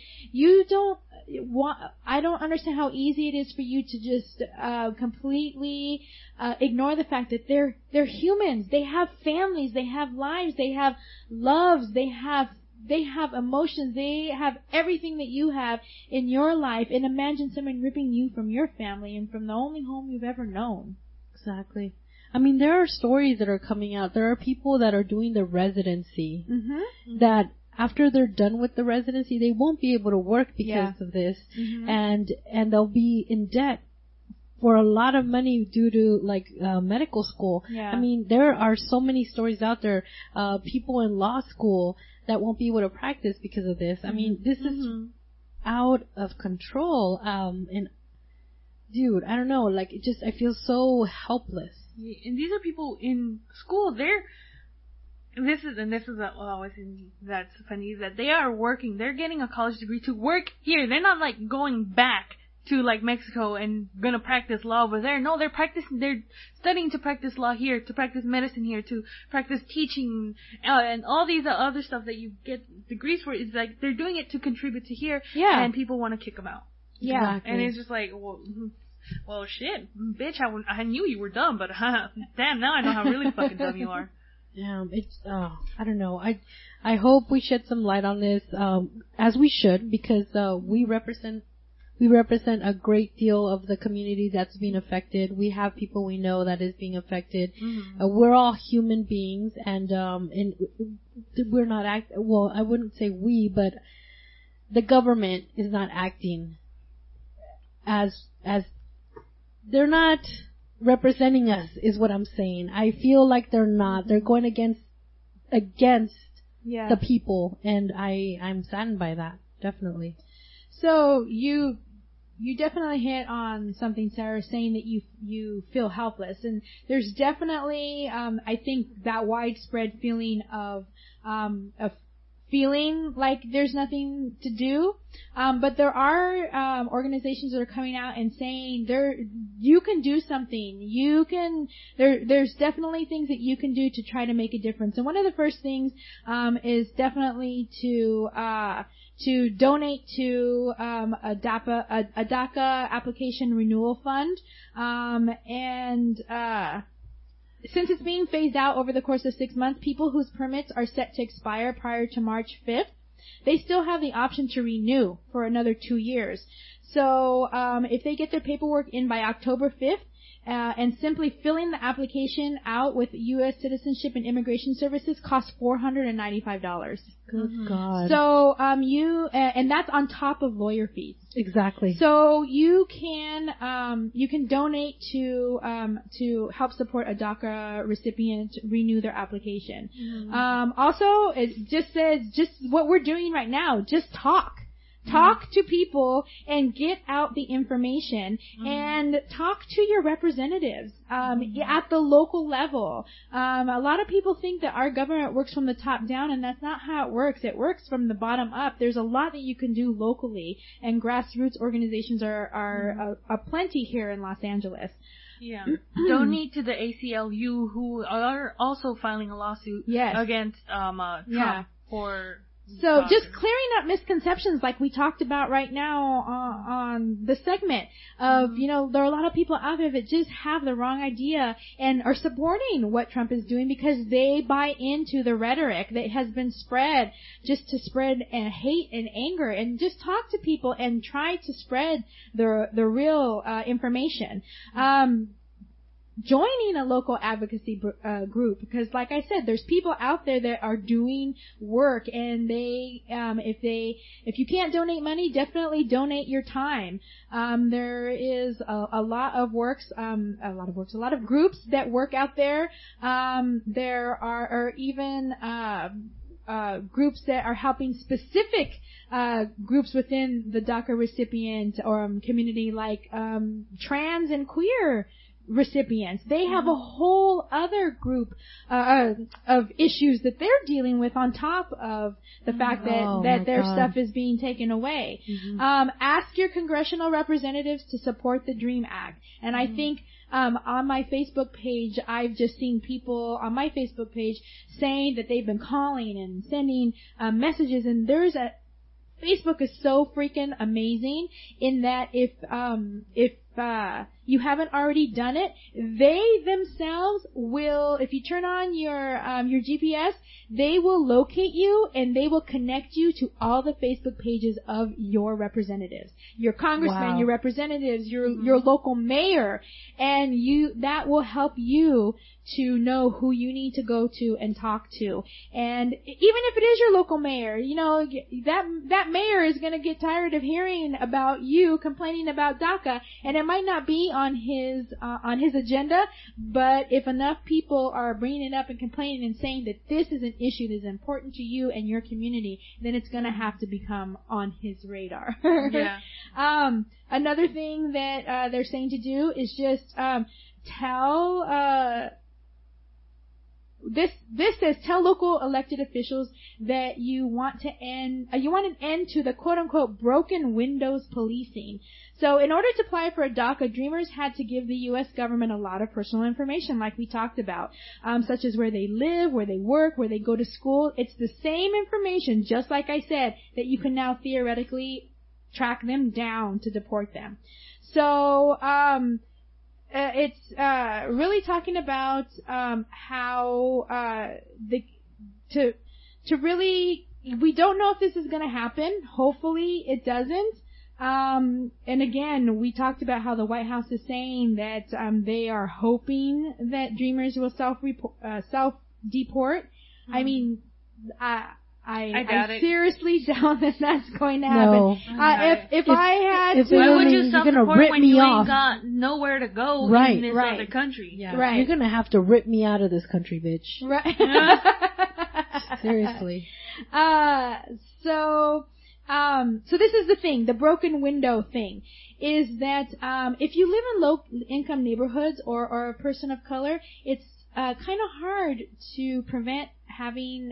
I don't understand how easy it is for you to just completely ignore the fact that they're humans. They have families, they have lives, they have loves, they have emotions, they have everything that you have in your life. And imagine someone ripping you from your family and from the only home you've ever known. Exactly. I mean, there are stories that are coming out. There are people that are doing the residency that after they're done with the residency, they won't be able to work because of this, and they'll be in debt for a lot of money due to medical school. Yeah. I mean, there are so many stories out there. People in law school that won't be able to practice because of this. I mean, this is out of control. And dude, I don't know. I feel so helpless. And these are people in school. This is always that's funny, is that they are working. They're getting a college degree to work here. They're not going back to Mexico and gonna practice law over there. No, they're studying to practice law here, to practice medicine here, to practice teaching, and all these other stuff that you get degrees for. It's they're doing it to contribute to here, and people want to kick them out. Yeah. Exactly. And it's just well, shit, bitch, I knew you were dumb, but damn, now I know how really fucking dumb you are. Yeah, it's, I don't know. I hope we shed some light on this, as we should, because, we represent a great deal of the community that's being affected. We have people we know that is being affected. We're all human beings, and we're not I wouldn't say we, but the government is not acting as they're not representing us, is what I'm saying. I feel like they're not. They're going against the people, and I'm saddened by that, definitely. So you definitely hit on something, Sarah, saying that you feel helpless, and there's definitely I think that widespread feeling of feeling like there's nothing to do, but there are organizations that are coming out and saying you can do something. There's definitely things that you can do to try to make a difference. And one of the first things is definitely to donate to a DACA application renewal fund, and since it's being phased out over the course of 6 months, people whose permits are set to expire prior to March 5th, they still have the option to renew for another 2 years. So if they get their paperwork in by October 5th, and simply filling the application out with U.S. Citizenship and Immigration Services costs $495. Good God. So, and that's on top of lawyer fees. Exactly. So you can donate to help support a DACA recipient renew their application. Also, it just says just what we're doing right now. Just talk. Talk to people and get out the information and talk to your representatives at the local level. A lot of people think that our government works from the top down, and that's not how it works. It works from the bottom up. There's a lot that you can do locally, and grassroots organizations are plenty here in Los Angeles. Yeah. Donate to the ACLU, who are also filing a lawsuit against Trump for... So just clearing up misconceptions like we talked about right now on the segment of, there are a lot of people out there that just have the wrong idea and are supporting what Trump is doing because they buy into the rhetoric that has been spread just to spread hate and anger, and just talk to people and try to spread the real information. Joining a local advocacy group, because like I said, there's people out there that are doing work, and they if you can't donate money, definitely donate your time. There is a lot of groups that work out there. There are even groups that are helping specific groups within the DACA recipient or community, like trans and queer recipients. They have a whole other group of issues that they're dealing with on top of the fact that their stuff is being taken away. Ask your congressional representatives to support the DREAM Act. And I think on my Facebook page, I've just seen people on my Facebook page saying that they've been calling and sending messages, and Facebook is so freaking amazing in that if you haven't already done it, they themselves will, if you turn on your GPS, they will locate you and they will connect you to all the Facebook pages of your representatives, your congressmen, your representatives, your local mayor, and that will help you to know who you need to go to and talk to. And even if it is your local mayor, that mayor is going to get tired of hearing about you complaining about DACA, and it might not be on his agenda, but if enough people are bringing it up and complaining and saying that this is an issue that is important to you and your community, then it's going to have to become on his radar. Another thing that they're saying to do is just This says tell local elected officials that you want an end to the quote unquote broken windows policing. So in order to apply for a DACA, Dreamers had to give the U.S. government a lot of personal information like we talked about, such as where they live, where they work, where they go to school. It's the same information, just like I said, that you can now theoretically track them down to deport them. So, it's really talking about how we don't know if this is going to happen. Hopefully it doesn't. And again, we talked about how the White House is saying that they are hoping that Dreamers will self-deport. I mean, I seriously doubt that that's going to happen. No. If I had to... Why would you self-report when you off. ain't got nowhere to go in this other country? Yeah. Right. You're going to have to rip me out of this country, bitch. Right. Seriously. So this is the thing, the broken window thing, is that if you live in low-income neighborhoods or a person of color, it's kind of hard to prevent having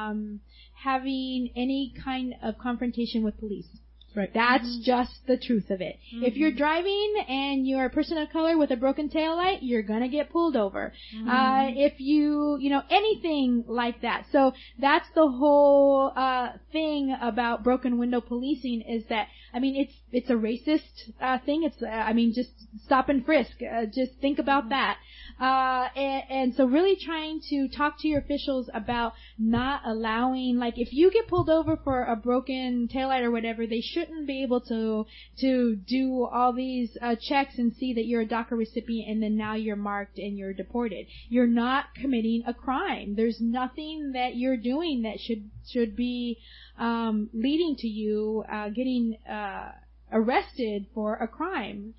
any kind of confrontation with police. Right. That's just the truth of it. If you're driving and you're a person of color with a broken taillight, you're gonna get pulled over. If anything like that. So that's the whole thing about broken window policing, is that, I mean, it's a racist thing. It's just stop and frisk. Just think about that. And so really trying to talk to your officials about not allowing, like, if you get pulled over for a broken taillight or whatever, they should shouldn't be able to do all these checks and see that you're a DACA recipient and then now you're marked and you're deported. You're not committing a crime. There's nothing that you're doing that should be leading to you getting arrested for a crime.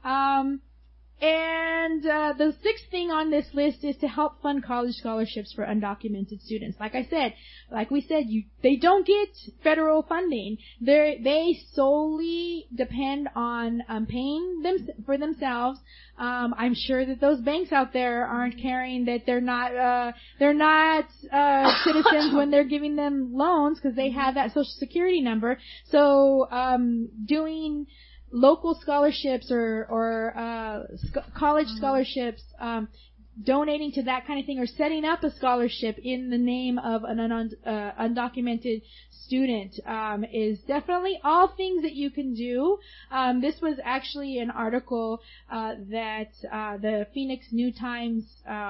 And the sixth thing on this list is to help fund college scholarships for undocumented students. Like we said, they don't get federal funding. They solely depend on paying them for themselves. I'm sure that those banks out there aren't caring that they're not citizens when they're giving them loans because they have that Social Security number. So doing local scholarships or college scholarships, donating to that kind of thing, or setting up a scholarship in the name of an undocumented student is definitely all things that you can do. This was actually an article that the Phoenix New Times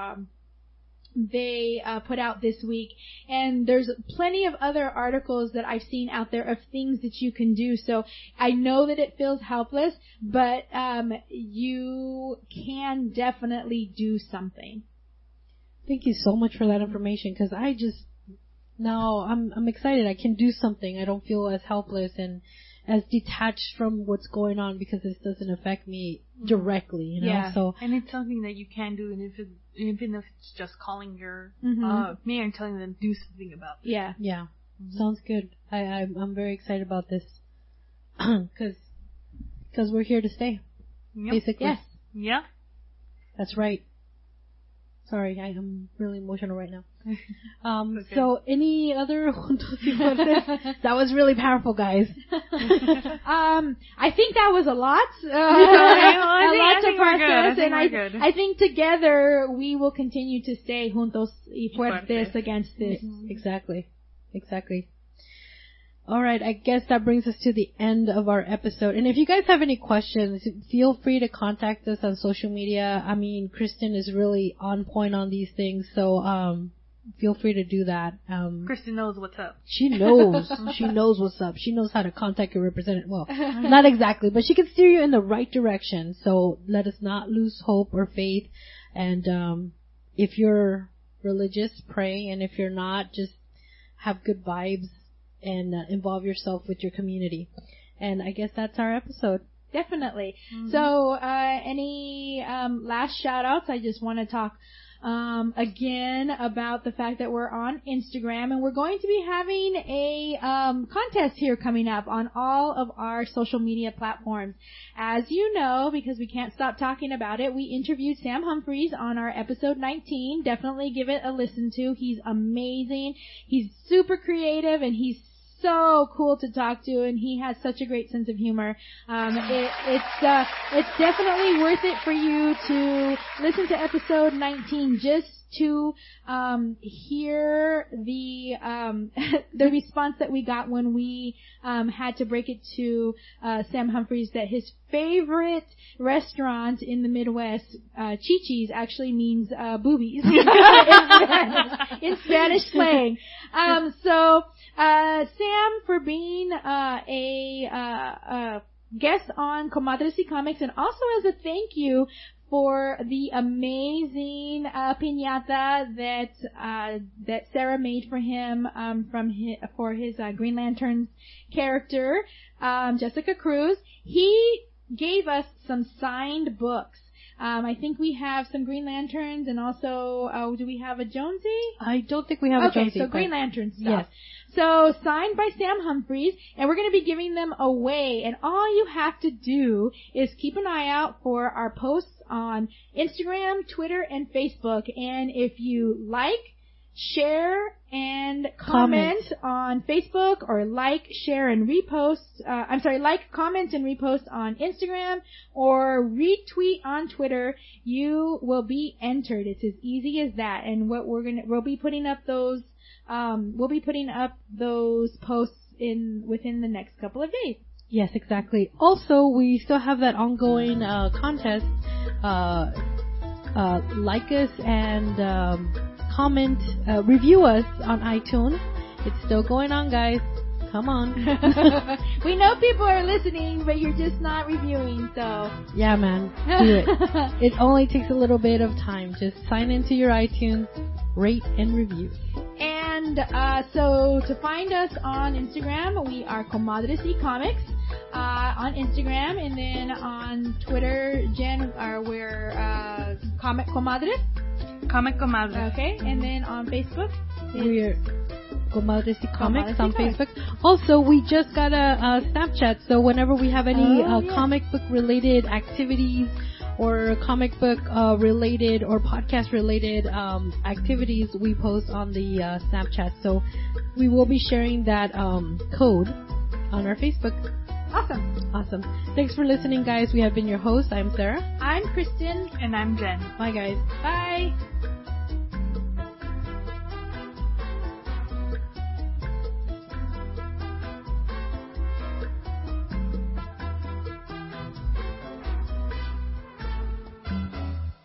they put out this week, and there's plenty of other articles that I've seen out there of things that you can do. So I know that it feels helpless, but you can definitely do something. Thank you so much for that information, because now I'm excited. I can do something. I don't feel as helpless and as detached from what's going on because this doesn't affect me directly, you know. Yeah. So, and it's something that you can do, and even if it's just calling your mayor and telling them to do something about it. Yeah. Yeah. Sounds good. I'm very excited about this because we're here to stay. Yep. Basically. Yes. Yeah. That's right. Sorry, I am really emotional right now. Okay. So any other that was really powerful, guys. I think that was a lot. I A lot to think we're good. process, I think and we're good. I think together we will continue to stay juntos y fuertes against this. Exactly. All right, I guess that brings us to the end of our episode. And if you guys have any questions, feel free to contact us on social media. I mean, Kristen is really on point on these things, so feel free to do that. Kristen knows what's up. She knows. She knows what's up. She knows how to contact your representative. Well, not exactly, but she can steer you in the right direction. So let us not lose hope or faith. And if you're religious, pray. And if you're not, just have good vibes and involve yourself with your community. And I guess that's our episode. Definitely. So, any last shout outs? I just want to talk again about the fact that we're on Instagram, and we're going to be having a contest here coming up on all of our social media platforms. As you know, because we can't stop talking about it, we interviewed Sam Humphries on our episode 19. Definitely give it a listen to. He's amazing. He's super creative, and he's so cool to talk to, and he has such a great sense of humor. It's definitely worth it for you to listen to episode 19 just to hear the response that we got when we had to break it to Sam Humphries that his favorite restaurant in the Midwest, Chi-Chi's, actually means boobies in Spanish slang. So Sam, for being a guest on Comadres y Comics, and also as a thank you for the amazing piñata that Sarah made for him for his Green Lantern's character, Jessica Cruz. He gave us some signed books. I think we have some Green Lanterns, and also, do we have a Jonesy? I don't think we have a Jonesy. Okay, so Green Lantern stuff. Yes. So, signed by Sam Humphries, and we're going to be giving them away, and all you have to do is keep an eye out for our posts on Instagram, Twitter, and Facebook, and if you like, share, and comment on Facebook, or like, share, and repost, like, comment, and repost on Instagram, or retweet on Twitter, you will be entered. It's as easy as that, and we'll be putting up those posts within the next couple of days. Yes, exactly. Also, we still have that ongoing contest. Like us and comment, review us on iTunes. It's still going on, guys. Come on. We know people are listening, but you're just not reviewing, so. Yeah, man. Do it. It only takes a little bit of time. Just sign into your iTunes, rate, and review. And so to find us on Instagram, we are Comadres y Comics on Instagram, and then on Twitter, Jen, we're Comic Comadres. Comic Comadres. Okay, and then on Facebook, we're Comadres y Comics on Facebook. Also, we just got a Snapchat, so whenever we have any comic book related activities or comic book related or podcast related activities, we post on the Snapchat. So we will be sharing that code on our Facebook. Awesome. Thanks for listening, guys. We have been your hosts. I'm Sarah. I'm Kristen. And I'm Jen. Bye, guys. Bye.